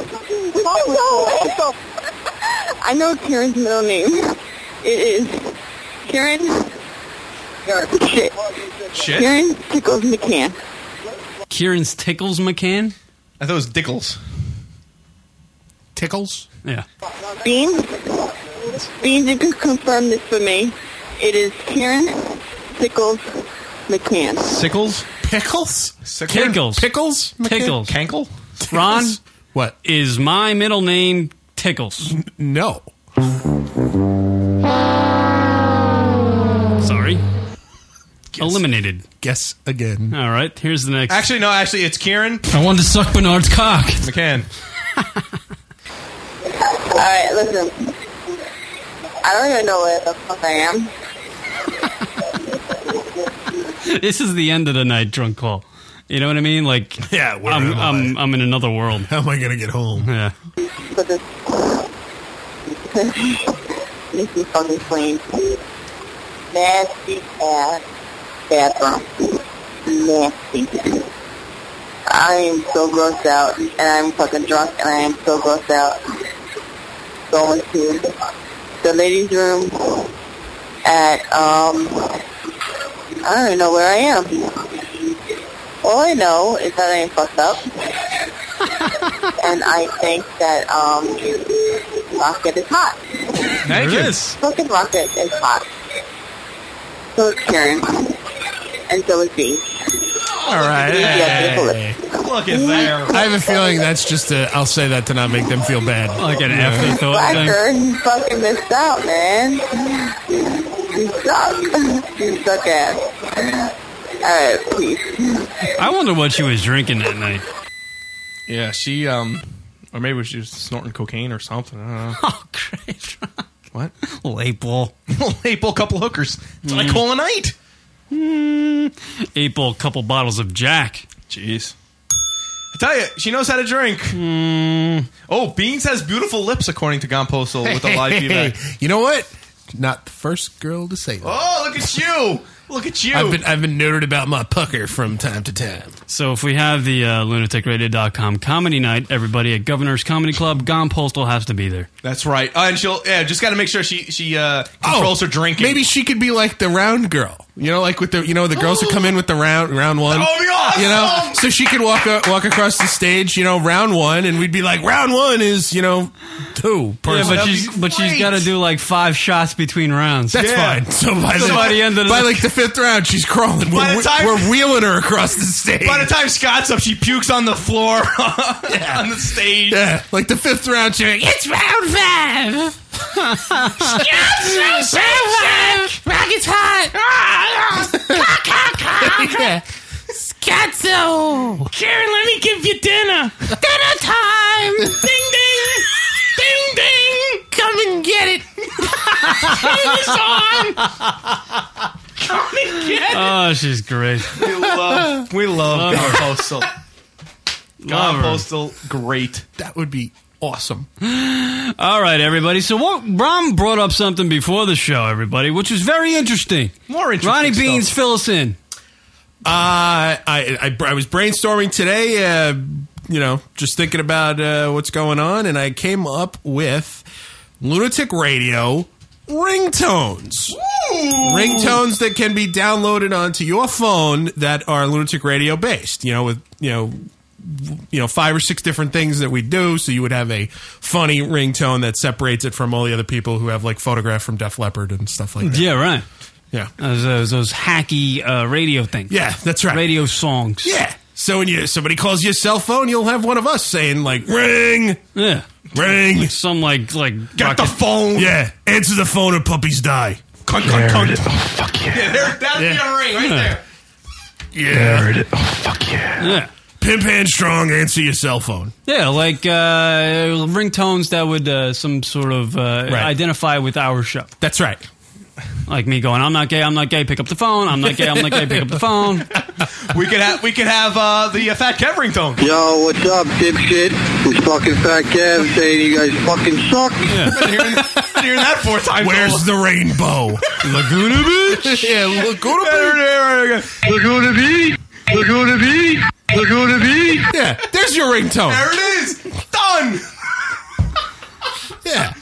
I know Kieran's middle name. It is Kieran. Shit. Shit? Kieran Tickles McCann. Kieran's Tickles McCann? I thought it was Dickles. Tickles? Yeah. Beans? Beans, you can confirm this for me. It is Kieran Tickles McCann. Sickles? Pickles? Tickles. Pickles? Tickles. Cankle? Ron? What? Is my middle name Tickles? No. Sorry. Eliminated. Guess again. All right, here's the next. Actually, no, actually, it's Kieran I wanted to suck Bernard's cock. McCann. Alright, listen. I don't even know where the fuck I am. This is the end of the night drunk call. You know what I mean? Like, Yeah, where I'm, am I? I'm, I'm in another world. How am I going to get home? Yeah. But this makes me fucking flame. Nasty ass bathroom. Nasty. I am so grossed out, and I'm fucking drunk, and I am so grossed out. Going to the ladies' room at, um, I don't even know where I am. all I know is that I am fucked up. And I think that um, Rocket is hot. Thank you. Fucking Rocket is hot. So is Karen. And so is Dean. All right. Hey. Look at there. I have a feeling that's just a, I'll say that to not make them feel bad. Like an afterthought Blacker, you fucking missed out, man. You suck. You suck ass. Alright, peace. I wonder what she was drinking that night. Yeah, she, um, or maybe she was snorting cocaine or something. I don't know. Oh, great. What? Little eight ball. Little eight ball, couple hookers. That's what I call a night. Mm. Eight ball, couple bottles of Jack. Jeez. I tell you, she knows how to drink. Mm. Oh, Beans has beautiful lips, according to Gone Postal, with the live feedback. You know what? Not the first girl to say that. Oh, look at you. Look at you. I've been I've been noted about my pucker from time to time. So if we have the uh, lunatic radio dot com comedy night, everybody at Governor's Comedy Club, Gone Postal has to be there. That's right. Uh, and she'll, yeah, just got to make sure she, she uh, controls Oh, her drinking. Maybe she could be like the round girl. You know, like with the you know the girls who come in with the round round one. That would be awesome! You know, so she could walk uh, walk across the stage. You know, round one, and we'd be like, round one is you know two. Yeah, person. but she's but she's got to do like five shots between rounds. That's fine. So by, So the, by the end of the by like the fifth round, she's crawling. By We're, the time- we're wheeling her across the stage. By the time Scott's up, she pukes on the floor on the stage. Yeah, like the fifth round, she's like, it's round five. Scott's round five. Rocket's hot. Yeah. Scotzo. Karen, let me give you dinner. Dinner time. Ding, ding. Ding, ding. Come and get it. It's on. Come and get it. Oh, she's great. We love, we love, Love Gone her. Postal. Gone her. Postal, great. That would be awesome. All right, everybody. So what? Brom brought up something before the show, everybody, which was very interesting. More interesting Ronnie stuff. Beans, fill us in. Uh, I, I I was brainstorming today, uh, you know, just thinking about uh, what's going on, and I came up with Lunatic Radio ringtones. Ooh. Ringtones that can be downloaded onto your phone that are Lunatic Radio based, you know, with, you know, you know, five or six different things that we do. So you would have a funny ringtone that separates it from all the other people who have like Photograph from Def Leppard and stuff like that. Yeah, right. Yeah. Those, those, those hacky uh, radio things. Yeah, that's right. Radio songs. Yeah. So when you somebody calls you a cell phone, you'll have one of us saying like ring, Yeah. ring. Like some like like Get the rocket- phone. Yeah, answer the phone or puppies die. Cunt, cunt, cunt. Oh, fuck yeah. Yeah, there, that'd Yeah. be a ring right there. Yeah. Oh, fuck yeah. Yeah. Pimp hand strong, answer your cell phone. Yeah, like uh, ringtones that would uh, some sort of uh, Right. identify with our show. That's right. Like me going, I'm not gay, I'm not gay, pick up the phone. I'm not gay, I'm not gay, pick up the phone. We could have we could have uh, the uh, Fat Kev ringtone. Yo, what's up, dipshit? It's fucking Fat Kev saying you guys fucking suck. Yeah. Been hearing, been hearing that four times. Where's the rainbow? Laguna Beach? Yeah, Laguna Beach. Laguna Beach? Laguna Beach? Laguna Beach? Yeah, there's your ringtone. There it is. Done. Yeah.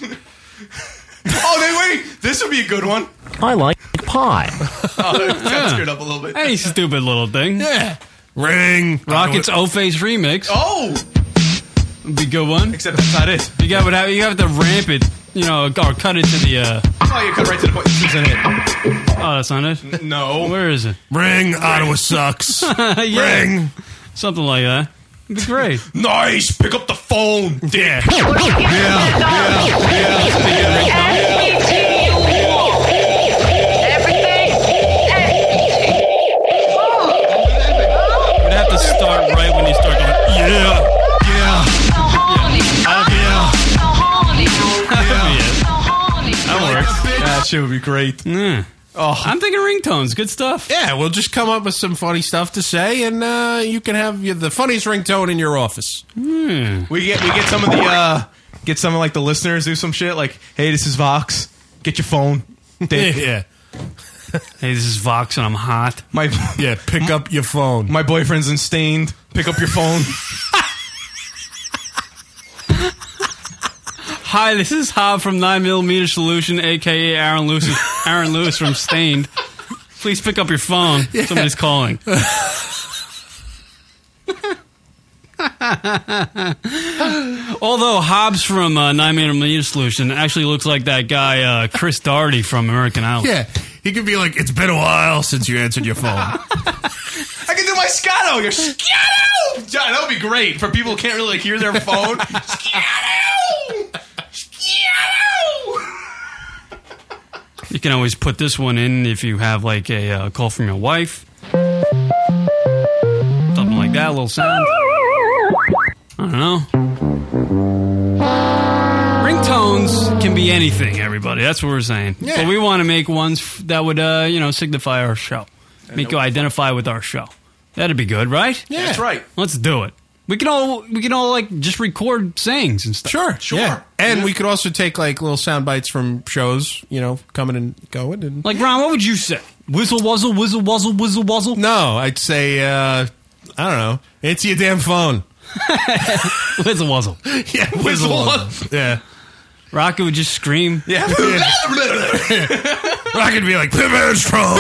Oh, they wait. This would be a good one. I like pie. Oh, that got screwed up a little bit. Any stupid little thing. Yeah. Ring. Rocket's O-Face remix. Oh, Would be a good one. except that's not it. You got to have you have to ramp it, you know, or cut it to the. Uh, Oh, you cut right to the point. This isn't it. oh, that's not it. N- No. Where is it? Ring. Ottawa sucks. Yeah. Ring. Something like that. It'd be great. Nice. Pick up the phone. Yeah. You'd have to start right when you start going. Yeah. Yeah. Oh, yeah. That works. That shit would be great. Yeah. Oh, I'm thinking ringtones. Good stuff. Yeah, we'll just come up with some funny stuff to say, and uh, you can have your, the funniest ringtone in your office. Hmm. we get we get some of the uh, get some of like the listeners do some shit like, hey, this is Vox. Get your phone. Dick. Yeah. Hey, this is Vox and I'm hot. My Yeah, pick up your phone. my boyfriend's in Stained. Pick up your phone. Hi, this is Hob from nine millimeter Solution, a k a. Aaron Lewis, Aaron Lewis from Stained. Please pick up your phone. Somebody's calling. Although Hobbs from uh, Nine Man Media Solution actually looks like that guy uh, Chris Doherty from American Idol. Yeah, he could be like, "It's been a while since you answered your phone." I can do my Scotto. You're Scotto. John, that would be great for people who can't really like, hear their phone. Scotto. Scotto. You can always put this one in if you have like a uh, call from your wife. Something like that, a little sound. I don't know. Ringtones can be anything, everybody. That's what we're saying. Yeah. But we want to make ones f- that would, uh, you know, signify our show. Make you identify with our show. That'd be good, right? Yeah, that's right. Let's do it. We can all we can all like just record sayings and stuff. Sure, Sure. yeah. And Yeah. we could also take like little sound bites from shows, you know, coming and going. And Like Ron, what would you say? Whistle wuzzle, whistle wuzzle, whistle wuzzle. no, I'd say uh, I don't know. Answer your damn phone. Whistle wuzzle. Yeah, whistle. Whistle. Yeah. Rocket would just scream. Yeah. I could be like, Pivot strong.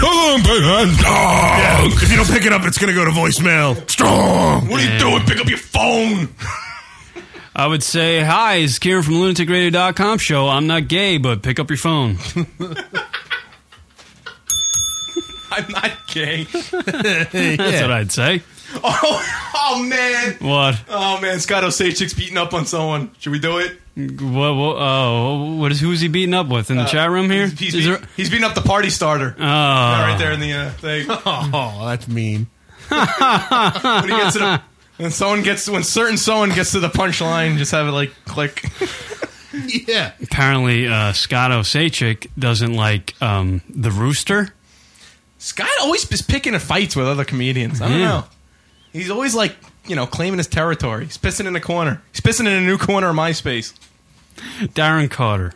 Yeah, if you don't pick it up, it's going to go to voicemail. Strong. What are you doing? Pick up your phone. I would say, hi, it's Kieran from lunatic radio dot com show. I'm not gay, but pick up your phone. I'm not gay. That's what I'd say. Oh, oh man. What? Oh man, Scott Osachik's beating up on someone. Should we do it? What, what, oh, what is, who is he beating up with in the Uh, chat room here? He's, he's, Is beat- there- he's beating up the party starter. Oh. Yeah, right there in the uh, thing. Oh, that's mean. when, he gets to the, when someone gets when certain someone gets to the punchline, just have it like click. Yeah. Apparently, uh, Scott Osachik doesn't like um, the Rooster. Scott always is picking a fights with other comedians. I don't Yeah. know. He's always like, you know, claiming his territory. He's pissing in a corner. He's pissing in a new corner of MySpace. Darren Carter.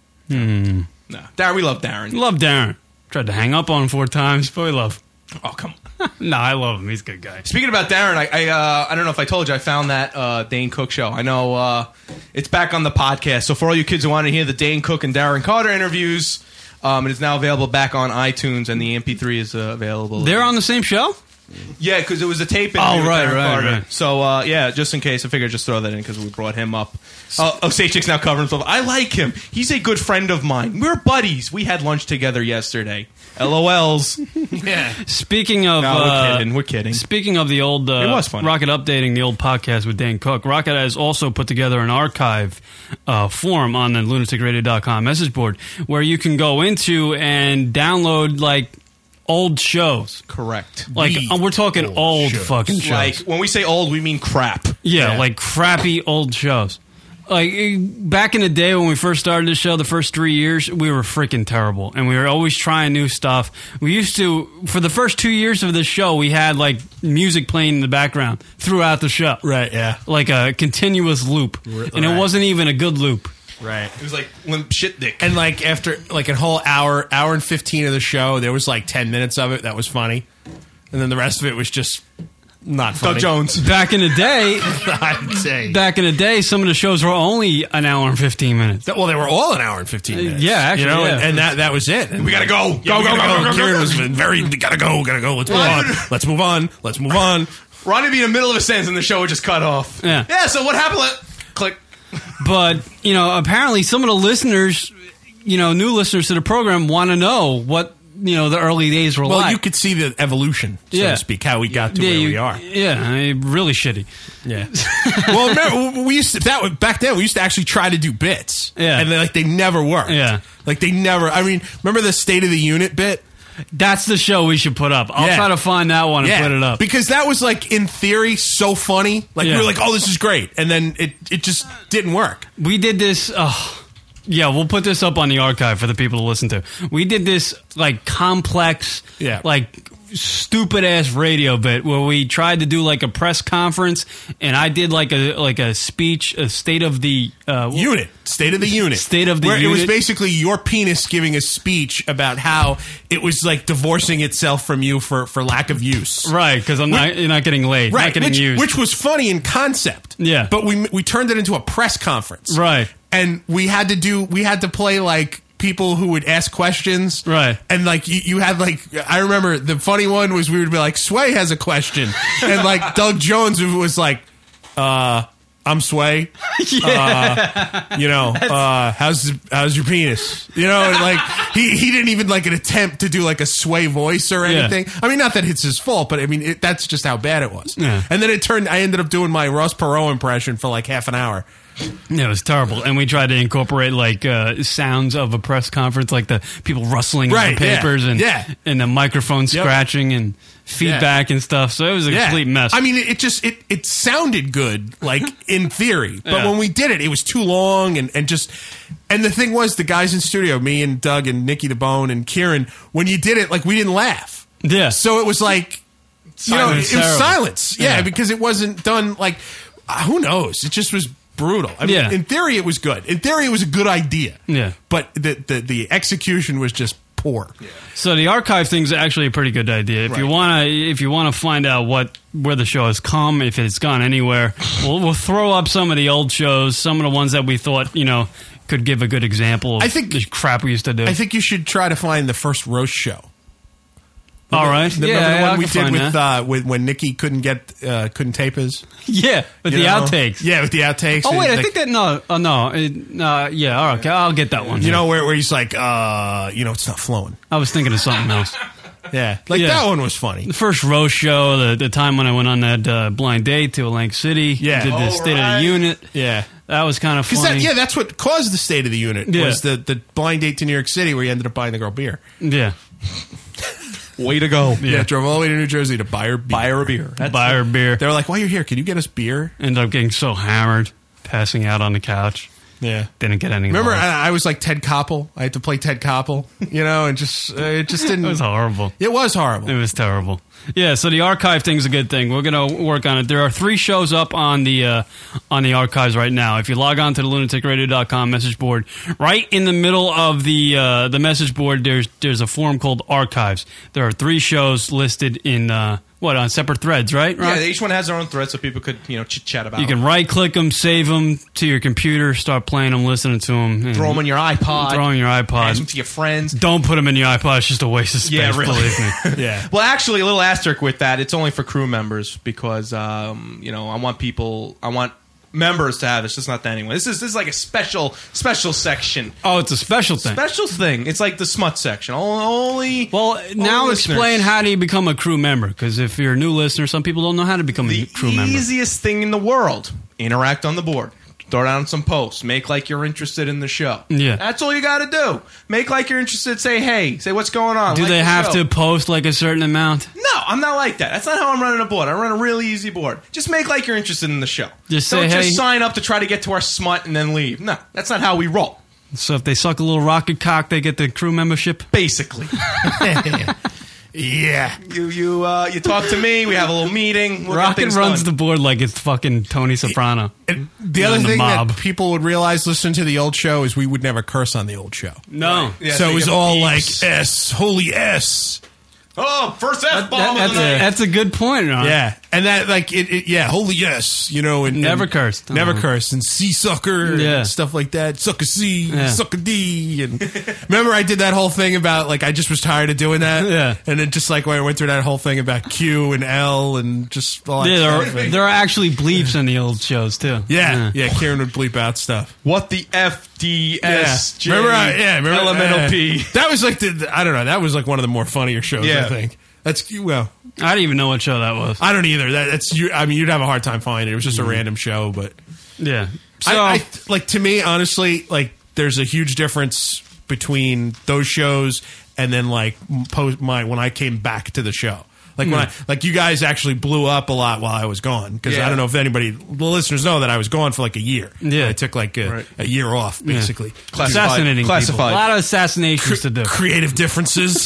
Hmm. No, Darren, we love Darren. Love Darren. Tried to hang up on him four times, but we love. Oh, come on. No, I love him. He's a good guy. Speaking about Darren, I I, uh, I don't know if I told you, I found that uh, Dane Cook show. I know uh, it's back on the podcast. So for all you kids who want to hear the Dane Cook and Darren Carter interviews, um, it is now available back on iTunes, and the M P three is uh, available. They're on the same show? Yeah, because it was a tape. Oh, interview with right, Darren right, Carter. right. So uh, yeah, just in case, I figured I'd just throw that in because we brought him up. Uh, Osachik's now covering himself. I like him. He's a good friend of mine. We're buddies. We had lunch together yesterday. LOLs. Yeah. Speaking of, No, we're uh, kidding. We're kidding. Speaking of the old uh, It was funny. Rocket updating the old podcast with Dan Cook, Rocket has also put together an archive uh, form on the lunatic radio dot com message board where you can go into and download like old shows. Correct. Like The uh, we're talking old, old shows. fucking shows. Like when we say old, we mean crap. Yeah, Yeah. like crappy old shows. Like eh, back in the day when we first started the show, the first three years, we were freaking terrible, and we were always trying new stuff. We used to, for the first two years of the show, we had like music playing in the background throughout the show, Right, yeah. like a continuous loop, R- and it right. wasn't even a good loop. Right. It was like limp shit dick. And like after like a whole hour, hour and fifteen of the show, there was like ten minutes of it that was funny. And then the rest of it was just not funny. Doug Jones. Back in the day, I'd say. back in the day, some of the shows were only an hour and fifteen minutes. Well, they were all an hour and fifteen minutes. Yeah, actually, you know, yeah. and, and that that was it. And We gotta go. Yeah, Go, we go, gotta go, go, go, Kieran go. was very gotta go, gotta go. Let's move Well, on. Let's move on. Let's move on. Ronnie be in the middle of a sentence and the show would just cut off. Yeah. Yeah, so what happened? Let- Click. But, you know, apparently some of the listeners, you know, new listeners to the program want to know what, you know, the early days were Well, like. you could see the evolution, so Yeah. to speak, how we got to Yeah, where you- we are. Yeah, I mean, really shitty. Yeah. Well, remember, we used to, that was- back then we used to actually try to do bits. Yeah. And they, like they never worked. Yeah. Like they never. I mean, remember the State of the Unit bit? That's the show we should put up. I'll Yeah. try to find that one and Yeah. put it up. Because that was like in theory so funny. Like Yeah. we were like, oh, this is great, and then it it just didn't work. We did this. Oh, yeah, we'll put this up on the archive for the people to listen to. We did this like complex, Yeah. like stupid ass radio bit where we tried to do like a press conference, and I did like a like a speech, a state of the uh, Unit, State of the Unit, State of the where Unit. it was basically your penis giving a speech about how it was like divorcing itself from you for for lack of use. Right, because I'm not you're not getting laid, Right, not getting which, used. which was funny in concept. Yeah. but we we turned it into a press conference. Right. And we had to do we had to play like people who would ask questions. Right. And like you, you had like I remember the funny one was we would be like, Sway has a question. And like Doug Jones was like, uh, I'm Sway. Yeah. Uh, you know, uh, how's how's your penis? You know, and like he, he didn't even like an attempt to do like a Sway voice or Yeah. anything. I mean, not that it's his fault, but I mean it, that's just how bad it was. Yeah. And then it turned. I ended up doing my Ross Perot impression for like half an hour. Yeah, it was terrible. And we tried to incorporate like uh, sounds of a press conference, like the people rustling Right, in the papers yeah, and yeah. and the microphone scratching and feedback and stuff. So it was a Yeah. complete mess. I mean, it, it just it it sounded good, like in theory, but Yeah. when we did it, it was too long and and just. And the thing was, the guys in studio, me and Doug and Nikki DeBone and Kieran, when you did it, like we didn't laugh. Yeah. So it was like, you know, it, Silence. it was Terrible. silence. Yeah, Yeah. because it wasn't done like. Uh, who knows? It just was brutal. I mean, Yeah. in theory, it was good. In theory, it was a good idea. Yeah. But the the, the execution was just poor. So the archive thing's actually a pretty good idea. If you wanna, if you wanna find out what where the show has come, if it's gone anywhere, we'll, we'll throw up some of the old shows, some of the ones that we thought you know could give a good example of I think- the crap we used to do. I think you should try to find the first roast show. All right. Remember Yeah, the yeah, one I we can did find with, that. uh, with when Nikki couldn't get uh, couldn't tape his. Yeah, with You the know? outtakes. Yeah, with the outtakes. Oh wait, And, I like, think that no, oh no, it, uh, yeah, all right, okay, I'll get that one. you yeah. know where where he's like, uh, you know, it's not flowing. I was thinking of something else. Yeah, like Yeah. that one was funny. The first roast show, the the time when I went on that uh, blind date to Atlantic City, Yeah. did the Oh, State of right. the Unit. Yeah. That was kind of Because funny. that, yeah, that's what caused the state of the unit Yeah. was the, the blind date to New York City where you ended up buying the girl beer. Yeah. Way to go. Yeah, drove all the way to New Jersey to buy her beer. Buy her a beer. That's Buy her beer. They were like, while you're here, can you get us beer? Ended up getting so hammered, passing out on the couch. Yeah. Didn't get any. Remember, love. I, I was like Ted Koppel. I had to play Ted Koppel, you know, and just, uh, it just didn't. It was horrible. It was horrible. It was terrible. Yeah, so the archive thing's a good thing. We're going to work on it. There are three shows up on the uh, on the archives right now. If you log on to the lunatic radio dot com message board, right in the middle of the uh, the message board, there's there's a form called archives. There are three shows listed in uh, what on separate threads, right? Yeah, Ron? each one has their own thread, so people could you know chit chat about. You can them. right click them, save them to your computer, start playing them, listening to them, Throw them on your iPod. Throw them on your Pass iPod. them to your friends. Don't put them in your iPod. It's just a waste of space. Yeah, really. Believe me. Yeah. Well, actually, a little asterisk with that. It's only for crew members because um, you know I want people, I want members to have it. It's just not that anyway. This is this is like a special special section. Oh, it's a special thing. Special thing. It's like the smut section. Only. Well, now only explain listeners. how do you become a crew member? Because if you're a new listener, some people don't know how to become a crew member. Easiest thing in the world. Interact on the board. Throw down some posts. Make like you're interested in the show. Yeah. That's all you got to do. Make like you're interested. Say hey. Say what's going on. Do Like they the have show. to post like a certain amount? No, I'm not like that. That's not how I'm running a board. I run a really easy board. Just make like you're interested in the show. Just Don't say, just hey- sign up to try to get to our smut and then leave. No, that's not how we roll. So if they suck a little rocket cock, they get the crew membership? Basically. Yeah. You you uh, you talk to me. We have a little meeting. We'll get Rocket things runs done. the board like it's fucking Tony Soprano. The other And the thing mob. that people would realize listening to the old show is we would never curse on the old show. No. Yeah, so they it was get all beeps. like S, holy S. Oh, first F bomb That- of that's, the night. a, that's a good point, Ron. Yeah, and that like it, it yeah, holy yes, you know, and Never and cursed. never Uh-huh. cursed, and C sucker, Yeah. and stuff like that, suck a C, Yeah. suck a D, and remember I did that whole thing about like I just was tired of doing that, Yeah. and then just like when I went through that whole thing about Q and L and just all that Yeah, there, stuff. are, there are actually bleeps in the old shows, too. yeah, yeah, Kieran would bleep out stuff. What the F D S J? Remember, I, yeah, remember elemental uh, P. That was like the, the- I don't know. That was like one of the more funnier shows. Yeah. I think that's well. I didn't even know what show that was. I don't either. That, that's you. I mean, you'd have a hard time finding it. It was just a random show, but Yeah. So, I, I like to me, honestly, like there's a huge difference between those shows and then like post my when I came back to the show. Like when I like you guys actually blew up a lot while I was gone because Yeah. I don't know if anybody the listeners know that I was gone for like a year. Yeah. I took like a, Right. a year off basically. Classified. assassinating Classified. people. A lot of assassinations to do. Creative differences.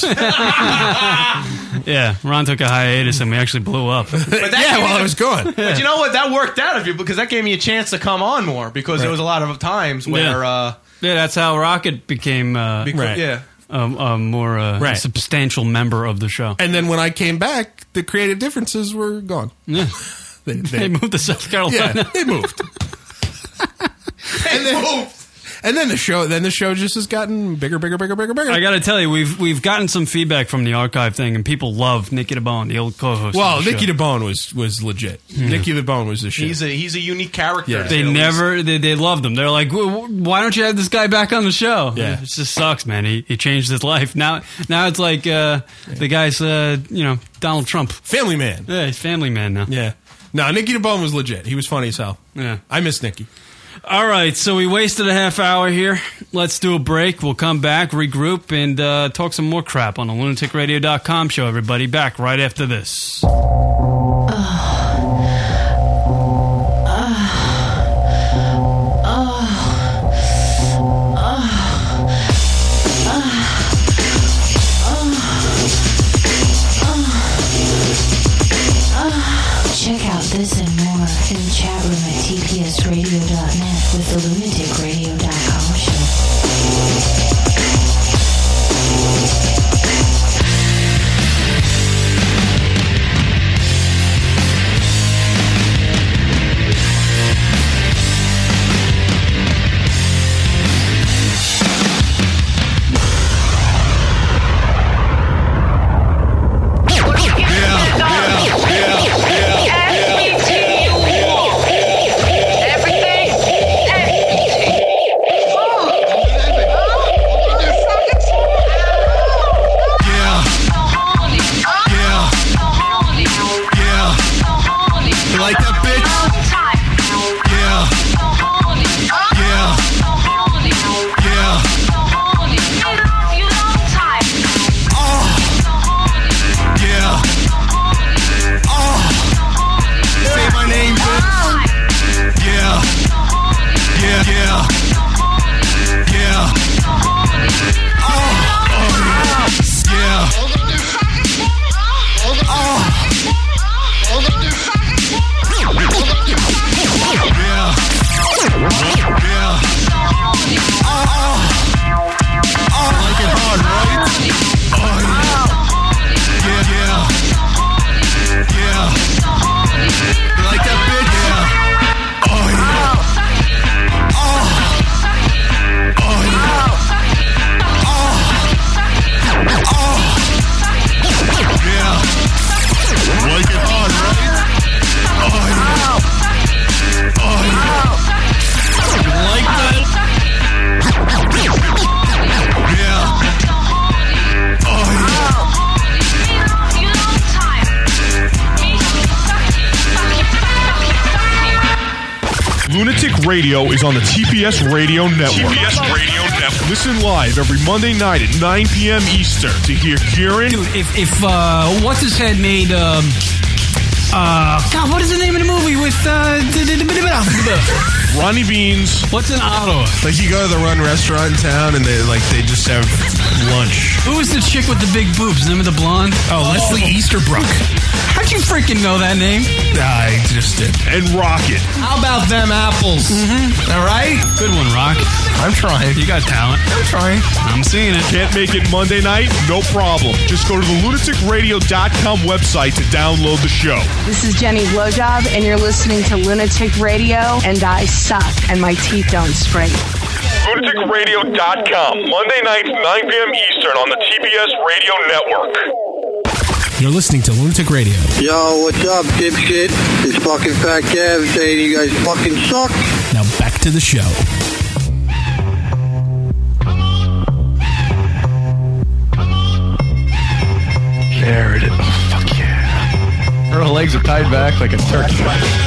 Yeah, Ron took a hiatus and we actually blew up. But that yeah, gave me while I the- was gone. But you know what? That worked out of you because that gave me a chance to come on more because there Right. was a lot of times where. Yeah. Uh, Yeah, that's how Rocket became uh, because, Right. Yeah. a, a more uh, Right. substantial member of the show. And then when I came back, the creative differences were gone. Yeah. They, They moved to South yeah, Carolina. they moved. And then, And then the show, then the show just has gotten bigger, bigger, bigger, bigger, bigger. I got to tell you, we've we've gotten some feedback from the archive thing, and people love Nicky DeBone, the old co-host. Well, of the Nicky show. DeBone was was legit. Yeah. Nicky DeBone was the shit. He's a he's a unique character. Yeah. to They say the least. never, they, they loved him. They're like, "Wh- wh- why don't you have this guy back on the show? Yeah. It just sucks, man. He he changed his life. Now now it's like uh, the guy's, uh, you know, Donald Trump. Family Man. Yeah, he's Family Man now. Yeah. No, Nicky DeBone was legit. He was funny as hell. Yeah. I miss Nicky. All right, so we wasted a half hour here. Let's do a break. We'll come back, regroup, and uh, talk some more crap on the lunatic radio dot com show, everybody. Back right after this. Check out this and more in the chat room at T P S radio dot net with the lunatic radio dot com show. You like that, bitch? Yeah. Yeah. Yeah. Oh. Yeah. Oh. Say my name, bitch. Yeah. Yeah. Yeah. Yeah. Oh. Oh, yeah. Yeah. Oh. Lunatic Radio is on the T P S Radio Network. T P S Radio Network. Listen live every Monday night at nine p.m. Eastern to hear Kieran. Dude, if, if uh, what's his head made, um, uh, God, what is the name of the movie with, uh, Ronnie Beans. What's in Ottawa? Like you go to the Run restaurant in town and they like they just have lunch. Who was the chick with the big boobs? Name of the blonde? Oh, Leslie Easterbrook. How'd you freaking know that name? I just did. And Rocket. How about them apples? Mm-hmm. All right? Good one, Rock. I'm trying. You got talent. I'm trying. I'm seeing it. Can't make it Monday night? No problem. Just go to the lunatic radio dot com website to download the show. This is Jenny Blowjob, and you're listening to Lunatic Radio, and I suck, and my teeth don't straight. lunatic radio dot com. Monday nights, nine p.m. Eastern on the T P S Radio Network. You're listening to Lunatic Radio. Yo, what's up, dipshit? It's fucking Fat Kev saying you guys fucking suck. Now back to the show. There it is. Oh, fuck yeah. Her legs are tied back like a turkey.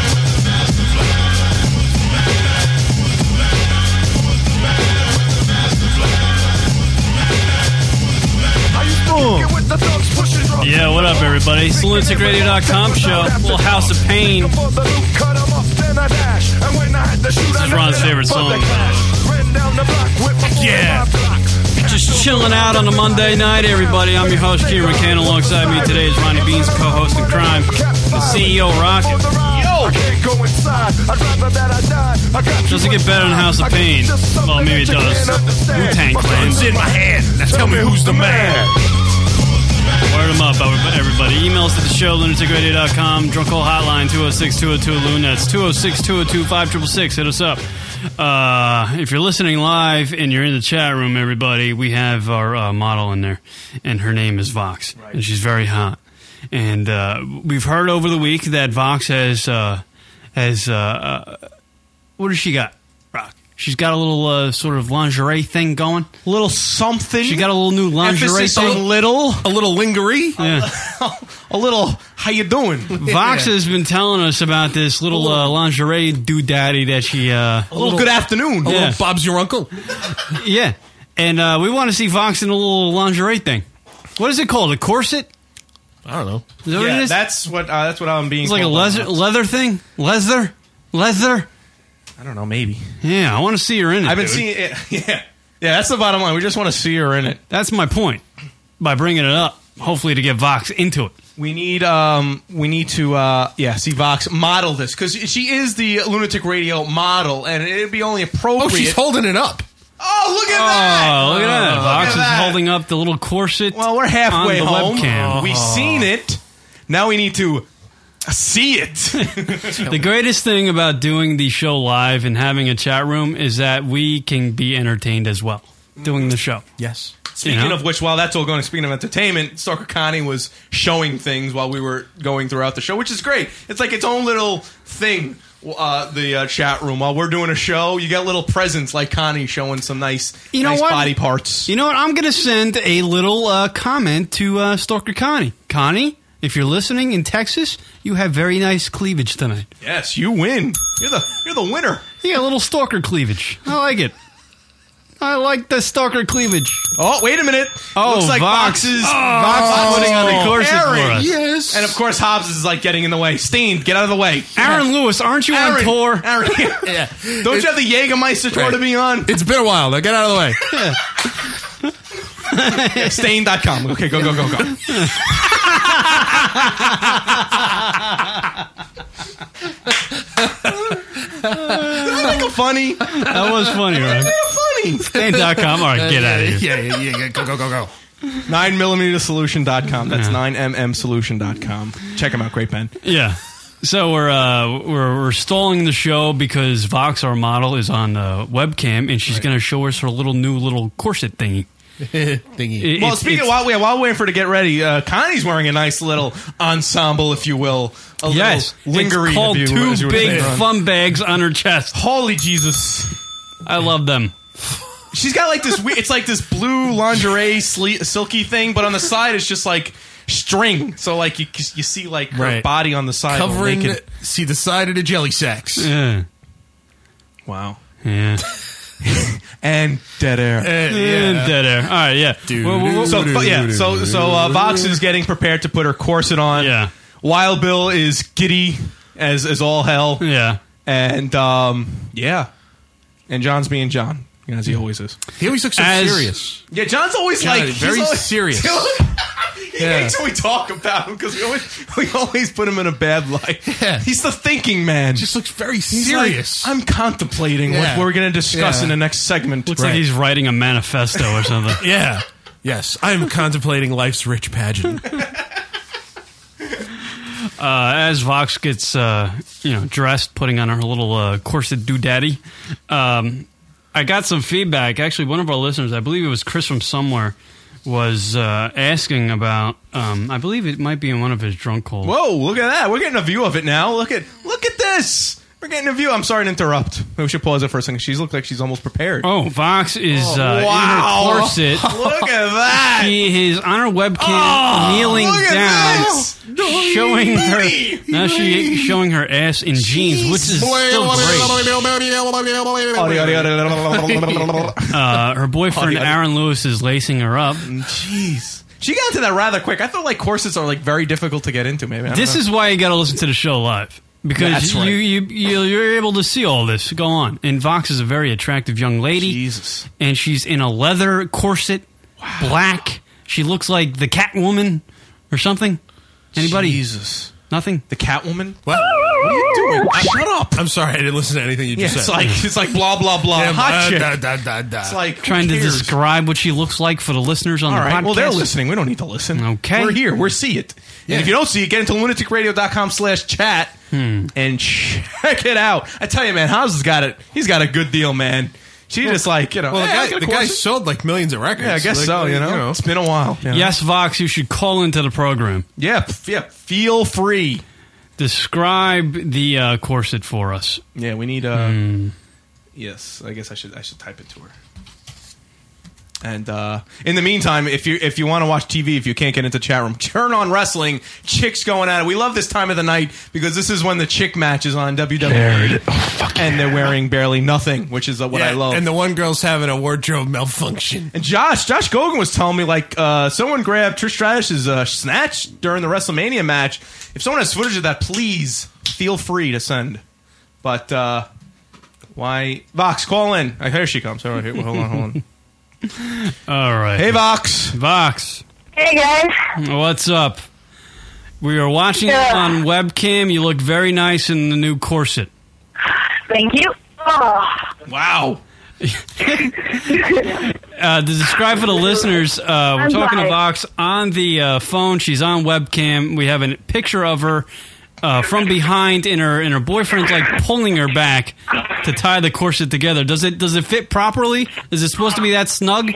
Yeah, what up, everybody? It's the lunatic radio dot com show. Little House of Pain. This is Ron's favorite song. Yeah. Just chilling out on a Monday night, everybody. I'm your host, Kieran McCann. Alongside me today is Ronnie Beans, co-host in crime, the C E O, Rocket. Yo! Doesn't get better than House of Pain. Well, maybe it does. Wu-Tang Clan. It's in my hand. Now tell me who's the man. Word them up, everybody. Emails to the show, lunatic radio dot com. Drunk call hotline, two oh six, two oh two, L U N. That's two oh six, two oh two, five six six six. Hit us up. Uh, if you're listening live and you're in the chat room, everybody, we have our uh, model in there, and her name is Vox, right. and she's very hot. And uh, we've heard over the week that Vox has uh, has uh, uh, what does she got? Rock. She's got a little uh, sort of lingerie thing going. A little something. She got a little new lingerie Emphasis thing. on little. A little lingerie. Yeah. A little, how you doing? Vox Yeah. has been telling us about this little uh, lingerie doodaddy that she... Uh, A little good afternoon. A Yeah. little Bob's your uncle. Yeah. And uh, we want to see Vox in a little lingerie thing. What is it called? A corset? I don't know. Is that what Yeah, it is? that's what uh, that's what I'm being It's like a told leather, about. leather thing? Leather? Leather? I don't know, maybe. Yeah, I want to see her in it, I've been dude. seeing it. Yeah. Yeah, that's the bottom line. We just want to see her in it. That's my point. By bringing it up, hopefully to get Vox into it. We need um we need to uh yeah see Vox model this because she is the Lunatic Radio model and it'd be only appropriate. Oh, she's holding it up. Oh, look at Oh, that! look at that. Oh, Vox look at is that. holding up the little corset. Well, we're halfway on the home. webcam. We've seen it. Now we need to see it. The greatest thing about doing the show live and having a chat room is that we can be entertained as well doing the show. Yes. Speaking You know? of which, while that's all going, speaking of entertainment, Stalker Connie was showing things while we were going throughout the show, which is great. It's like its own little thing, uh, the uh, chat room. While we're doing a show, you get little presents like Connie showing some nice, You know nice what? body parts. You know what? I'm going to send a little uh, comment to uh, Stalker Connie. Connie, if you're listening in Texas, you have very nice cleavage tonight. Yes, you win. You're the you're the winner. You got a little stalker cleavage. I like it. I like the stalker cleavage. Oh, wait a minute. Oh, Looks like Vox. Vox is, Oh, Vox is putting on the corset for Aaron. us. Yes. And of course, Hobbs is like getting in the way. Steen, get out of the way. Aaron Lewis, aren't you Aaron, on tour? Aaron, yeah. Don't you have the Jägermeister tour Right. to be on? It's been a while. Now get out of the way. Yeah, Stain dot com. Okay, go, go, go, go. Did I make it funny? That was funny, right? Funny. Stain dot com. All right, get out of here. Yeah, yeah, yeah, yeah. Go, go, go, go. nine millimeter solution dot com. That's Yeah. nine m m solution dot com. Check them out. Great pen. Yeah. So we're uh, we're we're stalling the show because Vox, our model, is on uh, webcam and she's going to show us her little new little corset thingy. Thingy. It- Well, it's- speaking it's- of while, yeah, while we're waiting for her to get ready, uh, Connie's wearing a nice little ensemble, if you will. A yes, little lingerie. it's called if you- two as you were big saying. fun bags on her chest. Holy Jesus! I love them. She's got like this. we- It's like this blue lingerie sle- silky thing, but on the side it's just like string. So like you you see like her Right. body on the side, all Covering, naked. see the side of the jelly sacks. Yeah. Wow. Yeah. And dead air. Uh, And dead air. All right, yeah. Dude. Well, well, well, So but yeah, so so uh, Vox is getting prepared to put her corset on. Yeah. Wild Bill is giddy as as all hell. Yeah. And um, yeah, and John's being John, you know, as he always is. He always looks so As- serious. Yeah, John's always Yeah, like very he's always, serious. He Yeah. hates when we talk about him because we always we always put him in a bad light. Yeah. He's the thinking man. Just looks very He's serious. like, I'm contemplating Yeah. what we're going to discuss Yeah. in the next segment. Looks like he's writing a manifesto or something. yeah. Yes. I'm contemplating life's rich pageant. Uh, as Vox gets, uh, you know, dressed, putting on her little uh, corset doodaddy, um, I got some feedback. Actually, one of our listeners, I believe it was Chris from somewhere, was uh, asking about. Um, I believe it might be in one of his drunk calls. Whoa! Look at that. We're getting a view of it now. Look at look at this. We're getting a view. I'm sorry to interrupt. We should pause it for a second. She looks like she's almost prepared. Oh, Vox is Oh, uh, wow. in her corset. Look at that. She is on her webcam, Oh, kneeling look at down, this. showing her. Now she showing her ass in jeans, which is still great. Uh, her boyfriend Aaron Lewis is lacing her up. Jeez. She got into that rather quick. I felt like corsets are like very difficult to get into. Maybe I don't This know. is why you got to listen to the show live. Because That's right. you, you, you, you're able to see all this go on. And Vox is a very attractive young lady. Jesus. And she's in a leather corset, black. She looks like the Catwoman or something. Anybody? Jesus. Nothing? The Catwoman? What? What are you doing? Shut up. I'm sorry. I didn't listen to anything you Yeah, just it's said. like it's like blah blah blah. Yeah, Hot uh, chick. da, da, da, da. It's like who Trying to cares? describe what she looks like for the listeners on All the right. podcast. Well, they're listening. We don't need to listen. Okay. We're here. We're see it. Yeah. And if you don't see it, get into lunatic radio dot com slash chat. Hmm. and check it out. I tell you, man, Hobbs has got it. He's got a good deal, man. She just like, you know. Well, the hey, guy, I got the a guy corset. sold like millions of records. Yeah, I guess Like, so, you know? It's been a while. you know? Yes, Vox, you should call into the program. Yeah, f- yeah. Feel free. Describe the uh, corset for us. Yeah, we need. Uh, Hmm. Yes, I guess I should. I should type it to her. And uh, in the meantime, if you if you want to watch T V, if you can't get into chat room, turn on wrestling. Chicks going at it. We love this time of the night because this is when the chick match is on W W E, and they're wearing barely nothing, which is uh, what Yeah, I love. And the one girl's having a wardrobe malfunction. And Josh, Josh Gogan was telling me like uh, someone grabbed Trish Stratus's uh, snatch during the WrestleMania match. If someone has footage of that, please feel free to send. But uh, why, Vox, call in. Uh, here she comes. All right, here, hold on, hold on. All right. Hey, Vox. Vox. Hey, guys. What's up? We are watching Yeah. it on webcam. You look very nice in the new corset. Thank you. Oh. Wow. Uh, to describe for the listeners, uh, we're I'm talking to sorry. Vox on the uh, phone. She's on webcam. We have a picture of her uh, from behind, and her and her boyfriend's like pulling her back to tie the corset together. Does it does it fit properly? Is it supposed to be that snug?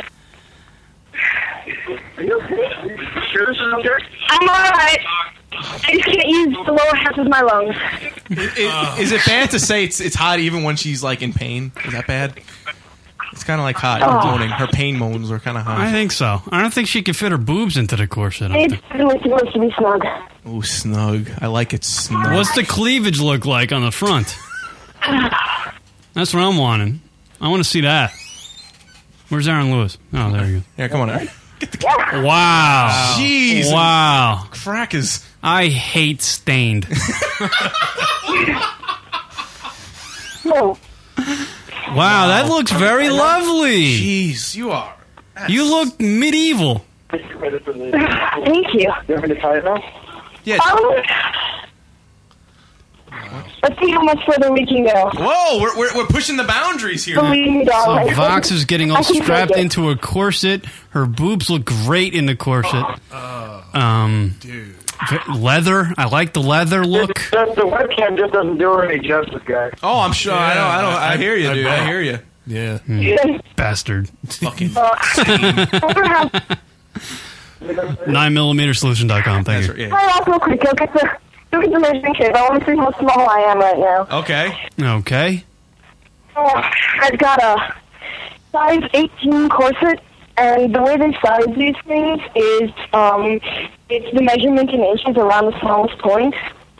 I'm alright. I just can't use the lower half of my lungs. Is, is it bad to say it's it's hot even when she's like in pain? Is that bad? It's kind of like hot. Oh. Moaning. Her pain moans are kind of hot. I think so. I don't think she can fit her boobs into the corset. It's really supposed to be snug. Oh, snug. I like it snug. What's the cleavage look like on the front? That's what I'm wanting. I want to see that. Where's Aaron Lewis? Oh, there you go. Yeah, come on, Aaron. Wow. Jeez. Wow. Crack is... I hate Stained. No. Wow, that looks very lovely. Jeez, you are. You look medieval. Thank you. You want me to tie it now? Yeah. Um, let's see how much further we can go. Whoa, we're, we're, we're pushing the boundaries here. Believe me, So darling. Vox is getting all I can take strapped it. into a corset. Her boobs look great in the corset. Um, Dude. leather. I like the leather look. The, the webcam just doesn't do her any justice, guys. Oh, I'm sure. I know. I don't. I, hear you, I dude. bet. I hear you. Yeah. Yeah. Bastard. Fucking. nine millimeter solution dot com. Thank you. Yeah. Hi, off real quick. Look at the look at the measuring tape. I want to see how small I am right now. Okay. Okay. Oh, I've got a size eighteen corset, and the way they size these things is um, it's the measurement in inches around the smallest point.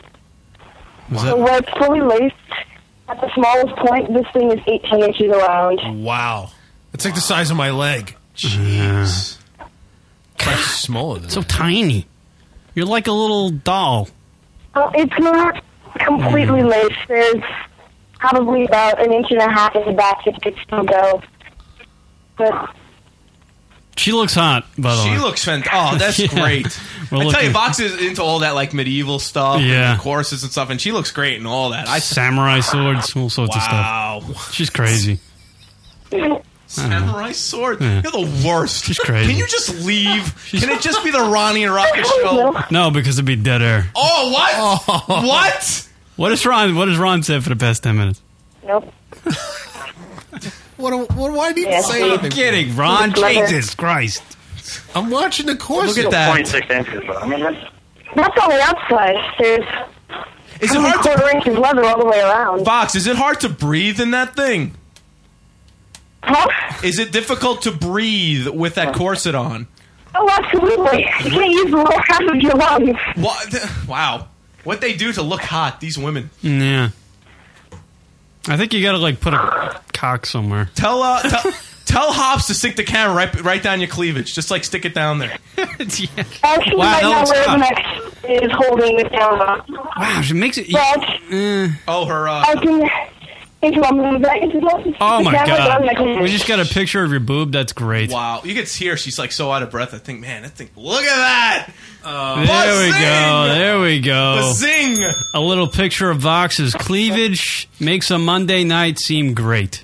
Was So that? where it's fully laced at the smallest point, this thing is eighteen inches around. Wow. It's like the size of my leg. Jeez. It's like smaller than So that. tiny. You're like a little doll. Well, it's not completely Mm. laced. There's probably about an inch and a half in the back that could still go. But She looks hot, by the way. She looks fantastic. Oh, that's Yeah. great. We're I tell you, looking- Vox is into all that like medieval stuff, Yeah. and the corsets and stuff, and she looks great and all that. I Samurai swords, all sorts wow. of stuff. She's crazy. Samurai sword. Yeah. You're the worst. She's crazy. Can you just leave? Can it just be the Ronnie and Rocket show? No, because it'd be dead air. Oh, what? What? What is Ron? What has Ron said for the past ten minutes? nope. What, do- what do I need Yeah, to say see. anything? Kidding, Ron. Clever. Jesus Christ. I'm watching the course. Look at that. point six inches, but I mean, that's... That's on the outside. There's Is it probably hard to quarter inches leather all the way around. Vox? Is it hard to breathe in that thing? Huh? Is it difficult to breathe with that corset on? Oh, absolutely. You can't use the lower half of your lungs. What? Wow. What they do to look hot? These women. Yeah. I think you gotta like put a cock somewhere. Tell uh, tell, tell Hobbs to stick the camera right right down your cleavage. Just like stick it down there. Actually, Wow, right that now, looks where the hot. next is holding the camera. Wow, she makes it. But Eh. Oh, her. Uh, I can... Think about moving back into the Oh the my camera down god. my cleavage. We just got a picture of your boob. That's great. Wow, you can see her. She's like so out of breath. I think, man, that thing. Look at that. Uh, There we go. There we go. Zing. A little picture of Vox's cleavage makes a Monday night seem great.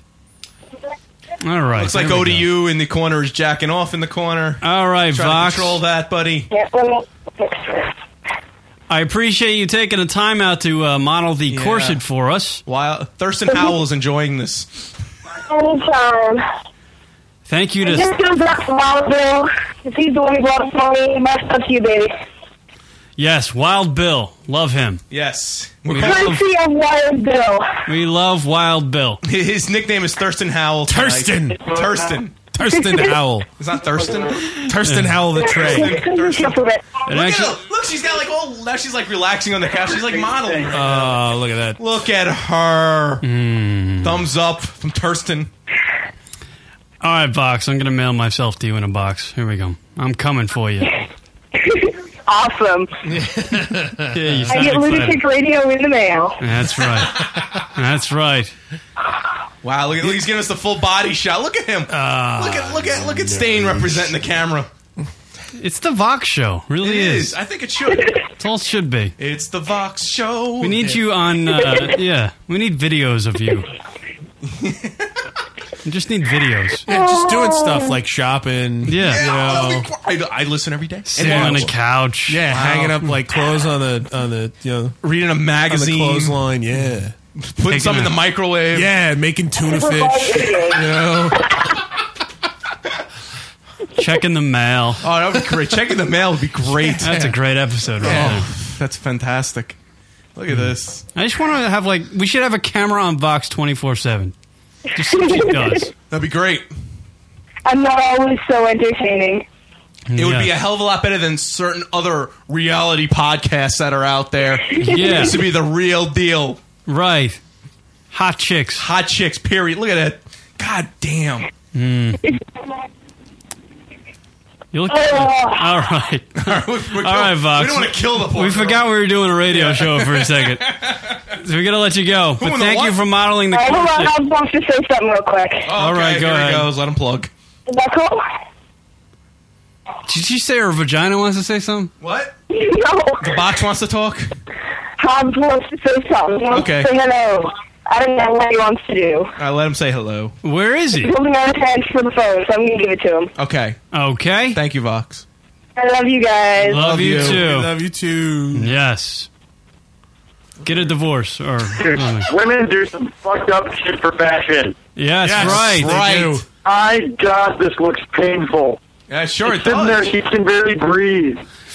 All right. Looks like there we O D go. U in the corner is jacking off in the corner. All right, Trying Vox. to control that, buddy. Yeah, let me fix this. I appreciate you taking the time out to uh, model the Yeah. corset for us. While Thurston Howell is enjoying this. Anytime. Thank you I to. just goes back to Wild Bill. If he's the one who brought it for me, my stuff to you, baby. Yes, Wild Bill. Love him. Yes. We love, Courtesy of Wild Bill. we love Wild Bill. His nickname is Thurston Howell. tonight. Thurston. Thurston. Thurston Howell. It's not Thurston. Thurston Howell the Trey. And Look actually, at her. Look, she's got like all. Now she's like relaxing on the couch. She's like modeling. Oh, look at that. Look at her. Mm. Thumbs up from Thurston. All right, Vox. I'm going to mail myself to you in a box. Here we go. I'm coming for you. Awesome. Yeah, you I sound get excited. Lunatic Radio in the mail. That's right. That's right. Wow, look at he's giving us the full body shot. Look at him. Uh, look at look at look at Stain representing the camera. It's the Vox show. Really It is. is. I think it should. It's all it should be. It's the Vox show. We need you on. Uh, yeah, we need videos of you. We just need videos. Yeah, just doing stuff like shopping. Yeah. You know, I, I listen every day. Sitting on a couch. yeah, Wow. hanging up like clothes on the on the you know Reading a on the magazine. clothesline. Yeah, Putting Taking something in a- the microwave. yeah, making tuna fish. You know, Checking the mail. Oh, that would be great. Checking the mail would be great. That's a great episode right there. Oh, that's fantastic. Look at this. I just want to have like we should have a camera on Vox twenty-four seven. Just see what she does. That'd be great. I'm not always so entertaining. It would be a hell of a lot better than certain other reality podcasts that are out there. Yeah. This would be the real deal. Right. Hot chicks. Hot chicks, period. Look at that. God damn. Mm. You look. Oh. All right. All right, Vox. We don't want to kill the poor We girl. forgot we were doing a radio show for a second. So we got to let you go. But in the thank you what? for modeling the All right, hold on. corset. I'm supposed to say something real quick. Oh, All okay, right, go here ahead. he goes. Let him plug. Is that cool? Did she say her vagina wants to say something? What? No. The box wants to talk? Hobbs wants to say something. He wants Okay. to say hello. I don't know what he wants to do. I let him say hello. Where is he? He's holding out his hands for the phone, so I'm going to give it to him. Okay. Okay. Thank you, Vox. I love you guys. Love, you, too. love you too. Yes. Get a divorce or something. Women do some fucked up shit for fashion. Yes, Yes, right. right. do. My God, this looks painful. Yeah, sure it Sitting there, does. she can barely breathe.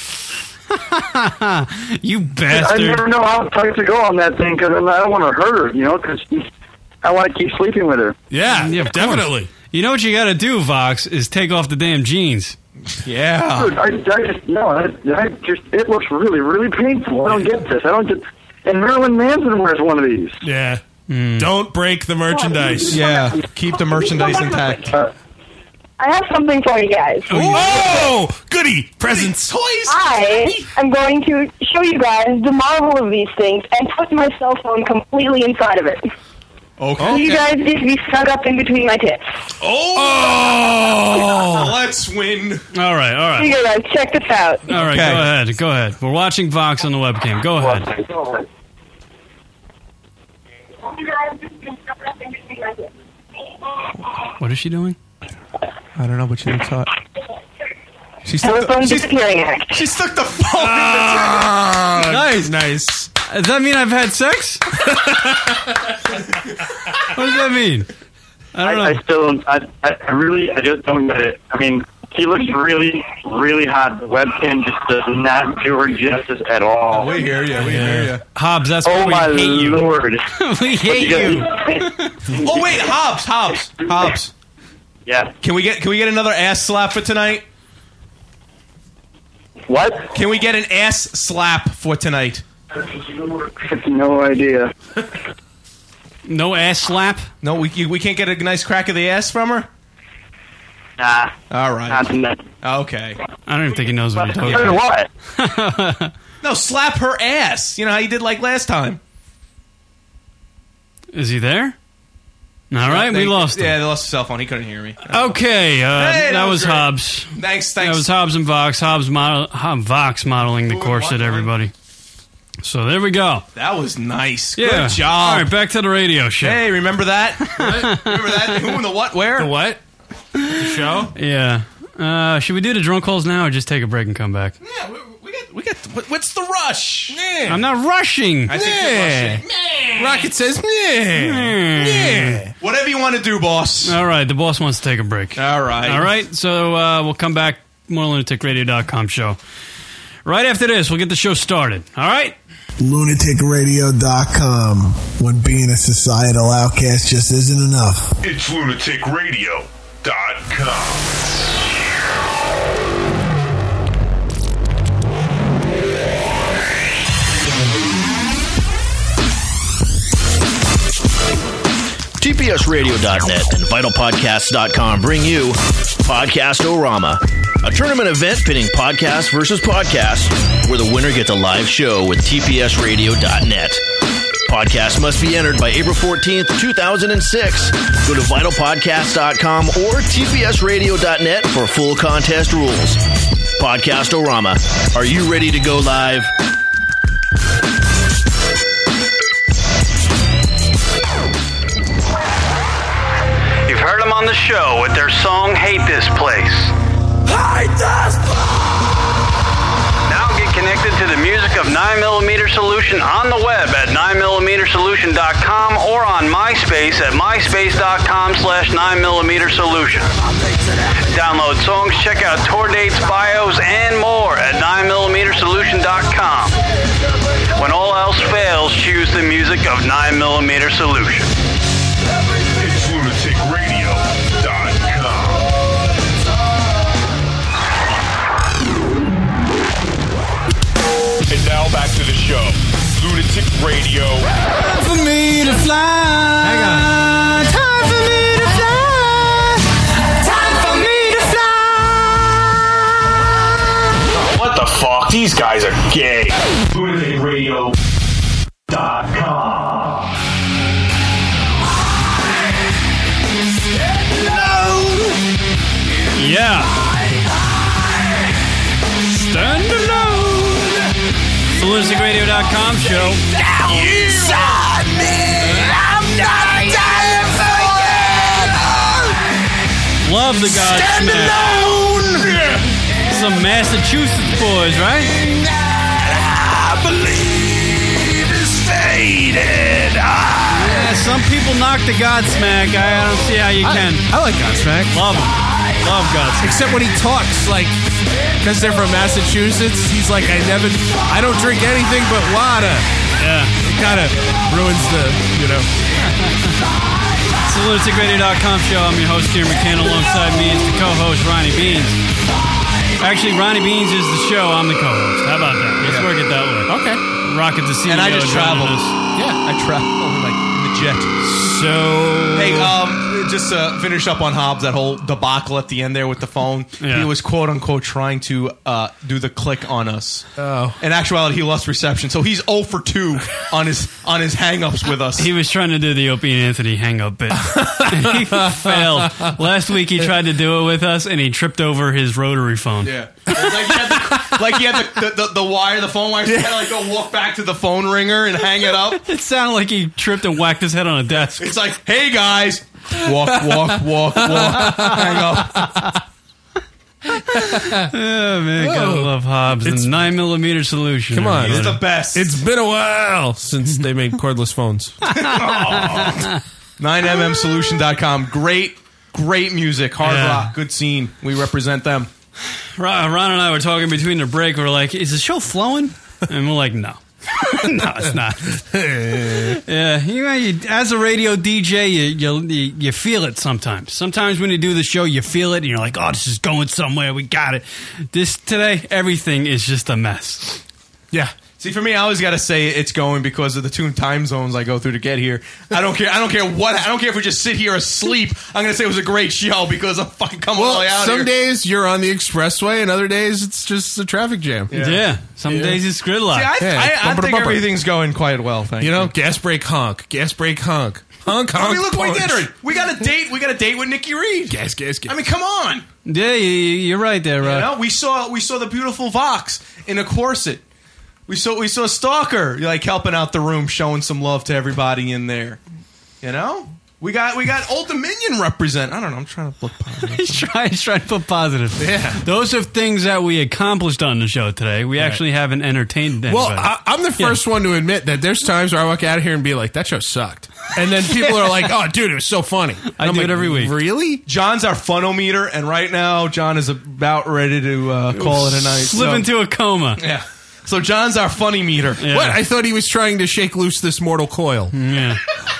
You I bastard. never know how tight to go on that thing because I don't want to hurt her, you know, because I want to keep sleeping with her. Yeah, Yeah, of course. definitely. You know what you got to do, Vox, is take off the damn jeans. Yeah. Dude, I, I just, no, I, I just, it looks really, really painful. I don't get this. I don't get, and Marilyn Manson wears one of these. Yeah. Mm. Don't break the merchandise. Yeah. Keep the merchandise intact. Uh, I have something for you guys. Oh, goody presents. Toys. I am going to show you guys the marvel of these things and put my cell phone completely inside of it. Okay. You guys need to be stuck up in between my tits. Oh. Let's win. All right, all right. You guys, check this out. All right, Okay. go ahead. Go ahead. We're watching Vox on the webcam. Go ahead. What is she doing? I don't know, but she looks hot. She stuck Telephone the, she's, disappearing act. she stuck the phone Ah, Nice. nice. Does that mean I've had sex? What does that mean? I I, don't know. I still, don't- I, I really, I just don't get it. I mean, she looks really, really hot. The webcam just does not do her justice at all. in the We hear you. We hear you. Hobbs, that's why Oh we my hate you. lord! We hate you. Oh wait, Hobbs, Hobbs, Hobbs. Yeah. Can we get can we get another ass slap for tonight? What? Can we get an ass slap for tonight? No idea. No ass slap? No, we we can't get a nice crack of the ass from her. Nah. All right. Not tonight. Okay. I don't even think he knows what you're talking Tell you about. what? No, slap her ass. You know how you did like last time. Is he there? All right, we They- lost him. Yeah, they lost his cell phone. He couldn't hear me. Okay, uh, Hey, that, was great. Hobbs. Thanks, That thanks. was Hobbs and Vox. Hobbs model, Hob, Vox modeling the corset, everybody. So there we go. That was nice. Yeah. Good job. All right, back to the radio show. Hey, remember that? Remember that? Who and the what? Where? The what? The show? Yeah. Uh, should we do the drunk calls now or just take a break and come back? Yeah, we, we got We got. What, what's the rush? I'm not rushing. I think you're rushing. Rocket says, yeah. Yeah. Whatever you want to do, boss. All right, the boss wants to take a break. All right. All right, so uh, we'll come back. More lunatic radio dot com show. Right after this, we'll get the show started. All right? lunatic radio dot com. When being a societal outcast just isn't enough. It's lunatic radio dot com. T P S radio dot net and vital podcasts dot com bring you Podcast-O-Rama, a tournament event pitting podcast versus podcast, where the winner gets a live show with T P S radio dot net. Podcast must be entered by April fourteenth, two thousand six. Go to vital podcasts dot com or T P S radio dot net for full contest rules. Podcast-O-Rama, are you ready to go live? You've heard them on the show with their song Hate This Place. Hate This Place! Now get connected to the music of nine millimeter Solution on the web at nine millimeter solution dot com or on MySpace at myspace dot com slash nine millimeter solution. Download songs, check out tour dates, bios, and more at nine millimeter solution dot com. When all else fails, choose the music of nine millimeter Solution. It's lunatic radio dot com. And now back to the show. Lunatic Radio. Time for me to fly. Hang on. Time for me to fly. Time for me to fly. What the fuck? These guys are gay. lunatic radio dot com. Yeah. Stand alone. It's the lunatic radio dot com show. Inside me, I'm not dying for it. Love the Godsmack. Stand alone. Some Massachusetts boys, right? I believe is faded. Yeah, some people knock the Godsmack. I, I don't see how you can. I, I like Godsmack. Love him. Love Godsmack. Except when he talks, like, because they're from Massachusetts, he's like, I never, I don't drink anything but water. Yeah. It kind of ruins the, you know. It's the lunatic radio dot com show. I'm your host, Kieran McCann. Alongside me is the co-host, Ronnie Beans. Actually, Ronnie Beans is the show. I'm the co-host. How about that? Let's Yeah. work it that way. Okay. Rocket the C E O. And I just joining traveled. us. Yeah, I traveled like in the jet. So Hey, um, just to finish up on Hobbs, that whole debacle at the end there with the phone. Yeah. He was quote unquote trying to uh, do the click on us. Oh. In actuality, he lost reception, so he's zero for two on his on his hang-ups with us. He was trying to do the Opie and Anthony hang-up bit. And he failed. Last week he tried to do it with us, and he tripped over his rotary phone. Yeah. It's like he had the, like he had the, the, the, the wire, the phone wire, so he had to like go walk back to the phone ringer and hang it up. It sounded like he tripped and whacked his head on a desk. It's like, hey guys, walk, walk, walk, walk, hang up. Oh, man, gotta Whoa. love Hobbs. It's- and nine millimeter Solution. Come on. He's everybody. the best. It's been a while since they made cordless phones. nine m m solution dot com. Great, great music. Hard Yeah. rock. Good scene. We represent them. Ron, Ron and I were talking between the break. We were like, is the show flowing? And we're like, no. No, it's not. Yeah, you know, you, as a radio D J, you, you you feel it sometimes. Sometimes when you do the show, you feel it, and you're like, "Oh, this is going somewhere. We got it." This today, everything is just a mess. Yeah. See, for me, I always got to say it's going because of the two time zones I go through to get here. I don't care. I don't care what. I don't care if we just sit here asleep. I'm going to say it was a great show because I'm fucking coming all the way Well, out some here. days you're on the expressway, and other days it's just a traffic jam. Yeah, some Yeah. days it's gridlock. See, I, Yeah, I, I bumper to think bumper. everything's going quite well. Thank you. You know, gas brake honk, gas brake honk, honk honk. I mean, look, we punch. did it. We got a date. We got a date with Nikki Reed. Gas, gas, gas. I mean, come on. Yeah, you, you're right there, You Ron. know, we saw we saw the beautiful Vox in a corset. We saw we saw Stalker like helping out the room, showing some love to everybody in there. You know, We got we got Old Dominion represent. I don't know. I'm trying to look positive. he's, trying, he's trying to put positive. Yeah. Those are things that we accomplished on the show today. We Right. actually haven't entertained anybody. Well, I, I'm the first Yeah. one to admit that there's times where I walk out of here and be like, that show sucked. And then people are like, oh, dude, it was so funny. And I I'm do like, it every week. Really? John's our funometer, and right now John is about ready to uh, call it a night. Slip so- into a coma. Yeah. So John's our funny meter. Yeah. What? I thought he was trying to shake loose this mortal coil. Yeah.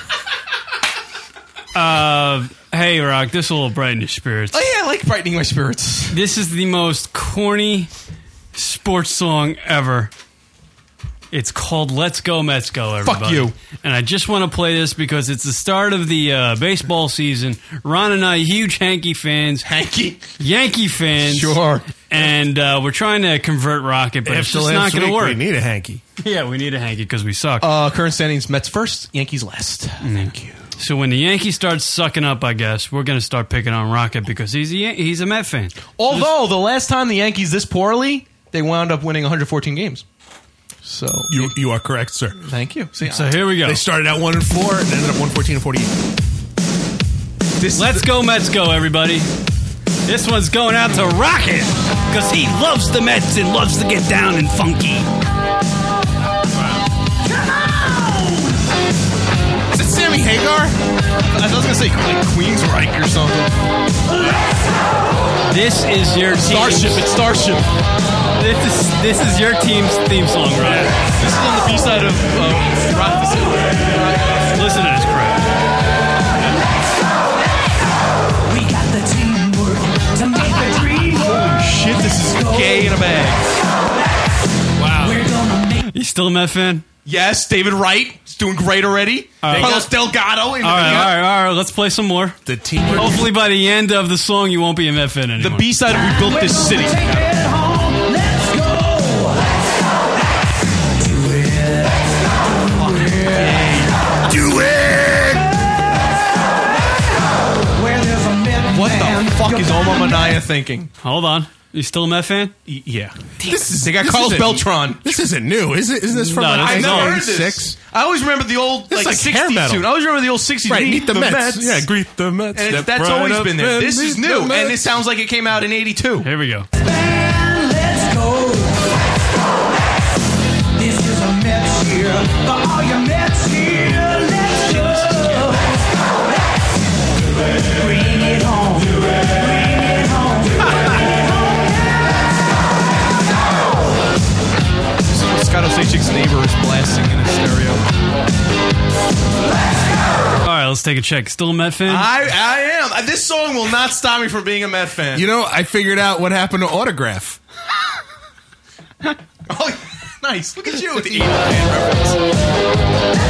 uh, hey, Rock, this will brighten your spirits. Oh, yeah, I like brightening my spirits. This is the most corny sports song ever. It's called Let's Go Mets Go, everybody. Fuck you. And I just want to play this because it's the start of the uh, baseball season. Ron and I, huge Yankee fans. Hanky? Yankee fans. Sure. And uh, we're trying to convert Rocket, but it's After just not last going to week, work. we need a hanky. Yeah, we need a hanky because we suck. Uh, current standings, Mets first, Yankees last. Thank you. So when the Yankees start sucking up, I guess, we're going to start picking on Rocket because he's a, Yan- he's a Met fan. Although, the last time the Yankees this poorly, they wound up winning one hundred fourteen games. So You you are correct, sir. Thank you. See, So here we go. They started out one and four and ended up one fourteen and forty-eight. This Let's go Mets go, everybody. This one's going out to Rocket because he loves the Mets and loves to get down and funky. Is it Sammy Hagar? I was going to say like Queensryche or something. This is your team's, Starship. It's Starship. This is this is your team's theme song, right? This is on the B-side of uh, Rock the City. Listen to this crap. We got the teamwork to make the dream work. Holy shit, this is gay in a bag. Wow. We're gonna make You still a Met fan? Yes, David Wright is doing great already. right. Carlos Delgado. All right, all right, all right. Let's play some more. The team. Hopefully, by the end of the song, you won't be a Met fan anymore. The B-side of We Built This City. take it home. Let's go. Do it. Do it! Where there's a Met What man, the fuck you're is gonna Oma make Minaya thinking? Hold on. You still a Met fan? Y- Yeah. This is, They got this Carlos isn't- Beltran. This isn't new, is it? Isn't this from No, like this I've is never old. heard this. ninety-six? I always remember the old This like is like hair sixties metal. tune. I always remember the old sixties. Right, meet the, Mets. Yeah, greet the Mets. And it, Step that's right always up been there. and This is meet new, the and Mets. it sounds like it came out in eighty-two. Here we go. And let's go. This is a Mets year. For all your Mets here, let's go. Bring it home. Bring it home. Scott Osechik's neighbor is blasting in his stereo. All right, let's take a check. Still a Met fan? I, I am. This song will not stop me from being a Met fan. You know, I figured out what happened to Autograph. Oh, nice. Look at you with the eighties band reference.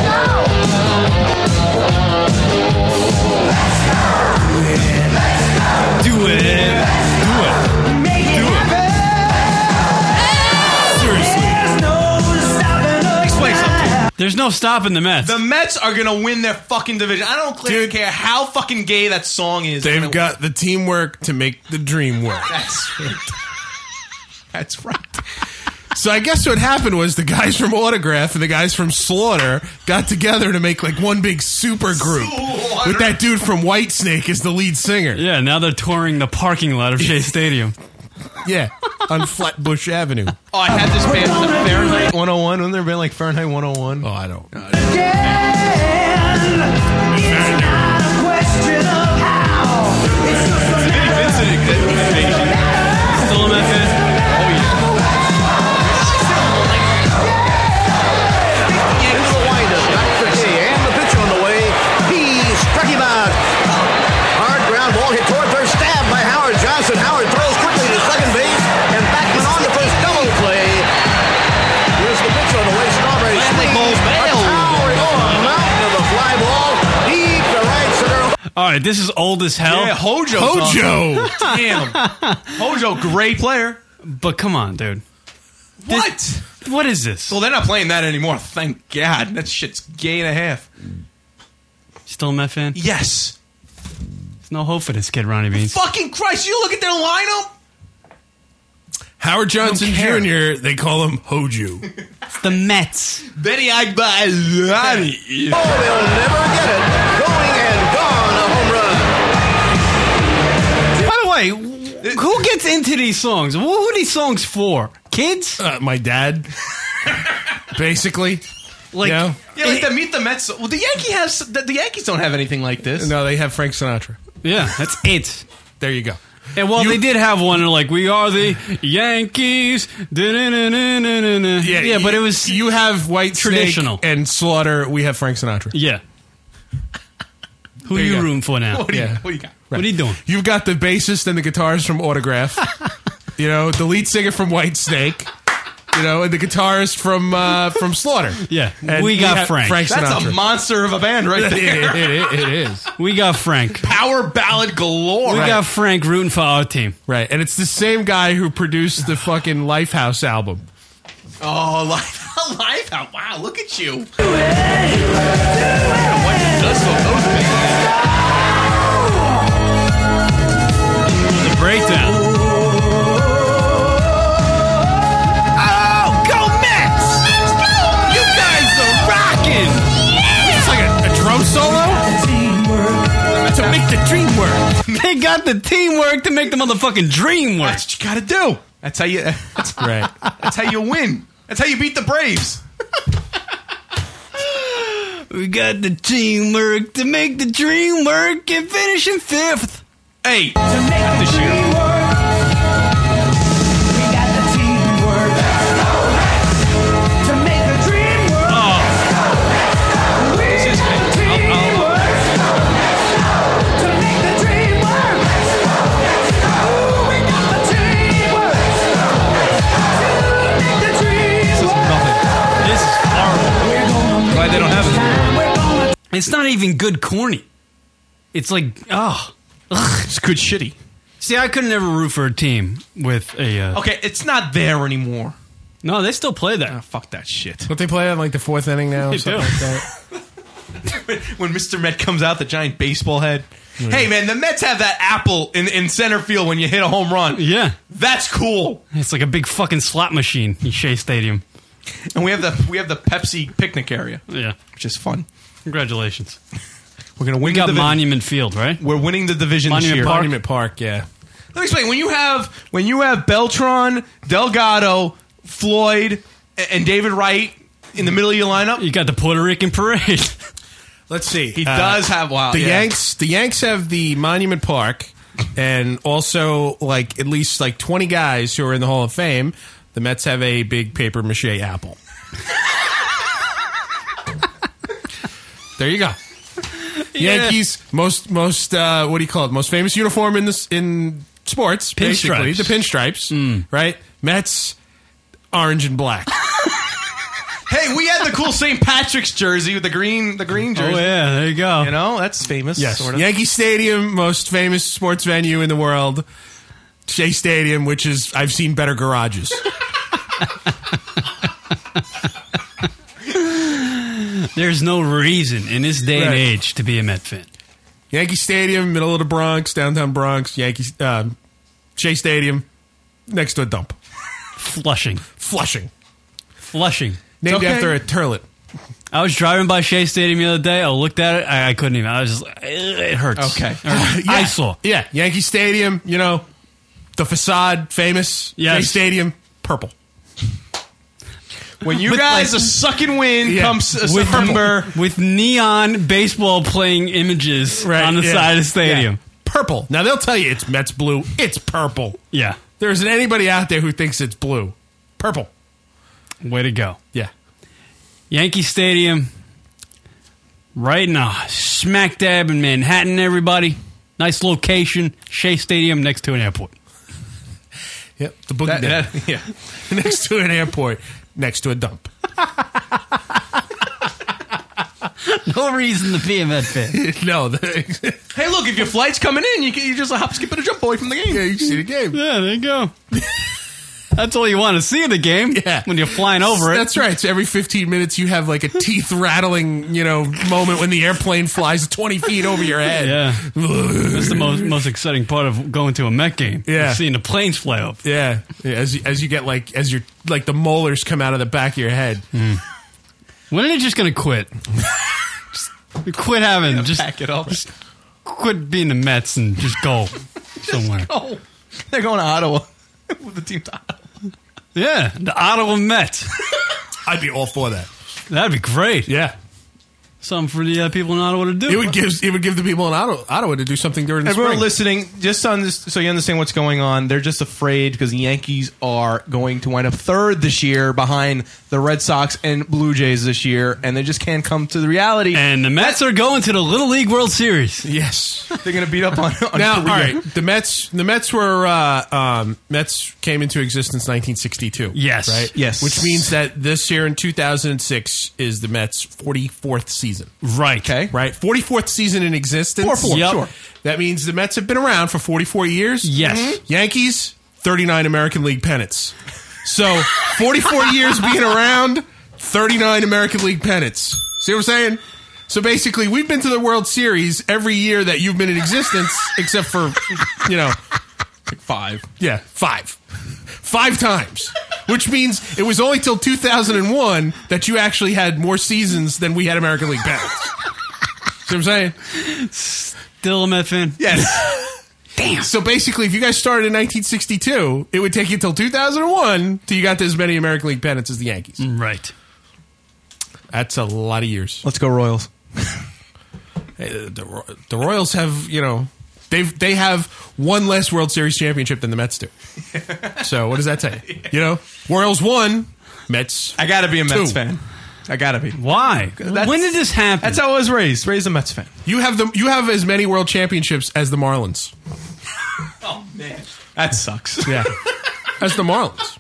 Do it. Do it. Make it happen. Seriously. There's no stopping us Explain something. now. There's no stopping the Mets. The Mets are going to win their fucking division. I don't Dude. care how fucking gay that song is. They've Gonna- got the teamwork to make the dream work. That's right. That's right. So I guess what happened was the guys from Autograph and the guys from Slaughter got together to make like one big super group Slaughter. with that dude from Whitesnake as the lead singer. yeah, now they're touring the parking lot of Shea Stadium. Yeah, on Flatbush Avenue. Oh, I had this band, the Fahrenheit one oh one. Wouldn't there have been like Fahrenheit one oh one? Oh, I don't. It's not a question of how. It's just a Still a Met fan? Here's the windup, back for D, and the pitch on the way. He struck him out. Hard ground ball hit toward first, stabbed by Howard Johnson. Howard throws quickly to second base, and Backman on the first double play. Here's the pitch on the way. Strawberry swing. Towering on, mountain of the fly ball. Deep to right center. All right, this is old as hell. Yeah, Hojo's Hojo! awesome. Damn. Hojo, great player. But come on, dude. What? What is this? Well, they're not playing that anymore. Thank God. That shit's gay and a half. Still a Met fan? Yes. There's no hope for this kid, Ronnie Beans. Fucking Christ. You look at their lineup. Howard Johnson care. Junior, they call him Hoju. It's the Mets. Benny Agbalani. Oh, they'll never get it. Going and going. gets into these songs? Who are these songs for? Kids? Uh, my dad. Basically. Like, you know? Yeah, like the Meet the Mets. Well, the Yankee has the, the Yankees don't have anything like this. No, they have Frank Sinatra. Yeah, that's it. There you go. And well, You- they did have one like "We Are the Yankees." Da-na-na-na-na-na-na. Yeah, yeah, but it was you have White traditional. Snake and Slaughter. We have Frank Sinatra. Yeah. Who are There you you go. rooting for now? What do you, Yeah. what do you got? What are you doing? You've got the bassist and the guitarist from Autograph. You know, the lead singer from White Snake. You know, and the guitarist from uh, from Slaughter. Yeah, And we got have Frank. Frank That's Sinatra. a monster of a band right it, there. it, it, it is. We got Frank. Power ballad galore. We got Frank rooting for our team. Right, and it's the same guy who produced the fucking Lifehouse album. Oh, life, life! Wow, look at you. What does those The breakdown. Oh, go Mets! You guys are rocking! It's like a, a drum solo to make the dream work. They got the teamwork to make the motherfucking dream work. That's what you got to do. That's how you. That's Right. That's how you win. That's how you beat the Braves. We got the teamwork to make the dream work and finish in fifth. Hey, To make not the this year. dream work, we got the teamwork. To make the dream work, we got the teamwork. To make the dream work, ooh, we got the teamwork. To make the dream work, This is horrible. we're gonna Glad they don't have it. we're gonna It's not even good corny. It's like, oh. Ugh. It's good shitty. See, I could never root for a team with a... Uh, Okay, it's not there anymore. No, they still play that. Ah, fuck that shit. But they play in like the fourth inning now. They Or something do. like that. When Mister Met comes out, the giant baseball head. Hey, man, the Mets have that apple in, in center field when you hit a home run. Yeah. That's cool. It's like a big fucking slot machine in Shea Stadium. And we have the we have the Pepsi picnic area, Yeah. which is fun. Congratulations. We're gonna win. We the got divi- Monument Field, right? We're winning the division Monument this year. Park? Monument Park, yeah. Let me explain. When you have when you have Beltran, Delgado, Floyd, a- and David Wright in the middle of your lineup, You got the Puerto Rican parade. Let's see. he Uh, does have wow. The yeah. Yanks, the Yanks have the Monument Park, and also like at least like twenty guys who are in the Hall of Fame. The Mets have a big paper mache apple. There you go. Yeah. Yankees most most uh, what do you call it? Most famous uniform in this in sports, basically Pinstripes. the pinstripes, right? Mets orange and black. Hey, we had the cool Saint Patrick's jersey with the green the green jersey. Oh, yeah. There you go. You know, that's famous. Yes, sort of. Yankee Stadium, most famous sports venue in the world. Shea Stadium, which is I've seen better garages. There's no reason in this day and Right. age to be a Met fan. Yankee Stadium, middle of the Bronx, downtown Bronx. Yankee um, Shea Stadium, next to a dump. Flushing. Flushing, Flushing. named okay. after a turlet. I was driving by Shea Stadium the other day. I looked at it. I, I couldn't even. I was just like, it hurts. Okay. It hurts. I saw. Yeah, Yankee Stadium. You know, the facade, famous. Yes. Shea Stadium, purple. When you With, guys like- are sucking wind Yeah. comes With, September. with neon baseball playing images Right, on the yeah. side of the stadium. Yeah. Purple. Now they'll tell you it's Mets blue. It's purple. Yeah. There isn't anybody out there who thinks it's blue. Purple. Way to go. Yeah. Yankee Stadium, right now, smack dab in Manhattan, everybody. Nice location. Shea Stadium next to an airport. Yep. The boogie That- down. that- yeah. Next to an airport. Next to a dump. No reason to be a Met fan. No. The, Hey, look, if your flight's coming in, you, can, you just hop, skip, and a jump away from the game. yeah, you see the game. Yeah, there you go. That's all you want to see in the game. Yeah. When you're flying over it. That's right. So every fifteen minutes you have like a teeth rattling, you know, moment when the airplane flies twenty feet over your head. Yeah. That's the most most exciting part of going to a Met game. Yeah. Seeing the planes fly up. Yeah. Yeah, as you, as you get like as you're like the molars come out of the back of your head. When are they just going to quit? Just quit having, just Pack it up. quit being the Mets and just go somewhere. Oh. They're going to Ottawa with the team to Ottawa. Yeah, the Ottawa Mets. I'd be all for that. That'd be great. Yeah. Something for the uh, people in Ottawa to do. It would give it would give the people in Ottawa, Ottawa to do something during the Everyone spring. listening, just on this, so you understand what's going on. They're just afraid because the Yankees are going to wind up third this year behind the Red Sox and Blue Jays this year, and they just can't come to the reality. And the Mets are going to the Little League World Series. Yes, they're going to beat up on. on now, all Korea. right, the Mets. The Mets were uh, um, Mets came into existence nineteen sixty-two. Yes. right. Yes, which means that this year in two thousand six is the Mets' forty-fourth season. Right. Okay. Right, forty-fourth season in existence. Four, four, Yep. sure. That means the Mets have been around for forty-four years. Yes. Mhm. Yankees, thirty-nine American League pennants. So, forty-four years being around, thirty-nine American League pennants. See what I'm saying? So basically, we've been to the World Series every year that you've been in existence, except for, you know, like five. Yeah, five. Five times. Which means it was only till two thousand one that you actually had more seasons than we had American League pennants. See what I'm saying? Still a Met fan? Yes. Damn. So basically, if you guys started in nineteen sixty-two, it would take you till two thousand one till you got as many American League pennants as the Yankees. Right. That's a lot of years. Let's go Royals. Hey, the, Ro- the Royals have, you know, they they have one less World Series championship than the Mets do. So what does that say? You know, Royals won, Mets. I got to be a Mets two. fan. I got to be. Why? That's- When did this happen? That's how I was raised. Raised a Mets fan. You have the you have as many World Championships as the Marlins. Oh man, that sucks. Yeah, as the Marlins.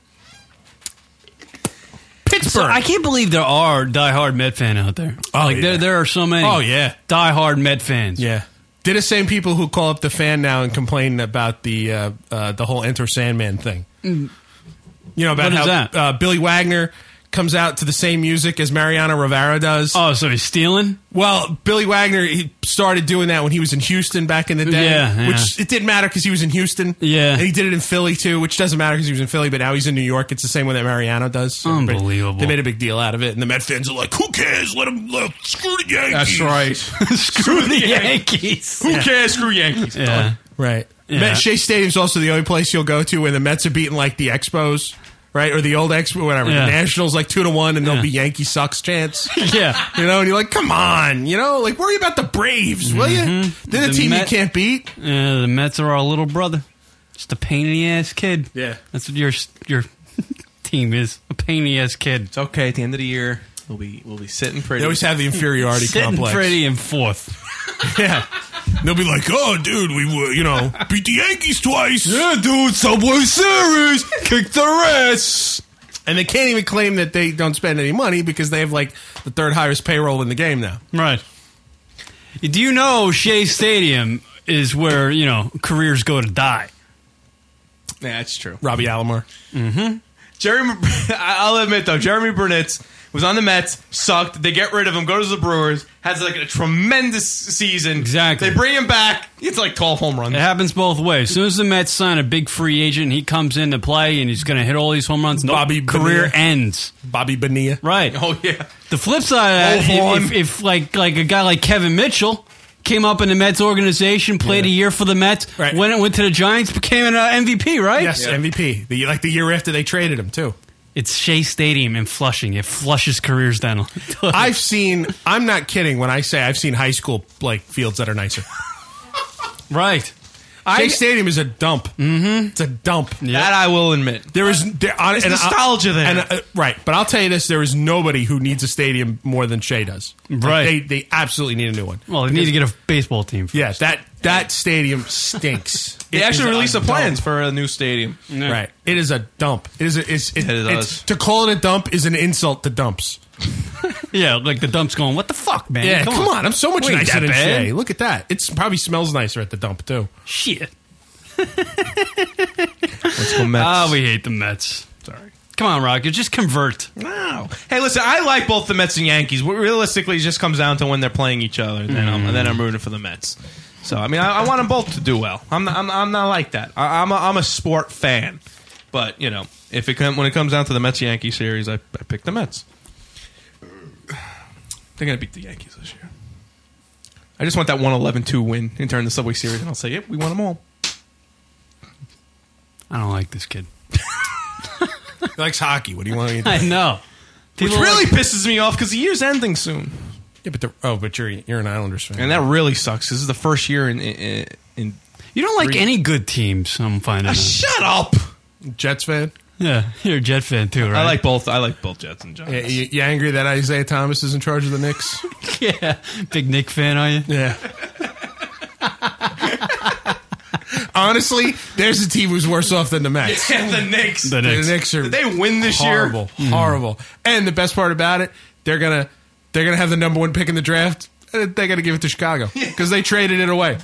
Pittsburgh. So I can't believe there are diehard Met fan out there. Oh, like yeah. there, there are so many. Oh, yeah. diehard Met fans. Yeah. They're the same people who call up the fan now and complain about the uh, uh, the whole Enter Sandman thing. Mm. You know, about What is how that? Uh, Billy Wagner comes out to the same music as Mariano Rivera does. Oh, so he's stealing? Well, Billy Wagner, he started doing that when he was in Houston back in the day. Yeah, yeah. Which it didn't matter because he was in Houston. Yeah. And he did it in Philly too, which doesn't matter because he was in Philly, but now he's in New York. It's the same way that Mariano does. So everybody- Unbelievable. They made a big deal out of it. And the Met fans are like, who cares? Let him, let him screw the Yankees. That's right. Screw the Yankees. Who cares? Screw Yankees. Yeah. Right. Yeah. Met, Shea Stadium's also the only place you'll go to when the Mets are beating like the Expos, right? Or the old Expo, whatever. Yeah. The Nationals like two to one and Yeah. there'll be Yankee sucks chance. Yeah. You know, and you're like, come on, you know, like worry about the Braves, will you? Mhm. They're the, The team Met- you can't beat. Yeah, the Mets are our little brother. Just a pain in the ass kid. Yeah. That's what your your team is. A pain in the ass kid. It's okay. At the end of the year, we'll be we'll be sitting pretty. They always have the inferiority Sitting complex. pretty in fourth. Yeah. They'll be like, oh, dude, we were, you know, beat the Yankees twice. Yeah, dude, Subway Series, kick their ass. And they can't even claim that they don't spend any money because they have like the third highest payroll in the game now. Right. Do you know Shea Stadium is where, you know, careers go to die? Yeah, that's true. Robbie Alomar. Mm-hmm. Jeremy, I'll admit though, Jeremy Burnett was on the Mets, sucked. They get rid of him, goes to the Brewers, has like a tremendous season. Exactly. They bring him back. It's like twelve home runs. It happens both ways. As soon as the Mets sign a big free agent, he comes in to play and he's going to hit all these home runs. Nope, Bobby career Bonilla. ends. Bobby Bonilla. Right. Oh yeah. The flip side of that, Oh, if, if, if like like a guy like Kevin Mitchell came up in the Mets organization, played Yeah. a year for the Mets, Right. went went to the Giants, became an uh, M V P, right? Yes, M V P. The, like the year after they traded him, too. It's Shea Stadium in Flushing. It flushes careers down. I've seen, I'm not kidding when I say I've seen high school like fields that are nicer. Right. Shea Stadium is a dump. Mm-hmm. It's a dump. That I will admit. There is there, on, There's and I- nostalgia there. and, uh, right, but I'll tell you this: there is nobody who needs a stadium more than Shea does. Like, Right. they they absolutely need a new one. Well, they need to get a baseball team. First. Yeah, that that stadium stinks. They It actually is released the dump. plans for a new stadium. Yeah. Right, it is a dump. It is. A, it's, it, It is. it's to call it a dump is an insult to dumps. Yeah, like the dump's going, what the fuck, man? Yeah, come, on. I'm so much We ain't nicer that than bad. Shea. Look at that. It probably smells nicer at the dump too. Shit. Let's go Mets. Ah, we hate the Mets. Sorry. Come on, Rocket, just convert. No. Hey, listen, I like both the Mets and Yankees. Realistically, it just comes down to when they're playing each other. Then, I'm, then I'm rooting for the Mets. So, I mean, I, I want them both to do well. I'm not, I'm, I'm not like that. I, I'm, a, I'm a sport fan. But, you know, if it come, when it comes down to the Mets-Yankee series, I, I pick the Mets. They're going to beat the Yankees this year. I just want that one eleven two win and turn the Subway Series, and I'll say, yep, we won them all. I don't like this kid. He likes hockey. What do you want to do? I know. Which People really like- pisses me off because the year's ending soon. Yeah, but the, oh, but you're you're an Islanders fan, and that really sucks. This is the first year in. in, in You don't like three- any good teams, I'm finding. Ah, out. shut up. Jets fan. Yeah, you're a Jet fan too, right? I like both. I like both Jets and Giants. Yeah, you, you angry that Isaiah Thomas is in charge of the Knicks? Yeah, big Nick fan, are you? Yeah. Honestly, there's a team who's worse off than the Mets. Yeah, the Knicks. The Knicks, the Knicks are. Did they win this horrible, year? Horrible. And the best part about it, they're gonna they're gonna have the number one pick in the draft. And they got to give it to Chicago because they traded it away.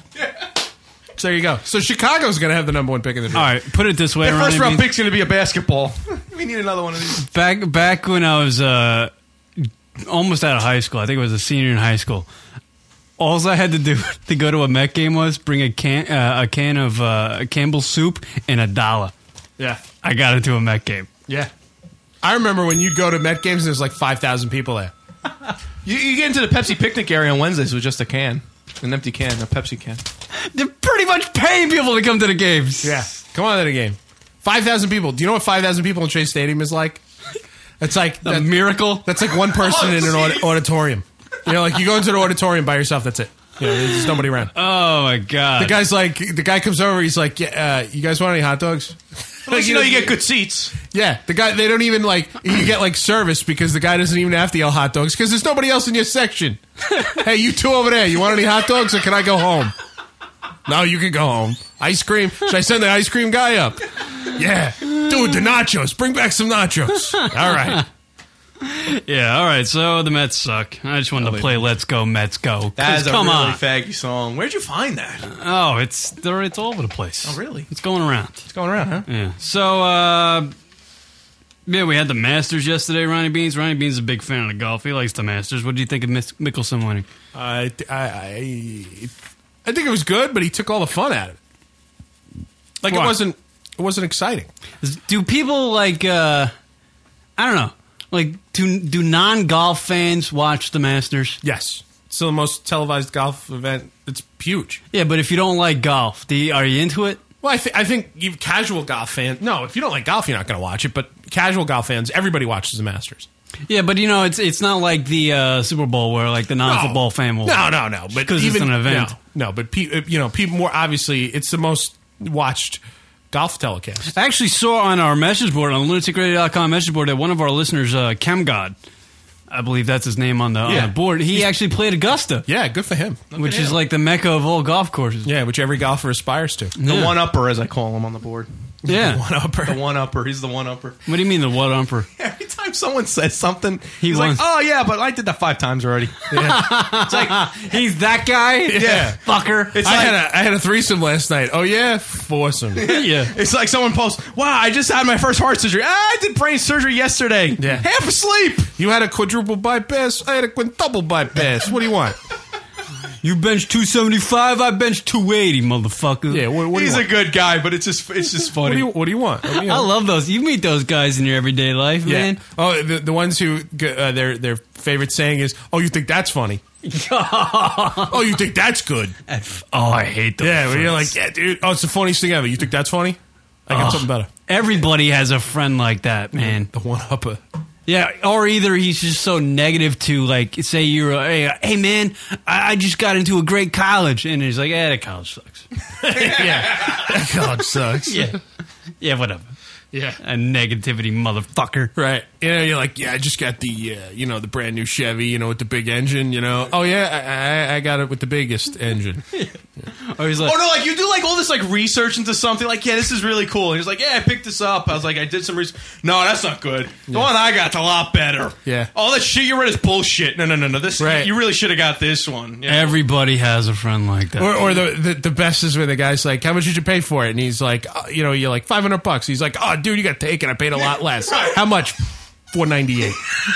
So there you go. So Chicago's gonna have the number one pick in the draft. All right, put it this way. Their first Ronnie round Beans. pick's going to be a basketball. We need another one of these. Back back when I was uh, almost out of high school, I think I was a senior in high school. All I had to do to go to a Met game was bring a can uh, a can of uh, Campbell's soup and a dollar. Yeah, I got into a Met game. Yeah, I remember when you'd go to Met games, and there's like five thousand people there. You, you get into the Pepsi picnic area on Wednesdays with just a can, an empty can, a Pepsi can. They're pretty much paying people to come to the games. Yeah, come on to the game. Five thousand people. Do you know what five thousand people in Chase Stadium is like? It's like a that, miracle. That's like one person Oh, in an gee. aud- auditorium. You know, like you go into the auditorium by yourself. That's it. You know, there's nobody around. Oh my god! The guy's like, the guy comes over. He's like, yeah, uh, "You guys want any hot dogs?" At least you know you get good seats. Yeah, the guy. They don't even like. You get like service because the guy doesn't even have to yell hot dogs because there's nobody else in your section. Hey, you two over there. You want any hot dogs or can I go home? No, you can go home. Ice cream. Should I send the ice cream guy up? Yeah, dude, the nachos. Bring back some nachos. All right. Yeah, all right. So the Mets suck. I just wanted to play "Let's Go Mets Go." 'Cause That is a come really on. faggy song. Where'd you find that? Oh, it's there. It's all over the place. Oh, really? It's going around. It's going around, huh? Yeah. So, uh, yeah, we had the Masters yesterday. Ronnie Beans. Ronnie Beans is a big fan of the golf. He likes the Masters. What do you think of Mick- Mickelson winning? I, I, I, I think it was good, but he took all the fun out of it. Like Why? it wasn't. It wasn't exciting. Do people like? uh I don't know. Like, do do non golf fans watch the Masters? Yes. It's still the most televised golf event. It's huge. Yeah, but if you don't like golf, do you, are you into it? Well, I, th- I think you casual golf fans. No, if you don't like golf, you're not going to watch it. But casual golf fans, everybody watches the Masters. Yeah, but you know, it's it's not like the uh, Super Bowl where like the non football fan will. No, no, no. But because it's even an event. No, no but pe- you know, people more obviously, it's the most watched golf telecast. I actually saw on our message board, on lunatic radio dot com message board, that one of our listeners, uh, ChemGod, I believe that's his name on the, Yeah. on the board, he actually played Augusta. Yeah, good for him. Which is like the mecca of all golf courses. Yeah, which every golfer aspires to. The Yeah. one-upper, as I call him on the board. Yeah. The one-upper. The one-upper. He's the one-upper. What do you mean the what umper? Every time someone says something, He he's like, wants- oh, yeah, but I did that five times already. It's like, he's that guy? Yeah. Fucker. It's I, like, had a, I had a threesome last night. Oh, yeah? Foursome. Yeah. It's like someone posts, wow, I just had my first heart surgery. Ah, I did brain surgery yesterday. Yeah. Half asleep. You had a quadruple bypass. I had a quintuple bypass. What do you want? You bench two seventy-five, I bench two eighty, motherfucker. Yeah, what, what do He's you a want? good guy, but it's just it's just What do funny. you, what do you want? What do you I want? love those. You meet those guys in your everyday life, Yeah. man. Oh, the, the ones who uh, their their favorite saying is, "Oh, you think that's funny? Oh, you think that's good? Oh, I hate those. Yeah, where you're friends. like, yeah, dude. Oh, it's the funniest thing ever. You think that's funny? I got Oh. something better. Everybody has a friend like that, man. The one upper. Yeah, or either he's just so negative to, like, say you're, a, hey, hey, man, I, I just got into a great college. And he's like, eh, that college sucks. Yeah, that college sucks. Yeah. Yeah, whatever. Yeah. A negativity motherfucker. Right. You know, you're like, yeah, I just got the, uh, you know, the brand new Chevy, you know, with the big engine, you know. Oh, yeah, I, I, I got it with the biggest engine. Or he's like, Oh no! Like you do like all this like research into something. Like yeah, this is really cool. And he's like, yeah, I picked this up. I was like, I did some research. No, that's not good. The one I got's a lot better. Yeah. All that shit you read is bullshit. No, no, no, no. This Right. you really should have got this one. Yeah. everybody has a friend like that. Or, or the, the the best is when the guy's like, how much did you pay for it? And he's like, oh, you know, you're like, five hundred bucks. He's like, oh, dude, you got taken. I paid a lot less. Right. How much? four ninety-eight.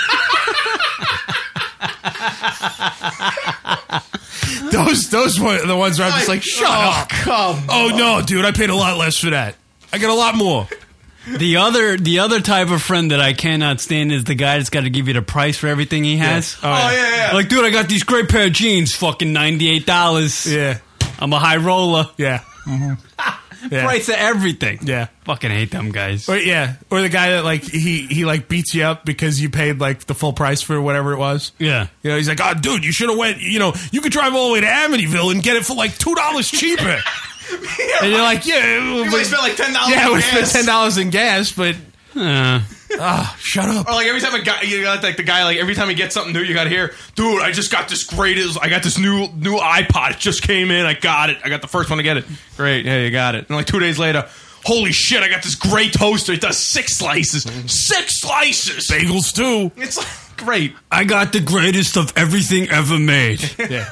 Those those were the ones where I'm just like, shut oh, up. Come Oh, no, dude, I paid a lot less for that. I got a lot more. The other the other type of friend that I cannot stand is the guy that's got to give you the price for everything he has. Oh, Oh yeah, yeah. Like, dude, I got these great pair of jeans, fucking ninety-eight dollars. Yeah. I'm a high roller. Yeah. Yeah. Price of everything. Yeah. Fucking hate them guys. Or yeah, or the guy that like he he like beats you up because you paid like the full price for whatever it was. Yeah, you know, he's like, oh, dude, you should have went. You know, you could drive all the way to Amityville and get it for like two dollars cheaper. Yeah, and you're like, yeah, you might spend like ten dollars. Yeah, I in would spend gas. ten dollars in gas, but uh, oh, shut up. Or like every time a guy, you got like the guy, like every time he gets something new, you got to hear, dude, I just got this great, I got this new new iPod. It just came in. I got it. I got the first one to get it. Great, yeah, you got it. And like two days later, holy shit, I got this great toaster. It does six slices. Six slices. Bagels too. It's like, great. I got the greatest of everything ever made. Yeah.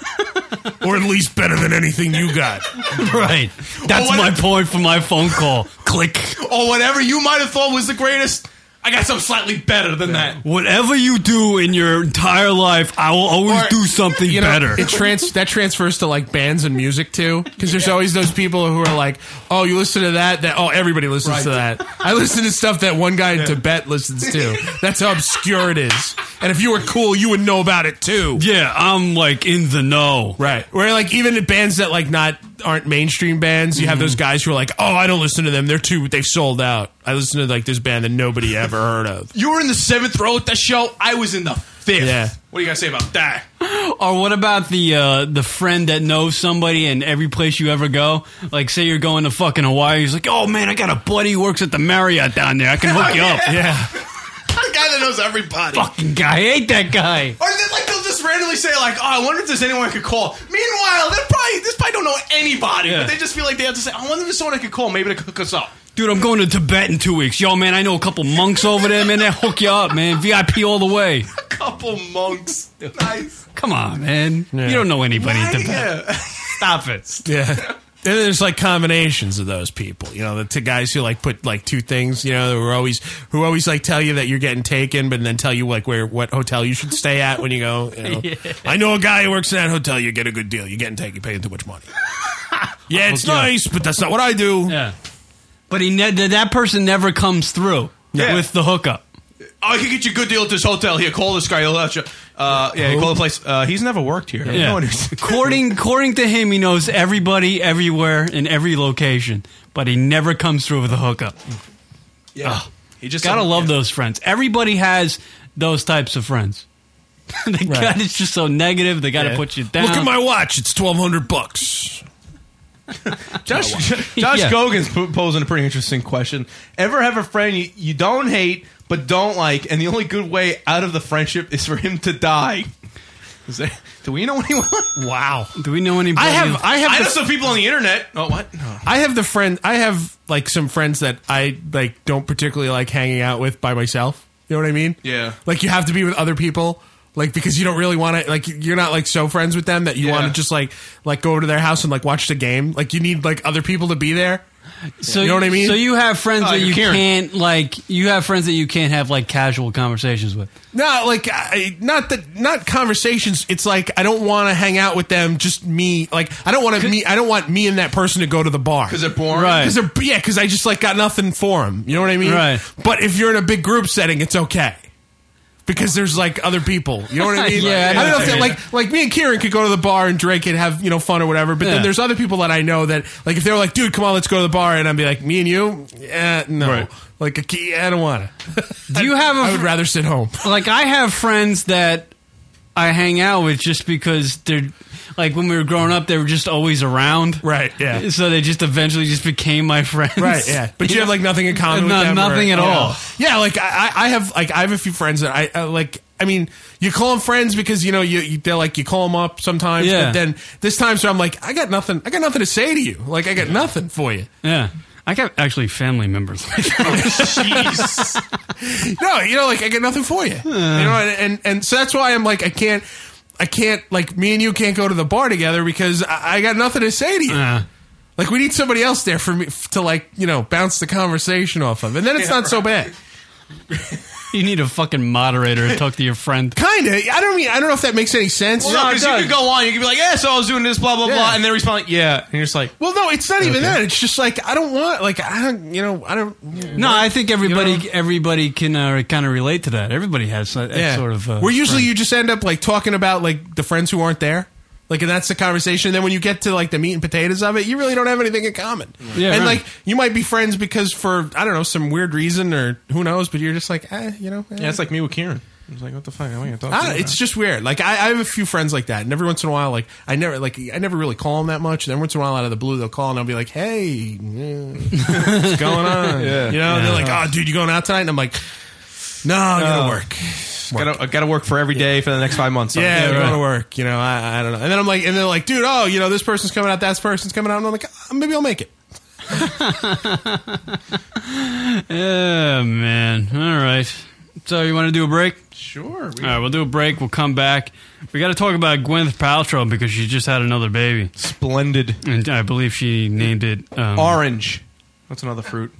Or at least better than anything you got. Right. That's Oh, my what- point for my phone call. Click. Or whatever you might have thought was the greatest, I got something slightly better than that. Whatever you do in your entire life, I will always Or, do something you know, better. It trans that transfers to like bands and music too, because there's always those people who are like, "Oh, you listen to that? That oh, everybody listens Right. to that." I listen to stuff that one guy in Tibet listens to. That's how obscure it is. And if you were cool, you would know about it too. Yeah, I'm like in the know. Right. Where like even in bands that like not aren't mainstream bands, you have those guys who are like, "Oh, I don't listen to them. They're too. They've sold out." I listen to like this band that nobody ever heard of. You were in the seventh row at that show. I was in the fifth. Yeah. What do you got to say about that? Or what about the uh, the friend that knows somebody in every place you ever go? Like, say you're going to fucking Hawaii. He's like, oh, man, I got a buddy who works at the Marriott down there. I can hook you up. Yeah. The guy that knows everybody. Fucking guy. I hate that guy. Or then, like, they'll just randomly say, like, oh, I wonder if there's anyone I could call. Meanwhile, they probably, this probably don't know anybody, Yeah. but they just feel like they have to say, I wonder if there's someone I could call, maybe to hook us up. Dude, I'm going to Tibet in two weeks. Yo, man, I know a couple monks over there, man. They'll hook you up, man. V I P all the way. A couple monks. Nice. Come on, man. Yeah. You don't know anybody in Why? Tibet. Yeah. Stop it. Yeah. And there's like combinations of those people, you know, the two guys who like put like two things, you know, who are always who always like tell you that you're getting taken, but then tell you like where what hotel you should stay at when you go. You know? Yeah. I know a guy who works in that hotel. You get a good deal. You're getting taken, paying too much money. Yeah, it's Yeah. nice, but that's not what I do. Yeah. But he ne- that person never comes through Yeah. with the hookup. Oh, I can get you a good deal at this hotel. Here, call this guy. He'll let you. Uh, yeah, you call the place. Uh, he's never worked here. Yeah. No one is- according, according to him, he knows everybody, everywhere, in every location, but he never comes through with a hookup. Yeah. He just Gotta love yeah. those friends. Everybody has those types of friends. the Right. guy that's just so negative, they gotta Yeah. put you down. Look at my watch. It's twelve hundred bucks. Josh, Josh Yeah. Gogan's po- posing a pretty interesting question. Ever have a friend you, you don't hate but don't like, and the only good way out of the friendship is for him to die? Is there, do we know anyone? Wow. Do we know anybody? I have I have I the- know some people on the internet. Oh, what? No. I have the friend. I have like some friends that I like don't particularly like hanging out with by myself. You know what I mean? Yeah. Like you have to be with other people, like because you don't really want to. Like you're not like so friends with them that you Yeah. want to just like like go over to their house and like watch the game. Like you need like other people to be there. So You know what I mean? So you have friends Oh, that you're you Kieran. can't like. You have friends that you can't have like casual conversations with. No, like I, not that not conversations. It's like I don't want to hang out with them. Just me. Like I don't want to me. I don't want me and that person to go to the bar Because they're boring? Right. Because they're yeah. Because I just like got nothing for them. You know what I mean? Right. But if you're in a big group setting, it's okay. Because there's like other people, you know what I mean? Yeah, I know I don't know what if you that, mean. like like me and Kieran could go to the bar and drink and have you know fun or whatever. But Yeah. then there's other people that I know that like if they're like, dude, come on, let's go to the bar, and I'd be like, me and you, yeah, no, Right. like a key, I don't want to. Do you have a I would rather sit home. like I have friends that I hang out with just because they're like when we were growing up, they were just always around. Right, yeah. So they just eventually just became my friends. Right, yeah, but you have like nothing in common with No- them. nothing or- at all. Yeah, like I, I have like I have a few friends that I, I like. I mean, you call them friends because you know you, you they're like you call them up sometimes. Yeah. But then this time, so I'm like, I got nothing. I got nothing to say to you. Like I got nothing for you. Yeah. I got actually family members like that. Jeez. No, you know, like I got nothing for you. You know, and, and and so that's why I'm like I can't. I can't like me and you can't go to the bar together because I, I got nothing to say to you. Uh, Like we need somebody else there for me to like you know bounce the conversation off of, and then it's Yeah, not so bad. you need a fucking moderator to talk to your friend. Kind of. I don't mean. I don't know if that makes any sense. Well, no, because you could go on. You could be like, yeah, so I was doing this, blah, blah, Yeah. blah. And they respond, like, yeah. And you're just like, Well, no, it's not even Okay. that. It's just like I don't want. Like I don't. You know. I don't. No, I think everybody You know? everybody can uh, kind of relate to that. Everybody has that, that Yeah. sort of. Uh, Where usually friend. you just end up like talking about like the friends who aren't there. Like, and that's the conversation. And then when you get to like the meat and potatoes of it, you really don't have anything in common. Yeah, and right. like you might be friends because for I don't know some weird reason or who knows, but you're just like, eh, you know. Eh. Yeah, it's like me with Kieran. I was like, what the fuck? I ain't talking I don't, about it's just weird. Like I, I have a few friends like that, and every once in a while, like I never, like I never really call them that much. And every once in a while, out of the blue, they'll call and I'll be like, "Hey, yeah, what's going on?" Yeah. You know, Yeah. and they're like, "Oh, dude, you going out tonight?" And I'm like, "No, I gotta No. work. Gotta, I gotta work for every day for the next five months. Yeah, I'm right. going to work. You know, I, I don't know." And then I'm like, and they're like, "Dude, oh, you know, this person's coming out, that person's coming out," and I'm like, oh, "Maybe I'll make it." Yeah, man. All right. So you want to do a break? Sure. All right, we'll do a break. We'll come back. We got to talk about Gwyneth Paltrow because she just had another baby. Splendid. And I believe she named it um, Orange. That's another fruit.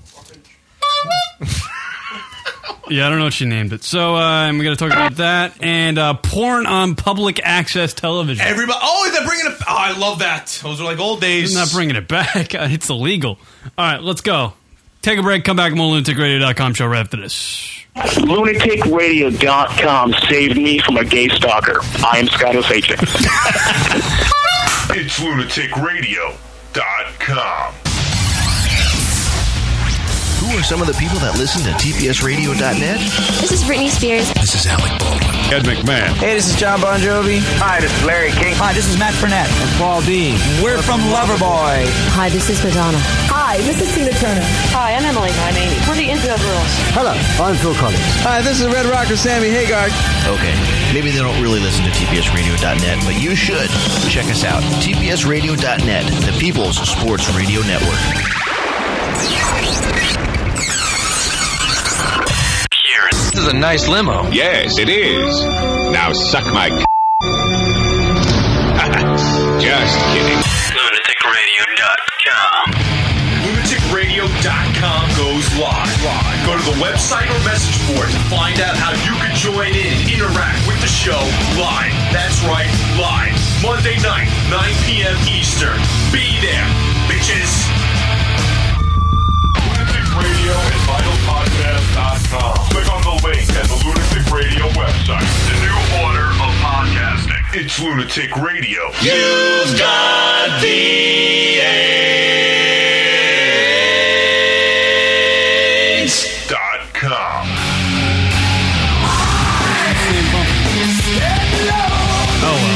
Yeah, I don't know what she named it. So, uh, and we got to talk about that and uh, porn on public access television. Everybody. Oh, they're bringing it. Oh, I love that. Those are like old days. I'm not bringing it back. It's illegal. All right, let's go. Take a break. Come back. More lunatic radio dot com show right after this. lunatic radio dot com saved me from a gay stalker. I am Scott Osage. It's lunatic radio dot com. Who are some of the people that listen to T P S radio dot net? This is Britney Spears. This is Alec Baldwin. Ed McMahon. Hey, this is John Bon Jovi. Hi, this is Larry King. Hi, this is Matt Burnett. And Paul Dean. We're from Loverboy. Hi, this is Madonna. Hi, this is Tina Turner. Hi, I'm Emily. I'm Amy. We're the Infield Girls. Hello, I'm Phil Collins. Hi, this is Red Rocker Sammy Hagar. Okay, maybe they don't really listen to T P S radio dot net, but you should. Check us out. T P S radio dot net, the People's Sports Radio Network. This is a nice limo. Yes, it is. Now suck my c- Just kidding. lunatic radio dot com. lunatic radio dot com goes live. live. Go to the website or message board to find out how you can join in and interact with the show live. That's right, live. Monday night, nine p.m. Eastern. Be there, bitches. Radio and vital podcast dot com. Click on the link at the Lunatic Radio website. The new order of podcasting. It's Lunatic Radio. You've got the AIDS dot com. Oh, well.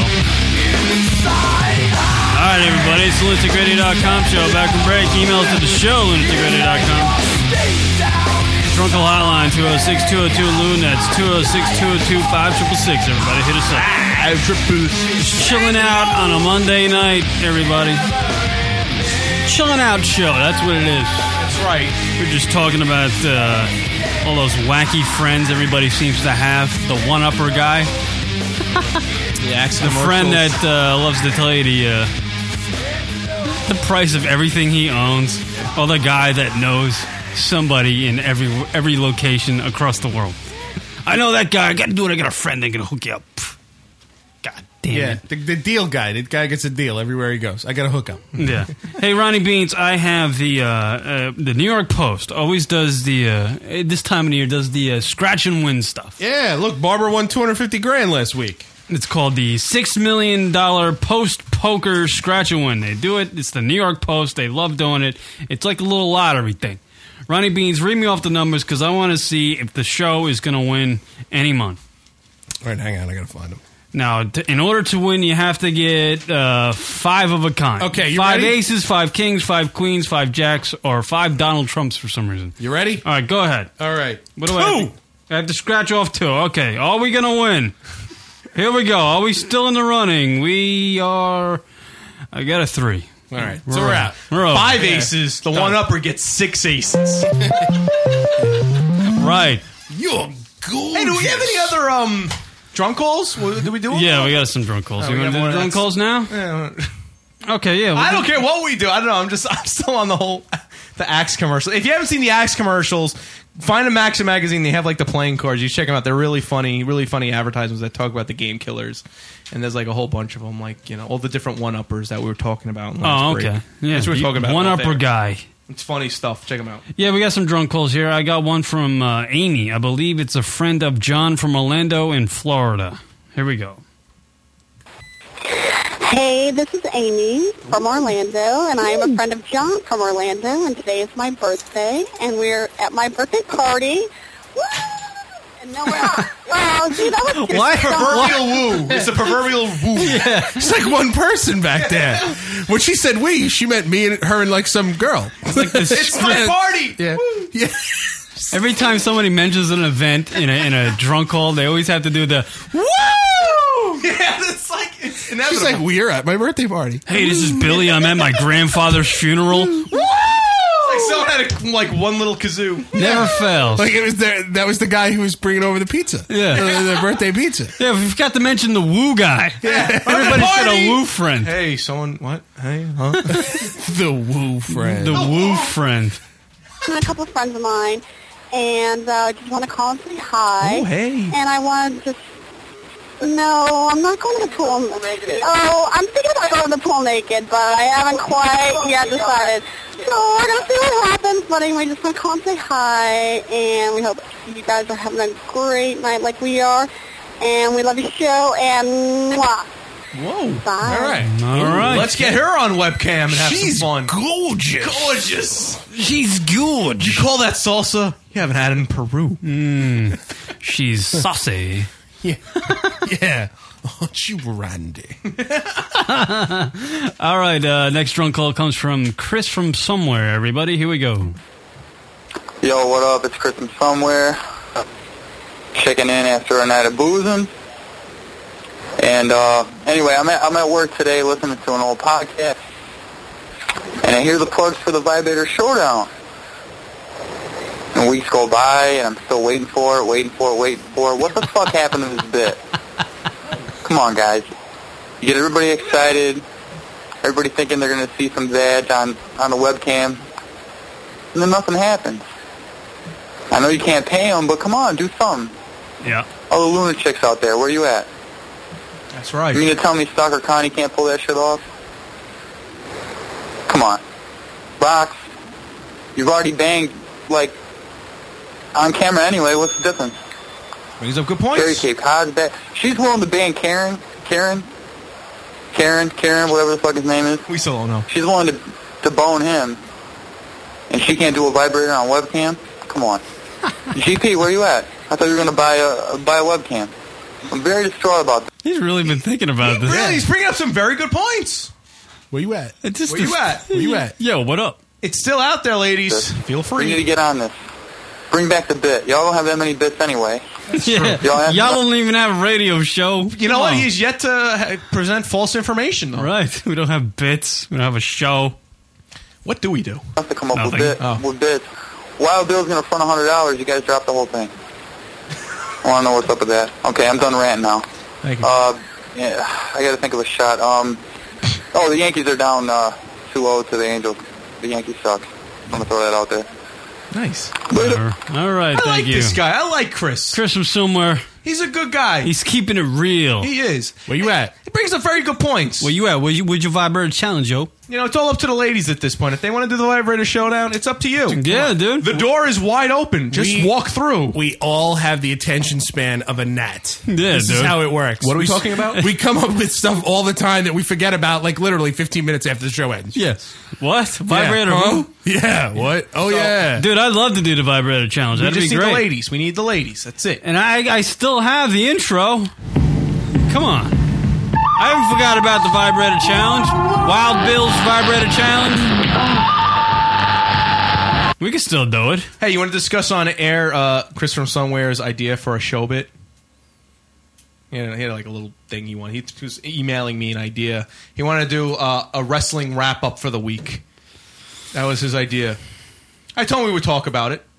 All right, everybody. It's the lunatic radio dot com show. Back from break. Emails to the show, lunatic radio dot com. Drunkle Hotline, two oh six, two oh two, Loon. That's two oh six, two oh two, five six six six. Everybody hit us up. Just chilling out on a Monday night, everybody. Chilling out show. That's what it is. That's right. We're just talking about uh, all those wacky friends everybody seems to have. The one-upper guy. The accident The friend that uh, loves to tell you the, uh, the price of everything he owns. Or the guy that knows somebody in every every location across the world. I know that guy. I got to do it. I got a friend that can hook you up. God damn Yeah, it. the, the deal guy. The guy gets a deal everywhere he goes. I got a hookup. Yeah. Hey, Ronnie Beans, I have the uh, uh, the New York Post always does the, uh, this time of the year, does the uh, scratch and win stuff. Yeah, look, Barbara won two hundred fifty grand last week. It's called the six million dollars Post Poker Scratch and Win. They do it. It's the New York Post. They love doing it. It's like a little lottery thing. Ronnie Beans, read me off the numbers because I want to see if the show is going to win any money. All right, hang on. I got to find them. Now, t- in order to win, you have to get uh, five of a kind. Okay, you Five ready? aces, five kings, five queens, five jacks, or five Donald Trumps for some reason. You ready? All right, go ahead. All right. What do I have to, I have to scratch off two. Okay, are we going to win? Here we go. Are we still in the running? We are... I got a three. All right, We're so we're over. out. We're over. Five Yeah. aces. The Done. one-upper gets six aces. Right. You're good. Hey, do we have any other um drunk calls? What- Do we do them? Yeah, we got some drunk calls. Oh, you we want to got do the more drunk of that. calls now? Yeah. Okay, yeah. we'll I do- don't care what we do. I don't know. I'm just I'm still on the whole the Axe commercial. If you haven't seen the Axe commercials, find a Maxim magazine. They have like the playing cards. You check them out. They're really funny, really funny advertisements that talk about the game killers. And there's like a whole bunch of them, like, you know, all the different one uppers that we were talking about. In the last Oh, break. okay. Yeah, That's what we're talking about. One out upper there. guy. It's funny stuff. Check them out. Yeah, we got some drunk calls here. I got one from uh, Amy. I believe it's a friend of John from Orlando in Florida. Here we go. Hey, this is Amy from Orlando, and I am a friend of John from Orlando, and today is my birthday, and we're at my birthday party. Woo! And no, we're not. Wow, see, that was Why? Proverbial woo. It's a proverbial woo. Yeah, it's like one person back there. When she said we, she meant me and her and like some girl. It's like this. It's my party. Yeah, yeah. Every time somebody mentions an event in a in a drunk call, they always have to do the woo. Yeah, it's like it's She's inevitable. like, we're at my birthday party. Hey, this is Billy. I'm at my grandfather's funeral. It's like someone had a, like one little kazoo. Never fails. Like it was the, that was the guy who was bringing over the pizza. Yeah. the, the birthday pizza. Yeah, we forgot to mention the woo guy. Yeah. Everybody's got a woo friend. Hey, someone, what? Hey, huh? The woo friend. The woo friend. And a couple of friends of mine, and uh, just want to call and say hi. Oh, hey. And I want to just... No, I'm not going to the pool naked. Oh, I'm thinking about going to the pool naked, but I haven't quite yet decided. So we're going to see what happens, but anyway, just want to call and say hi, and we hope you guys are having a great night like we are, and we love your show, and mwah. Whoa. Bye. All right. All right. Let's get her on webcam and have She's some fun. gorgeous. Gorgeous. She's good. You call that salsa? You haven't had it in Peru. Mm, she's saucy. Yeah. Yeah. Aren't you Randy? All right, uh, next drunk call comes from Chris from somewhere, everybody. Here we go. Yo, what up? It's Chris from somewhere. Checking in after a night of boozing. And uh, anyway, I'm at, I'm at work today listening to an old podcast. And I hear the plugs for the Vibrator Showdown. And weeks go by, and I'm still waiting for it, waiting for it, waiting for it. What the fuck happened to this bit? Come on, guys. You get everybody excited, everybody thinking they're going to see some vag on, on the webcam, and then nothing happens. I know you can't pay them, but come on, do something. Yeah. All the lunatics out there, where you at? That's right. You mean to tell me Stalker Connie can't pull that shit off? Come on. Box, you've already banged, like, on camera anyway. What's the difference? Brings up good points. Carrie Cape Cod's back. She's willing to bang Karen, Karen, Karen, Karen, whatever the fuck his name is. We still don't know. She's willing to, to bone him, and she can't do a vibrator on webcam? Come on. G P, where you at? I thought you were going to buy a, buy a webcam. I'm very distraught about that. He's really been thinking about this. Really, he's bringing up some very good points. Where you at? It just Where you at? Where you at? Yo, what up? It's still out there, ladies. Feel We need to free. get on this. Bring back the bit. Y'all don't have that many bits anyway. Yeah. Y'all have- Y'all don't even have a radio show. You know Come what? on. He's yet to ha- present false information, though. Right. We don't have bits. We don't have a show. What do we do? have to come up with, Nothing. bit, Oh. with bits. Wild Bill's going to front one hundred dollars. You guys drop the whole thing. I want to know what's up with that. Okay, I'm done ranting now. Thank you. Uh, yeah, I got to think of a shot. Um, oh, the Yankees are down uh, two oh to the Angels. The Yankees suck. I'm going to throw that out there. Nice. Whatever. All right, I thank like you. this guy. I like Chris. Chris from somewhere. He's a good guy. He's keeping it real. He is. Where you at? He brings up very good points. Where you at? Where you, where'd you vibrate challenge, yo? You know, it's all up to the ladies at this point. If they want to do the vibrator showdown, it's up to you. Yeah, dude. The door is wide open. Just We- walk through. We all have the attention span of a gnat. Yeah, this dude. is how it works. What are we s- talking about? We come up with stuff all the time that we forget about, like literally fifteen minutes after the show ends. Yes. What? Vibrator? Yeah. who? Huh? Yeah. What? Oh, So- yeah. Dude, I'd love to do the vibrator challenge. We That'd just be need great. the ladies. We need the ladies. That's it. And I, I still have the intro. Come on. I haven't forgot about the vibrator challenge. Wild Bill's vibrator challenge. We can still do it. Hey, you want to discuss on air uh, Chris from Somewhere's idea for a show bit? You know, he had like a little thing he wanted. He was emailing me an idea. He wanted to do uh, a wrestling wrap up for the week. That was his idea. I told him we would talk about it.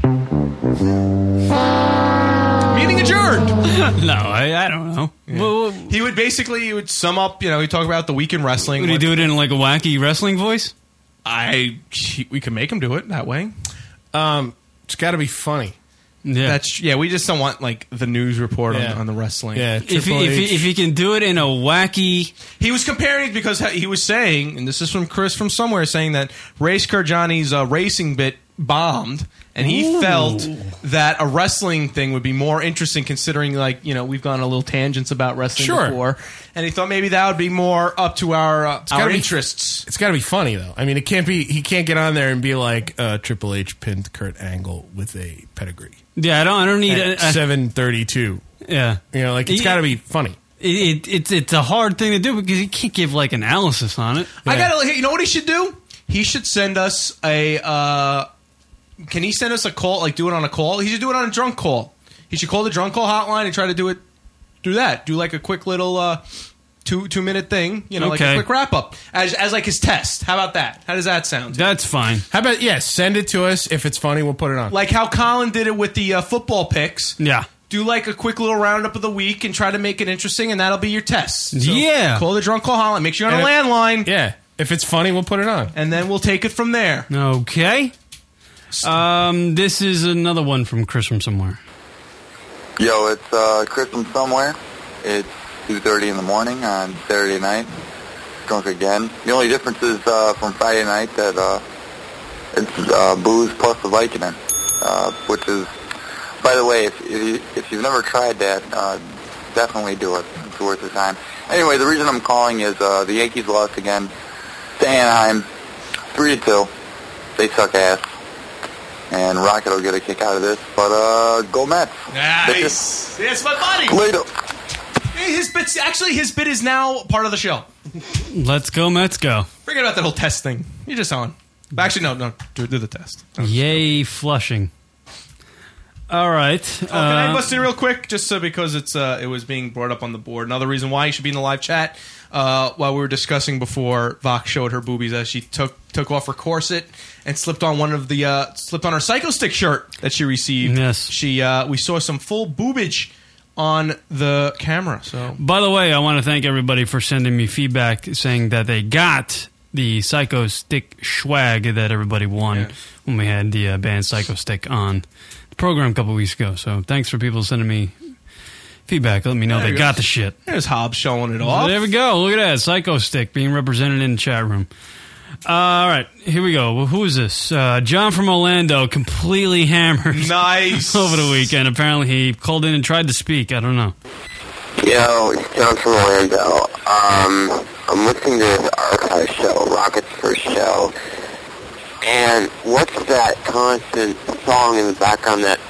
Meeting adjourned. No, I, I don't know. Yeah. Well, well, He would basically he would sum up. You know, he'd talk about the week in wrestling. would he what- do it in like a wacky wrestling voice? I he- we could make him do it that way. Um, it's got to be funny. Yeah. That's yeah. We just don't want like the news report Yeah. on, on the wrestling. Yeah. if he, Triple if, he, H. if he can do it in a wacky... He was comparing because he was saying, and this is from Chris from somewhere, saying that Ray Scargiani's uh, racing bit bombed, and he Ooh. felt that a wrestling thing would be more interesting, considering, like, you know, we've gone a little tangents about wrestling Sure. before, and he thought maybe that would be more up to our uh, It's gotta our be- interests. It's got to be funny though. I mean, it can't be. He can't get on there and be like uh, Triple H pinned Kurt Angle with a pedigree. Yeah, I don't. I don't need At a, a, seven thirty-two. Yeah, you know, like it's He- got to be funny. It, it, it's it's a hard thing to do because you can't give like analysis on it. I gotta. You know what he should do? He should send us a. Uh, can he send us a call? Like, do it on a call? He should do it on a drunk call. He should call the drunk call hotline and try to do it through that. Do like a quick little uh, two two minute thing. You know, like Okay. a quick wrap up as as like his test. How about that? How does that sound? That's fine. How about yeah? Send it to us. If it's funny, we'll put it on. Like how Colin did it with the uh, football picks. Yeah. Do like a quick little roundup of the week and try to make it interesting, and that'll be your test. So Yeah. Call the drunk call hotline. Make sure you're on a And it- landline. Yeah. If it's funny, we'll put it on. And then we'll take it from there. Okay. Um, this is another one from Chris from somewhere. Yo, it's uh, Chris from somewhere. It's two thirty in the morning on Saturday night. Drunk again. The only difference is uh, from Friday night that uh, it's uh, booze plus the Vicodin, uh, which is, by the way, if, if, you, if you've never tried that, uh, definitely do it. It's worth the time. Anyway, the reason I'm calling is uh, the Yankees lost again to Anaheim, three to two. They suck ass. And Rocket will get a kick out of this, but uh, go Mets. Nice. That's my buddy. Later. Hey, his bit's actually his bit is now part of the show. Let's go, Mets go. Forget about that whole test thing. You're just on. But actually, no, no. Do, do the test. Yay, Flushing. All right. Oh, can I uh, bust in real quick, just so because it's uh, it was being brought up on the board. Another reason why you should be in the live chat. Uh, while we were discussing before, Vox showed her boobies as she took took off her corset and slipped on one of the uh, slipped on her Psycho Stick shirt that she received. Yes, she uh, we saw some full boobage on the camera. So By the way, I want to thank everybody for sending me feedback saying that they got the Psycho Stick swag that everybody won Yeah. when we had the uh, band Psycho Stick on the program a couple weeks ago. So thanks for people sending me feedback. Let me know There they you got go. the shit. There's Hobbs showing it So off. there we go. Look at that. Psycho Stick being represented in the chat room. Uh, all right, here we go. Well, who is this? Uh, John from Orlando, completely hammered. Nice. Over the weekend. Apparently he called in and tried to speak. I don't know. Yo, it's John from Orlando. Um, I'm listening to this archive show, Rocket's first show, and what's that constant song in the background, that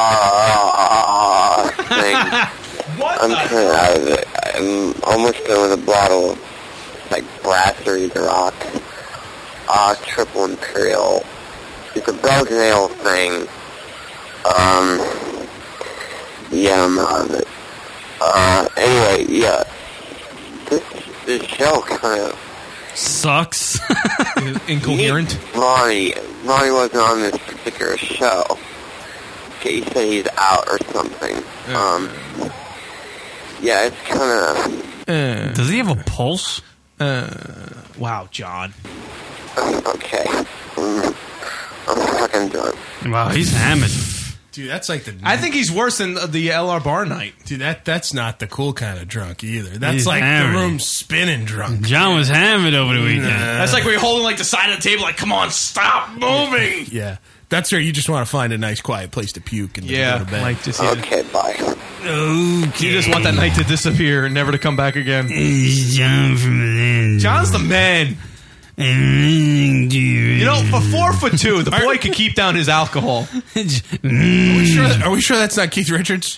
ah thing? What I'm kind of out of it. I'm almost done with a bottle of, like, Brasserie de Rock, uh, Triple Imperial. It's a Belgian ale thing. Um, yeah, I'm out of it. Uh, anyway, yeah. This, this show kind of sucks. Incoherent. Ronnie, Ronnie wasn't on this particular show. Okay, he said he's out or something. Um, yeah, it's kind of. Does he have a pulse? Uh, wow, John. Okay. Mm, I'm fucking done. Wow, he's hammered. Dude, that's like the. I think he's worse than the L R Bar night. Dude, that that's not the cool kind of drunk either. That's He's like hammered. the room spinning drunk. John was hammered over the weekend. That's like we're holding like the side of the table, like, come on, stop moving. Yeah, that's where you just want to find a nice, quiet place to puke and Yeah, go to bed. like just Okay, bye. Okay. You just want that night to disappear and never to come back again. John from Orlando. John's the man. You know, for four foot two, the boy could keep down his alcohol. Are we sure? That, are we sure that's not Keith Richards?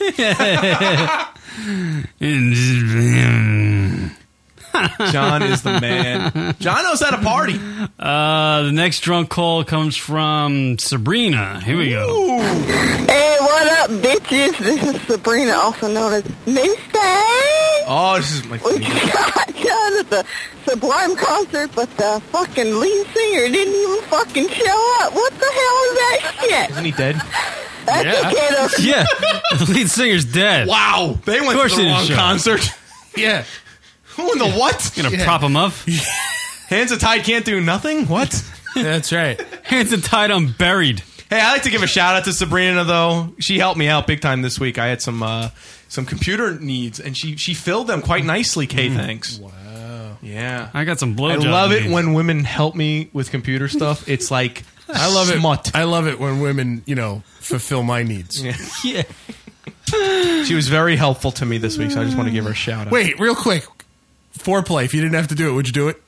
John is the man. John knows how to party. Uh, the next drunk call comes from Sabrina. Here we go. Hey, what up, bitches? This is Sabrina, also known as Mistake. Oh, this is my We got John at the Sublime concert, but the fucking lead singer didn't even fucking show up. What the hell is that shit? Isn't he dead? That's Yeah. okay, though. Yeah, the lead singer's dead. Wow, they went Of course to the he didn't wrong show up. concert. Yeah. Who in the what? Gonna Yeah. prop him up. Hands are tied, can't do nothing? What? That's right. Hands are tied, I'm buried. Hey, I like to give a shout out to Sabrina, though. She helped me out big time this week. I had some uh, some computer needs, and she, she filled them quite nicely, Kay, thanks. Wow. Yeah. I got some I blowjobs. love it needs. when women help me with computer stuff. It's like I love Smut. it. I love it when women, you know, fulfill my needs. Yeah. Yeah. She was very helpful to me this week, so I just want to give her a shout out. Wait, real quick. Foreplay. If you didn't have to do it, would you do it?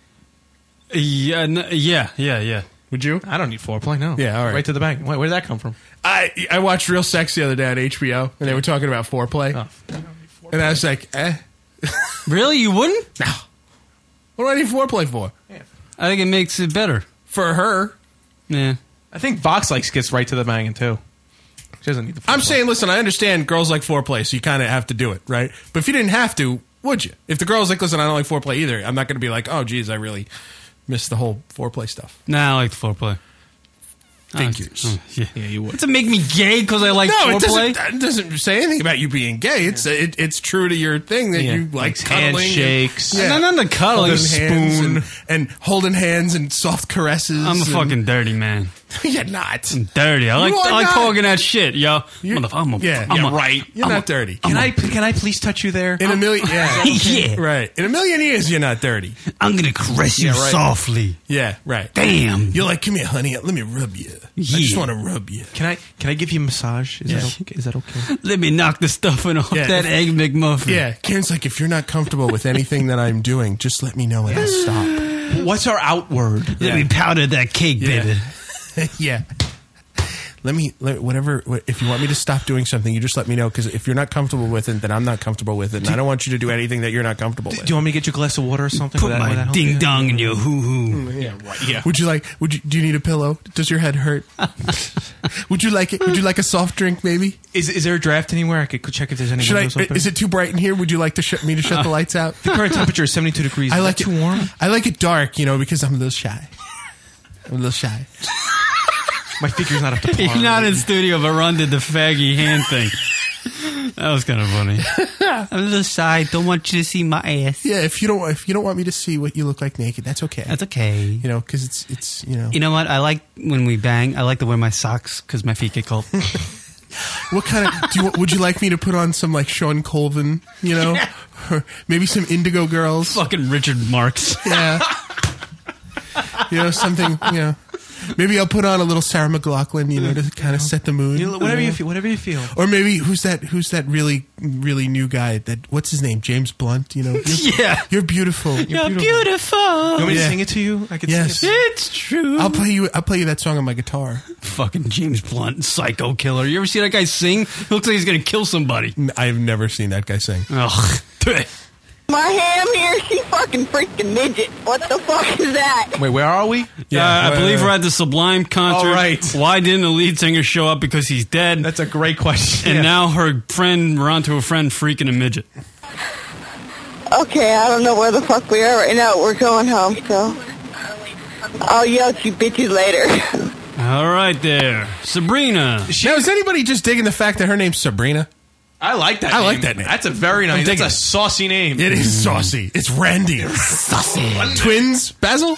Yeah, n- yeah, yeah, yeah. Would you? I don't need foreplay, no. Yeah, all right. Right to the bank. Wait, where did that come from? I I watched Real Sex the other day on H B O, and they were talking about foreplay. Oh. And I was like, eh. Really? You wouldn't? No. What do I need foreplay for? I think it makes it better. For her. Yeah. I think Vox likes gets right to the banging, too. She doesn't need the foreplay. I'm saying, listen, I understand girls like foreplay, so you kind of have to do it, right? But if you didn't have to, would you? If the girl's like, listen, I don't like foreplay either, I'm not going to be like, oh, geez, I really missed the whole foreplay stuff. Nah, I like the foreplay. Figures. Oh, yeah. Yeah, you would. Does it make me gay because I like no, it foreplay? doesn't, it doesn't say anything about you being gay. It's it, it's true to your thing that Yeah. you like Likes cuddling. handshakes. And, No, not the cuddling. holding hands spoon. and, and holding hands and soft caresses. I'm a and- fucking dirty man. You're not. I'm dirty. I like You are I like not. talking that shit, yo. Motherfucker, I'm a, Yeah, I'm yeah, a, right. You're I'm not a- dirty. Can I can I please touch you there? In a million, yeah, Yeah. right. In a million years, you're not dirty. I'm gonna caress you Yeah, right. softly. Yeah, right. Damn. You're like, come here, honey. Let me rub you. I just Yeah. want to rub you. Can I can I give you a massage? Is, Yeah. that, okay? Is that okay? Let me knock the stuffing off Yeah, that if- egg McMuffin. Yeah, Karen's like, if you're not comfortable with anything that I'm doing, just let me know and I'll stop. What's our outward? Let me powder that cake, Yeah. baby. Yeah. Let me, let, whatever, if you want me to stop doing something, you just let me know, because if you're not comfortable with it, then I'm not comfortable with it, and I don't want you to do anything that you're not comfortable with. Do you want me to get you a glass of water or something? Put Would that- would that my help ding you? dong in your hoo hoo. Yeah, right. Yeah. Would you like, would you, do you need a pillow? Does your head hurt? Would you like it? Would you like a soft drink, maybe? Is is there a draft anywhere? I could check if there's any Should I, windows open. is it too bright in here? Would you like to shut me to shut the lights out? The current temperature is seventy-two degrees. I Is like that it too warm. I like it dark, you know, because I'm a little shy. I'm a little shy. My figure's not up to par. You're not in studio, but Ron did the faggy hand thing. That was kind of funny. I'm a little shy. Don't want you to see my ass. Yeah, if you don't, if you don't want me to see what you look like naked, that's okay. That's okay. You know, because it's it's you know. You know what? I like when we bang. I like to wear my socks because my feet get cold. What kind of do you, would you like me to put on some like Sean Colvin? You know, or maybe some Indigo Girls. Fucking Richard Marx. Yeah. You know, something. You know, maybe I'll put on a little Sarah McLachlan. You know, to kind of set the mood. You- whatever know? you feel. Whatever you feel. Or maybe who's that? Who's that really, really new guy? That what's his name? James Blunt. You know. You're, Yeah. You're beautiful. You're beautiful. You want me to Yeah. sing it to you? I could Yes. sing it. It's true. I'll play you. I'll play you that song on my guitar. Fucking James Blunt, psycho killer. You ever see that guy sing? He looks like he's gonna kill somebody. I've never seen that guy sing. Ugh. My ham here, she fucking freaking midget. What the fuck is that? Wait, where are we? Yeah, uh, I wait, believe wait. we're at the Sublime concert. Oh, right. Why didn't the lead singer show up? Because he's dead. That's a great question. and Yeah. now her friend, we're on to a friend freaking a midget. Okay, I don't know where the fuck we are right now. We're going home, so I'll yell at you bitches later. All right there. Sabrina. Now, is anybody just digging the fact that her name's Sabrina? I like that. I name. like that name. That's a very nice. That's digging a it. saucy name. It is saucy. It's Randy. Saucy. Twins, Basil?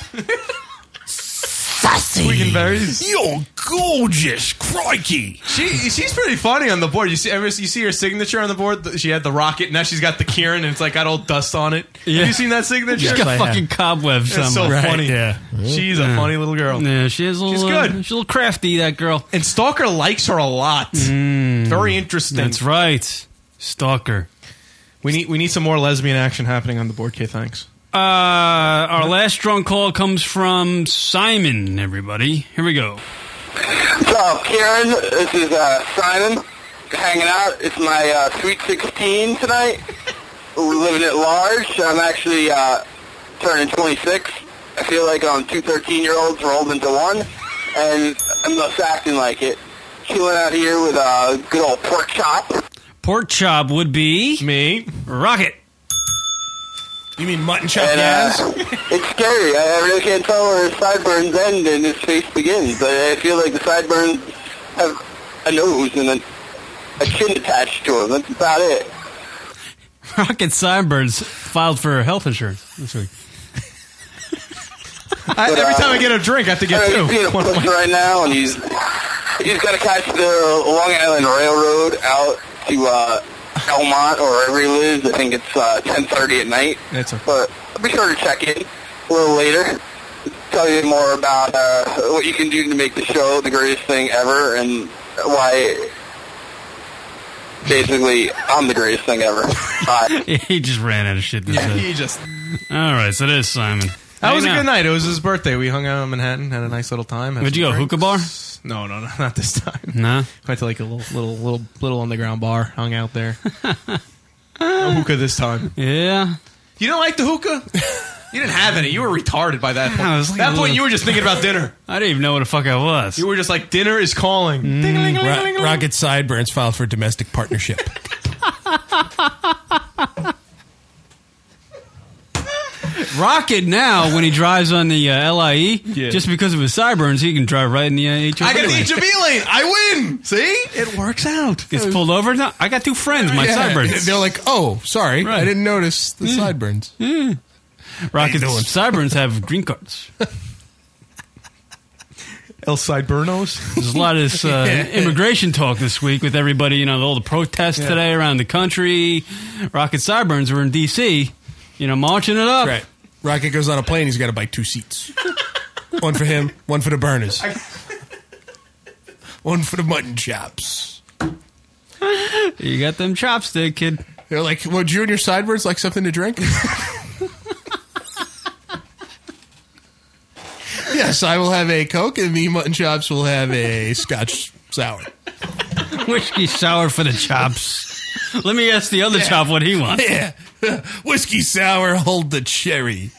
Saucy. Tweaking berries. You're gorgeous. Crikey. She she's pretty funny on the board. You see, ever you see her signature on the board? She had the rocket. Now she's got the Kieran, and it's like got old dust on it. Yeah. Have you seen that signature? She's got fucking cobwebs It's so somewhere. funny. Yeah. She's a Yeah. funny little girl. Yeah, she is a little, She's good. uh, she's a little crafty, that girl. And Stalker likes her a lot. Very interesting. That's right. Stalker. We need we need some more lesbian action happening on the board. K, thanks. Uh, our last drunk call comes from Simon, everybody. Here we go. What's up, Karen? This is uh, Simon hanging out. It's my uh, Sweet sixteen tonight. We're living at large. I'm actually uh, turning twenty-six. I feel like I'm two thirteen-year-olds rolled into one, and I'm just acting like it. Chilling out here with a good old pork chop. Pork chop would be Me. Rocket. You mean mutton chop And gas? uh, it's scary. I I really can't tell where his sideburns end and his face begins. But I feel like the sideburns have a nose and a, a chin attached to them. That's about it. Rocket Sideburns filed for health insurance this week. I, every time I get a drink, I have to get I mean, two. He's being a One pussy point. right now, and he's he's got to catch the Long Island Railroad out to uh, Elmont or wherever he lives. I think it's uh, ten thirty at night. That's okay. But I'll be sure to check in a little later. tell you more about uh, what you can do to make the show the greatest thing ever, and why basically I'm the greatest thing ever. Bye. He just ran out of shit to Yeah, say. he just. All right, so there's Simon. That Hey, was a now. good night. It was his birthday. We hung out in Manhattan, had a nice little time. had Where'd you some go, drinks. hookah bar? No, no, no, not this time. No? Went to like a little, little, little, little underground bar. Hung out there. No hookah this time. Yeah. You don't like the hookah? You didn't have any. You were retarded by that point. I was like that a point, little- you were just thinking about dinner. I didn't even know what the fuck I was. You were just like, dinner is calling. Mm. Ro- Rocket Sideburns filed for domestic partnership. Rocket now, when he drives on the uh, L I E, just because of his sideburns, he can drive right in the uh, H O V I got the lane. H O V lane. I win. See? It works out. Gets pulled over. No, I got two friends, my Yeah. sideburns. They're like, oh, sorry, I didn't notice the sideburns. Yeah. Rocket's doing? sideburns have green cards. El Sideburnos. There's a lot of this, uh, Yeah. immigration talk this week with everybody, you know, all the protests Yeah. today around the country. Rocket sideburns were in D C, you know, marching it up. Right. Rocket goes on a plane, he's got to buy two seats. One for him, one for the burners. One for the mutton chops. You got them chopstick, kid. They're like, would you and your sideburns like something to drink? Yes, I will have a Coke, and me mutton chops will have a Scotch sour. Whiskey sour for the chops. Let me ask the other Yeah. chop what he wants. Yeah. Whiskey sour, hold the cherry.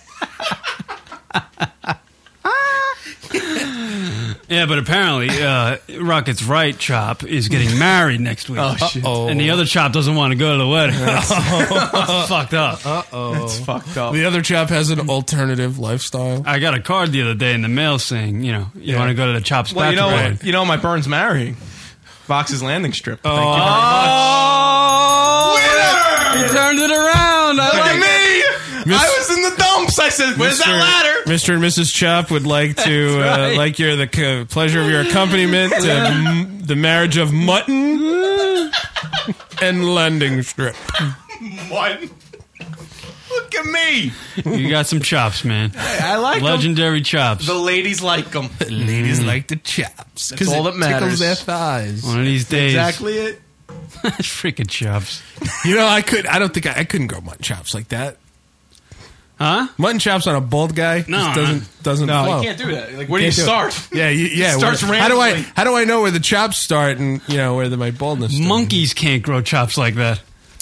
Yeah, but apparently, uh, Rocket's right chop is getting married next week. Oh, shit. Uh-oh. And the other chop doesn't want to go to the wedding. That's, that's fucked up. Uh-oh. That's fucked up. The other chop has an alternative lifestyle. I got a card the other day in the mail saying, you know, you Yeah. want to go to the chop's Well, you know bachelor what? You know my Burn's marrying. Fox's Landing Strip. Thank you very Oh, much. he turned it around. I Look like at me! Miss- I was in the dumps. I said, "Where's that ladder?" Mister and Missus Chop would like to That's uh, right. like your the co- pleasure of your accompaniment to m- the marriage of mutton and landing strip. What? Look at me. You got some chops, man. I like 'em. Legendary chops. The ladies like them. Ladies like the chops That's all that it matters. tickles their thighs. One of these days. Exactly it. Freaking chops. You know, I could. I don't think I, I couldn't grow mutton chops like that. Huh? Mutton chops on a bald guy No, just doesn't doesn't No, flow. you can't do that. Like, where do you Can't do it. start? Yeah, you, yeah. It starts where- how do I randomly. how do I know where the chops start and you know where the, my baldness starts? Monkeys can't grow chops like that.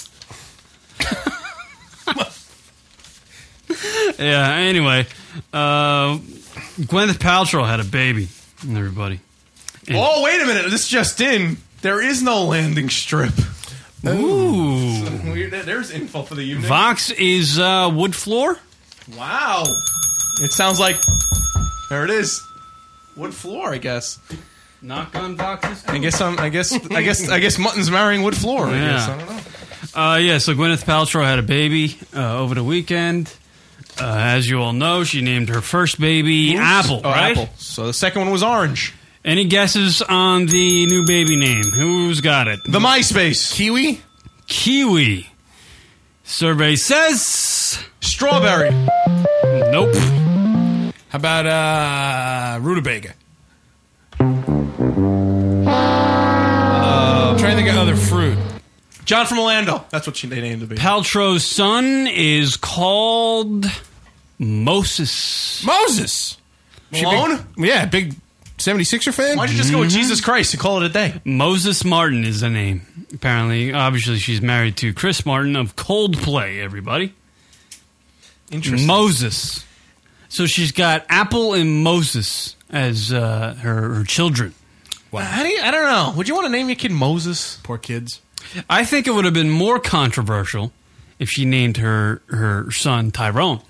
Yeah, anyway. Uh, Gwyneth Paltrow had a baby. Everybody. And- Oh, wait a minute. This just in. There is no landing strip. Ooh. Weird. There's info for the evening. Vox is uh, wood floor? Wow. It sounds like. There it is. Wood floor, I guess. Knock on Vox's. I guess I'm. I guess. I guess. I guess Mutton's marrying wood floor. I Yeah. guess. I don't know. Uh, yeah, so Gwyneth Paltrow had a baby uh, over the weekend. Uh, as you all know, she named her first baby Apple, Oh, right? Apple. So the second one was Orange. Any guesses on the new baby name? Who's got it? The MySpace. Kiwi? Kiwi. Survey says Strawberry. Nope. How about uh, rutabaga? Uh, I'm trying to think of other fruit. John from Orlando. That's what she they named the baby. Paltrow's son is called Moses. Moses. She Malone? Big, yeah, big seventy-sixer fan? Why'd you just go with Jesus Christ and call it a day? Moses Martin is the name. Apparently, obviously, she's married to Chris Martin of Coldplay, everybody. Interesting. Moses. So she's got Apple and Moses as uh, her, her children. Wow. How do you, I don't know. Would you want to name your kid Moses? Poor kids. I think it would have been more controversial if she named her, her son Tyrone.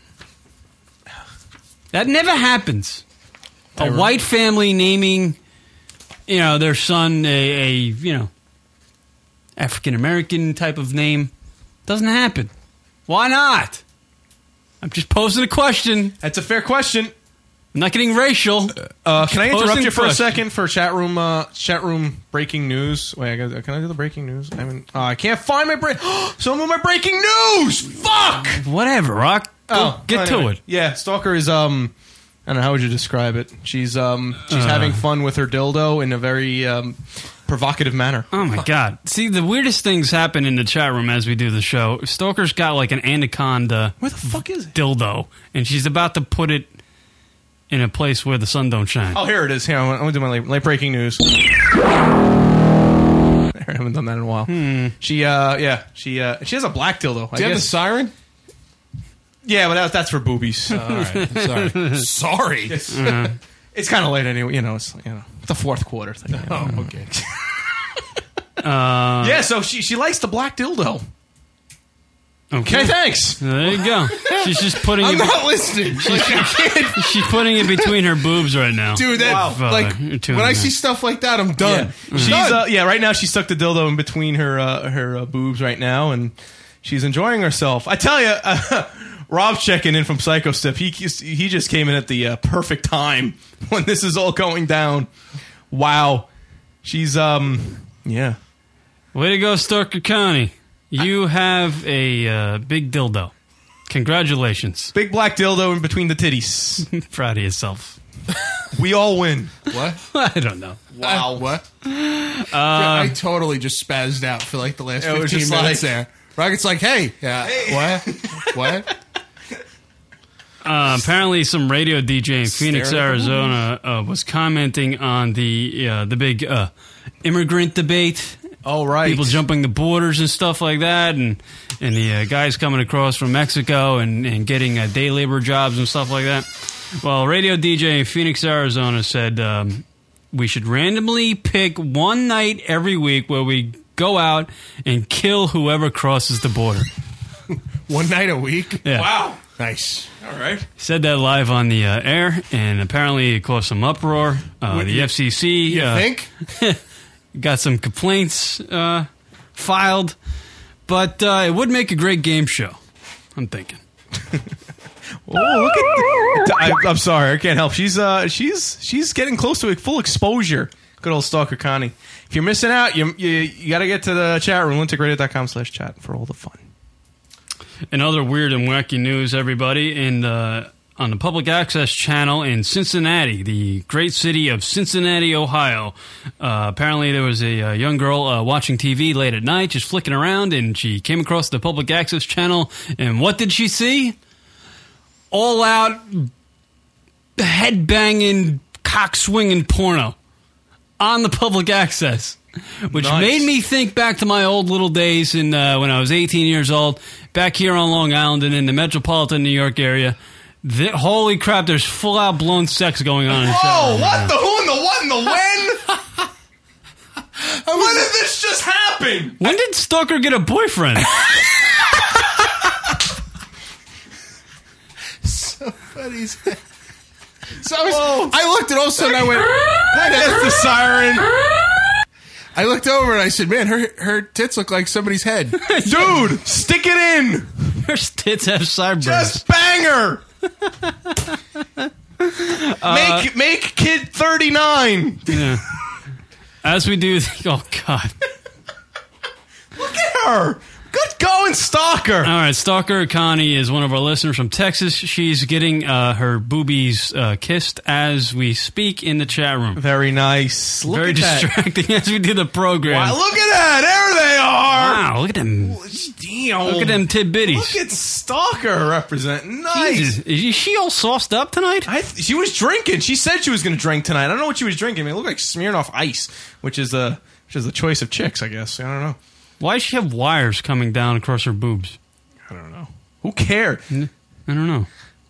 That never happens. Tyrone. A white family naming, you know, their son a, a you know, African American type of name doesn't happen. Why not? I'm just posing a question. That's a fair question. I'm not getting racial. Uh, can I Posing interrupt you for a question. second for chat room? Uh, chat room breaking news. Wait, I got, can I do the breaking news? I mean, uh, I can't find my break. Some of my breaking news. Fuck. Whatever, Rock. Go Oh, get anyway. to it. Yeah, Stalker is um I don't know, how would you describe it? She's um she's Uh. having fun with her dildo in a very um, provocative manner. Oh my god! See, the weirdest things happen in the chat room as we do the show. Stalker's got like an anaconda. Where the fuck is it? Dildo, and she's about to put it in a place where the sun don't shine. Oh, here it is. Here, I'm going to do my late, late breaking news. I haven't done that in a while. Hmm. She, uh, yeah, she, uh, she has a black dildo. I Do you have guess. the siren? Yeah, but that, that's for boobies. Oh, all right. Sorry. Sorry. It's, Uh-huh. it's kind of late anyway. You know, it's you know the fourth quarter thing. You know? Oh, okay. Uh, yeah, so she she likes the black dildo. Okay, Okay, thanks. There you go. She's just putting. I'm it not listening. Like, I can't. She's putting it between her boobs right now. Dude, that, Wow. like, You're too when I mad. see stuff like that, I'm done. Yeah. She's Done. uh, yeah. Right now, she stuck the dildo in between her uh, her uh, boobs right now, and she's enjoying herself. I tell you, uh, Rob's checking in from Psycho Step. He he just came in at the uh, perfect time when this is all going down. Wow, she's um yeah. Way to go, Stalker Connie. You have a uh, big dildo. Congratulations. Big black dildo in between the titties. Proud of yourself. We all win. What? I don't know. Wow. What? Uh, I totally just spazzed out for like the last It was fifteen just minutes like- there. Rocket's like, hey. Yeah. What? What? Uh, apparently, some radio D J in Phoenix, Hysterical. Arizona, uh, was commenting on the uh, the big uh, immigrant debate. Oh, right. People jumping the borders and stuff like that, and and the uh, guys coming across from Mexico and, and getting uh, day labor jobs and stuff like that. Well, radio D J in Phoenix, Arizona said um, we should randomly pick one night every week where we go out and kill whoever crosses the border. One night a week? Yeah. Wow. Nice. All right. Said that live on the uh, air, and apparently it caused some uproar. Uh, What, the you- F C C You uh, think? got some complaints uh, filed, but uh, it would make a great game show. I'm thinking. Oh, look at! I, I'm sorry, I can't help. She's uh, she's she's getting close to a full exposure. Good old Stalker Connie. If you're missing out, you you, you got to get to the chat room, lunatic radio dot com slash chat for all the fun. And other weird and wacky news, everybody, in the, on the public access channel in Cincinnati, the great city of Cincinnati, Ohio. Uh, apparently there was a, uh young girl uh, watching T V late at night, just flicking around, and she came across the public access channel, and what did she see? All out head-banging, cock-swinging porno on the public access. Which Nice. made me think back to my old little days in uh, when I was eighteen years old, back here on Long Island and in the metropolitan New York area. The, holy crap, there's full-out blown sex going on in the Whoa! shower. What the who and the what and the when? When did this just happen? When did Stalker get a boyfriend? So funny. So I, was, I looked and all of a sudden I went, That's the siren. I looked over and I said, man, her her tits look like somebody's head. Dude, stick it in. Her tits have sideburns. Just bang her. Uh, make make kid thirty-nine. Yeah. As we do, oh God. Look at her. Good going, Stalker. All right, Stalker Connie is one of our listeners from Texas. She's getting uh, her boobies uh, kissed as we speak in the chat room. Very nice. Look Very at that. distracting as we do the program. Wow, look at that. There they are. Wow, look at them. Damn. Look at them tidbitties. Look at Stalker representing. Nice. Jesus. Is she all sauced up tonight? I th- she was drinking. She said she was going to drink tonight. I don't know what she was drinking. I mean, it looked like Smirnoff Ice, which is a which is the choice of chicks, I guess. I don't know. Why does she have wires coming down across her boobs? I don't know. Who cared? I don't know.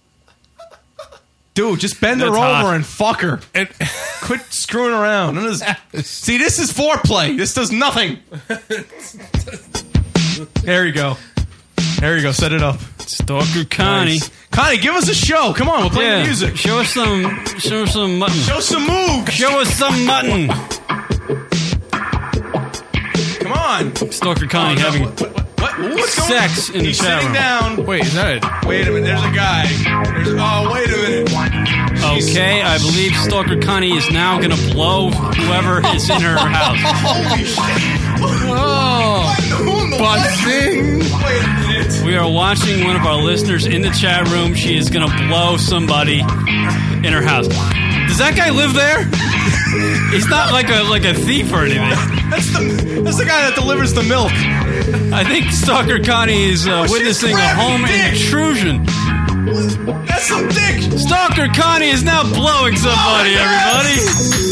Dude, just bend her That's over hot. and fuck her. And quit screwing around. None of this- See, this is foreplay. This does nothing. There you go. There you go. Set it up. Stalker Connie. Nice. Connie, give us a show. Come on, we'll play Yeah, the music. Show us some. Show us some mutton. Show some moves. Show us some mutton. Come on. Stalker Connie Oh, no. having What? what, what? What's going sex on? in the He's chat sitting room. down. Wait, is that it? Wait a minute. There's a guy. There's, oh, wait a minute. Okay, I believe Stalker Connie is now going to blow whoever is in her house. Holy shit. Oh, Who in the buzzing. Wait a minute. We are watching one of our listeners in the chat room. She is going to blow somebody in her house. Does that guy live there? He's not like a like a thief or anything. That's the that's the guy that delivers the milk. I think Stalker Connie is uh, Oh, she's witnessing a grabbing home dick. intrusion. That's some dick. Stalker Connie is now blowing somebody, Oh, everybody.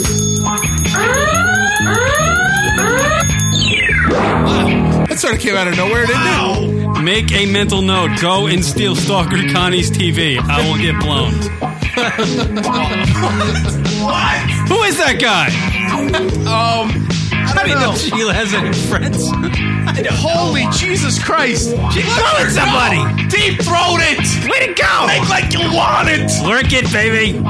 That sort of came out of nowhere, didn't it? Make a mental note. Go and steal Stalker Connie's T V. I will get blown. What? Who is that guy? Um, I How do you don't know know. Sheila has any friends? Holy Jesus Christ! She's throwing somebody. Deep throat it. Way to go! Make like you want it. Lurk it, baby.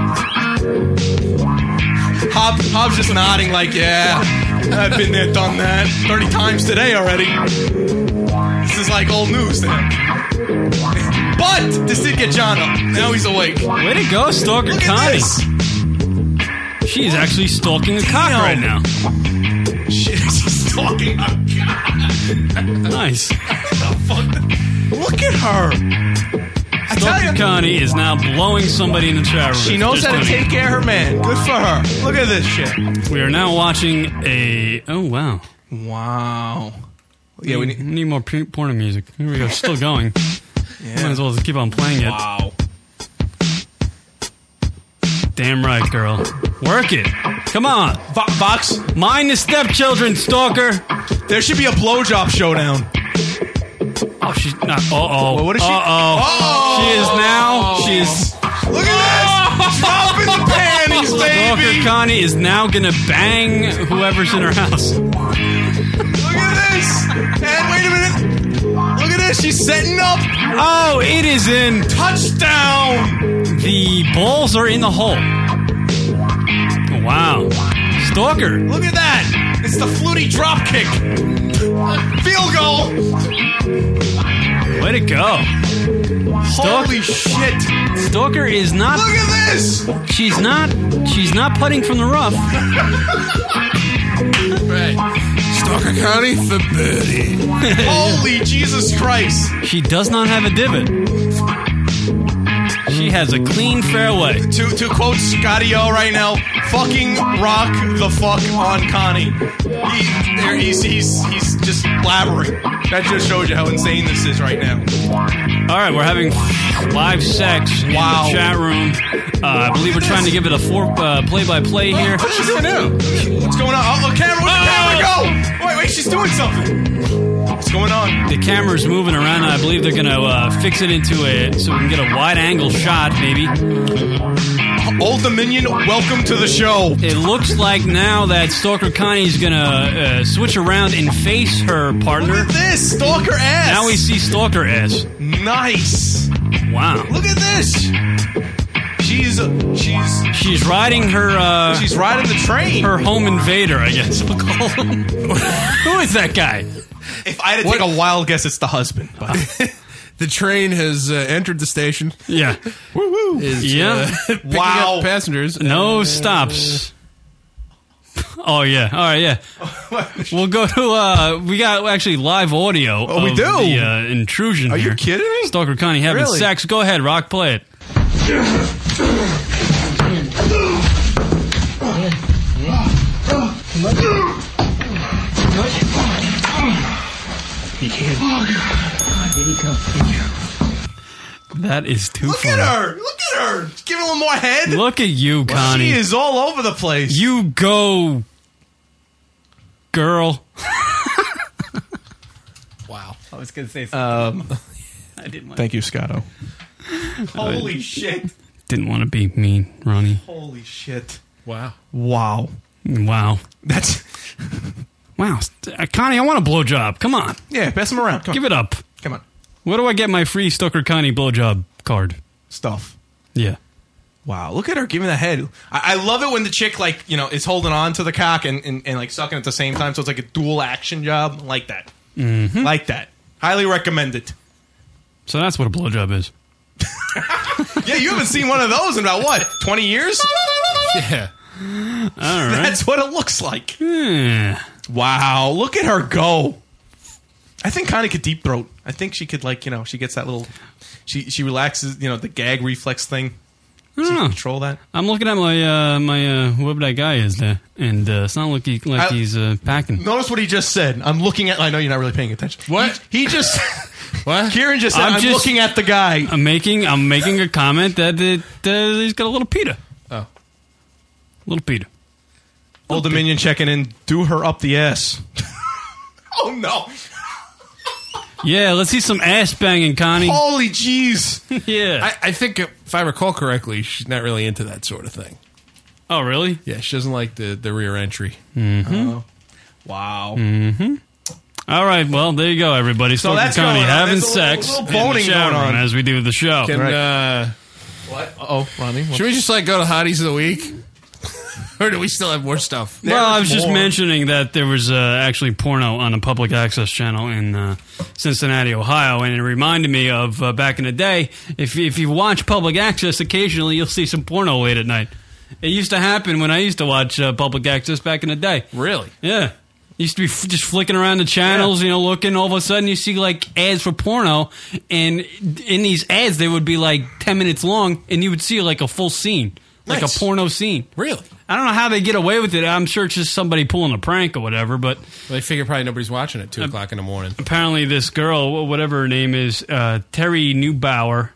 Hob, Hob's just nodding like, yeah, I've been there, done that thirty times today already. This is like old news to him. But this did get John up. Now he's awake. Way to go, Stalker Look at Connie. this. She is actually stalking a cock Damn. right now. Shit, she's talking. Oh, God. Nice. Look at her. I tell Stalker you, Connie is now blowing somebody in the chat room. she knows Just how to doing it. take care of her man. Good for her. Look at this shit. We are now watching a. Oh wow! Wow. Yeah, we need, need more p- porno music. Here we go. Still going. Might as well just keep on playing it. Wow. Damn right, girl. Work it. Come on, Vo- Vox, mind the stepchildren, Stalker. there should be a blowjob showdown. Oh, she's not. Uh oh. Well, what is she? Uh oh. Oh. She is now. She's. Look at this! Dropping the panties, Stalker baby! Connie is now gonna bang whoever's in her house. Look at this! And wait a minute! Look at this! She's setting up! Oh, it is in. Touchdown! The balls are in the hole. Wow. Stalker. Look at that! It's the fluty drop kick! Field goal! Way to go. Holy shit! Stalker is not. Look at this! She's not. She's not putting from the rough. Right. Stalker County for birdie. Holy Jesus Christ! She does not have a divot. She has a clean fairway. To to quote Scotty O right now, fucking rock the fuck on Connie. He, there, he's, he's, he's just blabbering. That just shows you how insane this is right now. All right, we're having live sex Wow. in the chat room. Uh, I believe we're trying to give it a four uh, play-by-play here. What's she doing now? What's going on? Oh, the camera, where'd the camera go? Wait, wait, she's doing something. What's going on? The camera's moving around, and I believe they're going to uh, fix it into a so we can get a wide-angle shot, maybe. Old Dominion, welcome to the show. It looks like now that Stalker Connie's going to uh, switch around and face her partner. Look at this, stalker ass. Now we see Stalker ass. Nice. Wow. Look at this. She's she's She's riding her. Uh, she's riding the train. her home invader, I guess we'll call him. Who is that guy? If I had to take a wild guess, it's the husband. But The train has uh, entered the station. Yeah. Woo woo. Is, Yeah. uh, picking Wow. up passengers. No stops. Oh yeah. All right. Yeah. We'll go to. Uh, we got actually live audio. Oh, we of do? The uh, intrusion. Are you here. kidding me? Stalker Connie having Really? sex. Go ahead, Rock. Play it. That is too look funny. at her. Look at her. Give it a little more head. Look at you, Connie. She is all over the place. You go, girl. Wow. I was gonna say something. Um, I didn't. Want thank you, Scotto. Holy shit. Didn't want to be mean, Ronnie. Holy shit. Wow. Wow. Wow. That's Wow. Uh, Connie, I want a blowjob. Come on. yeah. Pass him around. Come Give on. it up. Come on. Where do I get my free Stalker Connie blowjob card? Stuff. Yeah. Wow, look at her giving the head. I, I love it when the chick, like, you know, is holding on to the cock and, and, and like sucking at the same time, so it's like a dual action job. I like that. Mm-hmm. Like that. Highly recommended. So that's what a blowjob is. Yeah, you haven't seen one of those in about, what, twenty years? Yeah. All right. That's what it looks like. Yeah. Wow, look at her go. I think Connie could deep throat. I think she could, like, you know, she gets that little, she she relaxes, you know, the gag reflex thing. I don't She know. can control that. I'm looking at my uh, my uh, whoever that guy is there, and uh, it's not looking like I- he's uh, packing. Notice what he just said. I'm looking at. I know you're not really paying attention. What? He, he just. What? Kieran just said. I'm, just- looking at the guy. I'm making I'm making a comment that it, uh, he's got a little Peter. Oh, little Peter. Old Dominion checking in. Do her up the ass. Oh no! Yeah, let's see some ass banging, Connie. Holy jeez! Yeah. I, I think if I recall correctly, she's not really into that sort of thing. Oh, really? Yeah, she doesn't like the, the rear entry. Mm-hmm. Oh. Wow. Mm-hmm. All right, well, there you go, everybody. So Stoker that's Connie going on. having There's a little- sex little in boning the shower going on. room as we do the show. Can, uh, What? Oh, Ronnie. should we just like go to Hotties of the Week? Or do we still have more stuff? Well, I was just more. mentioning that there was uh, actually porno on a public access channel in uh, Cincinnati, Ohio, and it reminded me of uh, back in the day. If if you watch public access, occasionally you'll see some porno late at night. It used to happen when I used to watch uh, public access back in the day. Really? Yeah. Used to be f- just flicking around the channels, you know, looking. All of a sudden, you see like ads for porno, and in these ads, they would be like ten minutes long, and you would see like a full scene, like Nice. a porno scene. Really? I don't know how they get away with it. I'm sure it's just somebody pulling a prank or whatever, but Well, they figure probably nobody's watching at two o'clock in the morning. apparently this girl, wh- whatever her name is, uh, Terry Neubauer,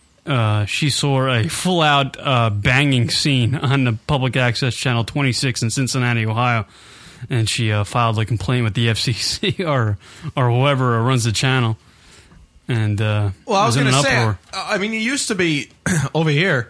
uh, she saw a full-out uh, banging scene on the public access channel twenty-six in Cincinnati, Ohio, and she uh, filed a complaint with the F C C or or whoever runs the channel. And uh, Well, I was in going to an say, uproar. I mean, it used to be over here.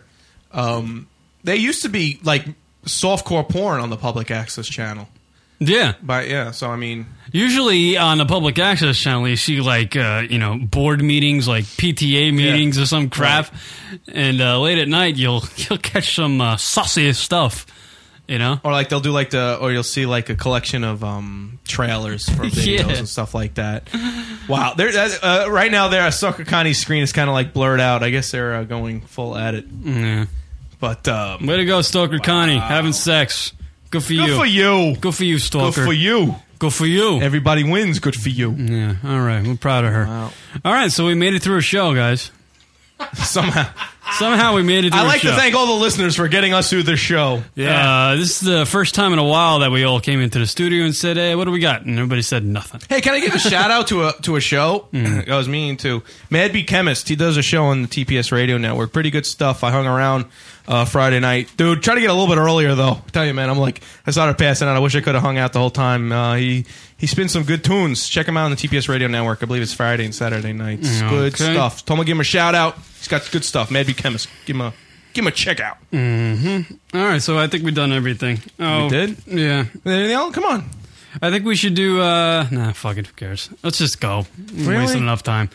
Um, they used to be like softcore porn on the public access channel. Yeah, but yeah. So I mean, usually on the public access channel, you see like uh, you know board meetings, like P T A meetings or some crap, and uh, late at night you'll you'll catch some uh, saucy stuff. You know, or like they'll do like the, or you'll see like a collection of um, trailers for videos Yeah. and stuff like that. Wow, there uh, right now there, Sucker Connie's screen is kind of like blurred out. I guess they're uh, going full at it. Yeah. But um, way to go, Stalker Connie, having sex. Good for you. Good for you. Good for you, Stalker. Good for you. Good for you. Everybody wins. Good for you. Yeah. All right. We're proud of her. All right. So we made it through a show, guys. Somehow. Somehow we made it through I like a show. to thank all the listeners for getting us through this show. Yeah. Uh, this is the first time in a while that we all came into the studio and said, hey, what do we got? And everybody said nothing. Hey, can I give a shout out to a to a show? Mm. I was meaning to. Mad Bee Chemist. He does a show on the T P S Radio Network. Pretty good stuff. I hung around uh, Friday night, dude. Try to get a little bit earlier though. I tell you, man, I'm like I started passing out. I wish I could have hung out the whole time. Uh, he he spins some good tunes. Check him out on the T P S Radio Network. I believe it's Friday and Saturday nights. Mm, Good okay. stuff. Told him to give him a shout out. He's got good stuff. Mad Bee Chemist. Give him a give him a check out. Mm-hmm. All right. So I think we've done everything. Oh, We did? Yeah. Anything else? Come on. I think we should do. Uh, nah, fuck it. Who cares? Let's just go. We're Really? wasting enough time.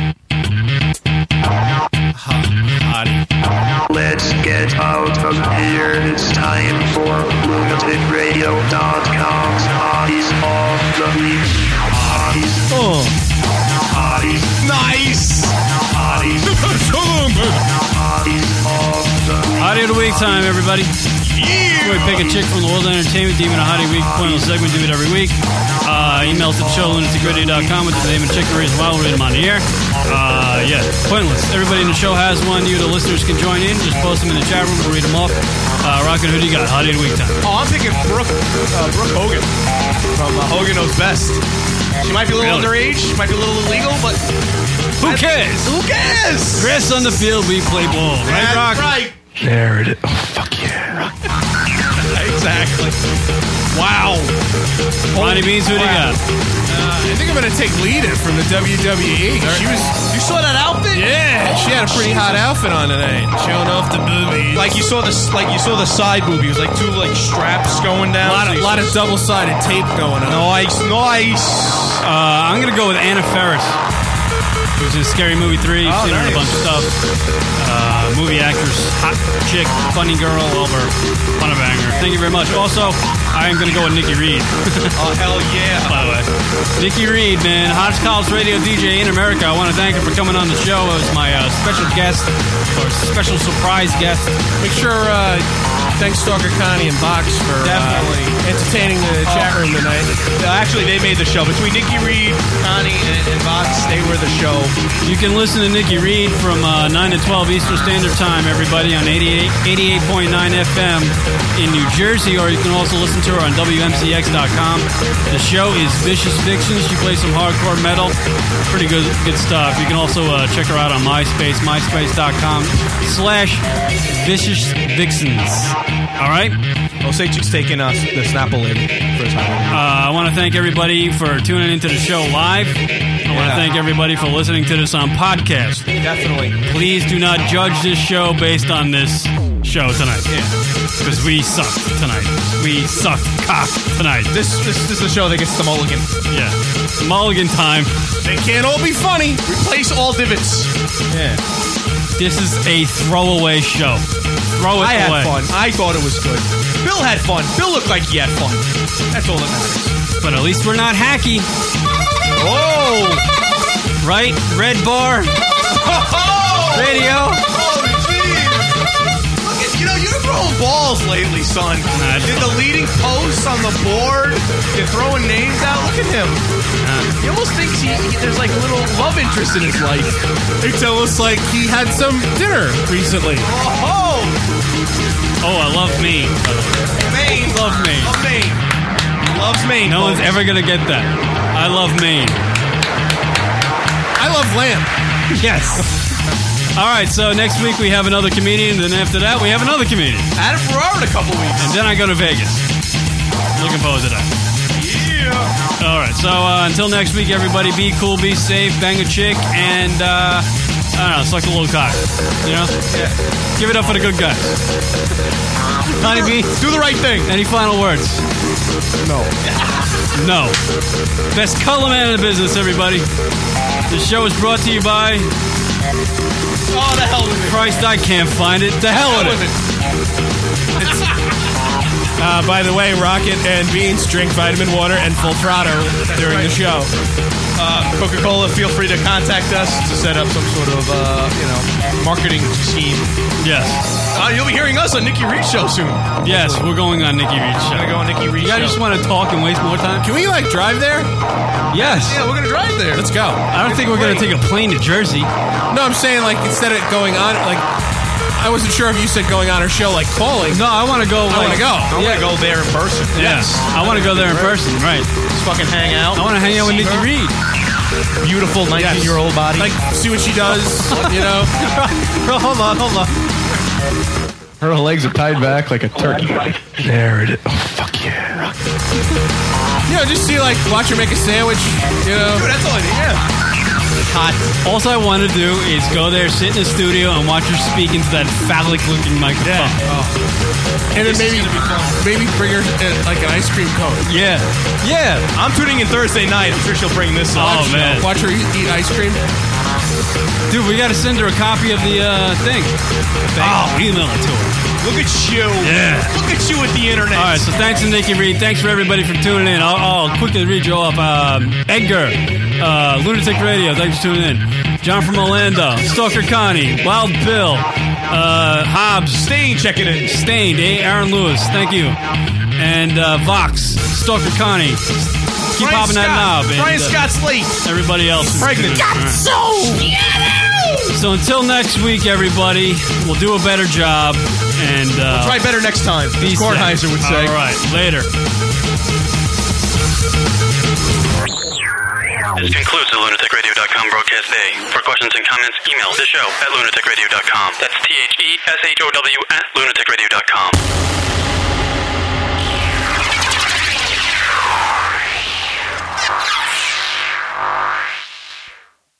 Let's get out of here. It's time for lunatic radio dot com's Hotties of the Week. Hotties. Oh. Hotties. Nice. Hotties. Hotties of the Week. Hottie of the Week time, everybody. We pick a chick from the world of entertainment, demon a Hottie Week, pointless segment, do it every week. Uh, email to the show, lunatic radio dot com with the name and chick, the reason why we'll read them on the air. Uh, yeah, pointless. Everybody in the show has one. You, the listeners, can join in. Just post them in the chat room. We'll read them off. Uh, Rockin', who do you got? Hottie of the Week time. Oh, I'm thinking Brooke, uh, Brooke Hogan from uh, Hogan Knows Best. She might be a little Really? underage, she might be a little illegal, but Who cares? who cares? Chris on the field, we play ball. Right, That's Rock? right. There it is. Oh, fuck yeah. Exactly. Wow. Ronnie Beans, who do you got? Uh, I think I'm going to take Lita from the W W E. She was. You saw that outfit? Yeah, she had a pretty hot outfit on tonight, showing off the boobies. Like you saw the like you saw the side boobies, like two like straps going a down. lot of, lot of double-sided tape going on. Nice, nice. Uh, I'm going to go with Anna Faris, who's in Scary Movie three. Oh, Seen her in a nice. bunch of stuff. Uh, movie actress, hot chick, funny girl, over, fun of banger. Thank you very much. Also, I am going to go with Nikki Reed. Oh, hell yeah. By the way, Nikki Reed, man, hottest college radio D J in America. I want to thank her for coming on the show as my uh, special guest or special surprise guest. Make sure uh, thanks Stalker Connie and Box for Definitely. Uh, entertaining the chat room tonight. Uh, Actually, they made the show. Between Nikki Reed, Connie, and, and Vox, they were the show. You can listen to Nikki Reed from uh, nine to twelve Eastern Standard Time, everybody, on eighty-eight point nine F M in New Jersey, or you can also listen to her on W M C X dot com. The show is Vicious Vixens. She plays some hardcore metal. Pretty good good stuff. You can also uh, check her out on MySpace, myspace dot com slash Vicious Vixens. All right? Oseichi's taking us the Snapple in for his holiday. Uh, I want to thank everybody for tuning into the show live. I want to thank everybody for listening to this on podcast. Definitely. Please do not judge this show based on this show tonight. Yeah. Because we sucked tonight. We sucked cock tonight. This, this, this is the show that gets the mulligan. Yeah. Mulligan time. They can't all be funny. Replace all divots. Yeah. This is a throwaway show. Throw it I away. had fun. I thought it was good. Bill had fun. Bill looked like he had fun. That's all that matters. But at least we're not hacky. Oh! Right? Red bar. Oh! Radio. Holy jeez! Look at, you know, you're throwing balls lately, son. Nah, You're deleting posts on the board. You're throwing names out. Look at him. He almost thinks he, he there's like a little love interest in his life. It's almost like he had some dinner recently. Oh! Oh, I love Maine. Maine. Love Maine. Love Maine. Loves Maine. No folks. one's ever going to get that. I love Maine. I love lamb. Yes. All right, so next week we have another comedian, then after that we have another comedian. Adam Ferrara in a couple weeks. And then I go to Vegas. Looking forward to that. Yeah. All right, so uh, until next week, everybody, be cool, be safe, bang a chick, and uh, I don't know, suck a little cock. You know? Yeah. Give it up for the good guys. Honey B, do the right thing. Any final words? No. No. Best color man in the business, everybody. This show is brought to you by... Oh, the hell with it. Christ, I can't find it. The hell with it. It's, uh, by the way, Rocket and Beans drink vitamin water and full throttle during the show. Uh, Coca-Cola, feel free to contact us to set up some sort of, uh, you know, marketing scheme. Yes. Uh, you'll be hearing us on Nikki Reed's show soon. Yes, we're going on Nikki Reed's show. We're going to go on Nikki Reed's You guys show. just want to talk and waste more time? Can we, like, drive there? Yes. Yeah, we're going to drive there. Let's go. I don't think we're going to take a plane to Jersey. No, I'm saying, like, instead of going on, like, I wasn't sure if you said going on our show, like, calling. No, I want to go. I want like, to go. I want to go there in person. Yes. I want to go there in person, right. Just fucking hang out. I want to hang out with See Nikki her. Reed. Beautiful nineteen-year-old body. Like, see what she does, you know? Hold on, hold on. Her legs are tied back like a turkey. There it is. Oh, fuck yeah. You know, just see, like, watch her make a sandwich, you know? Dude, that's all I need. Yeah. Hot. All I want to do is go there, sit in the studio, and watch her speak into that phallic-looking microphone. Yeah. Oh. And then maybe maybe bring her, uh, like, an ice cream cone. Yeah. Yeah. I'm tuning in Thursday night. I'm sure she'll bring this up. Oh, man. Watch her eat, eat ice cream. Dude, we got to send her a copy of the uh, thing. Oh, email it to her. Look at you. Yeah. Look at you with the internet. All right, so thanks to Nikki Reed. Thanks for everybody for tuning in. I'll, I'll quickly read you off. Um, Edgar, uh, Lunatic Radio, thanks for tuning in. John from Orlando, Stalker Connie, Wild Bill, uh, Hobbs. Stain checking in. Stained, eh? Aaron Lewis, thank you. And uh, Vox, Stalker Connie. Keep Brian popping Scott. that knob. And, Brian uh, Scott Slate. Everybody else is Pregnant. tuning in. All right. So until next week, everybody, we'll do a better job. And uh, Try better next time. Be As Kornheiser would say. All right, later. This concludes the lunatic radio dot com broadcast day. For questions and comments, email the show at lunatic radio dot com. That's T H E S H O W at lunatic radio dot com.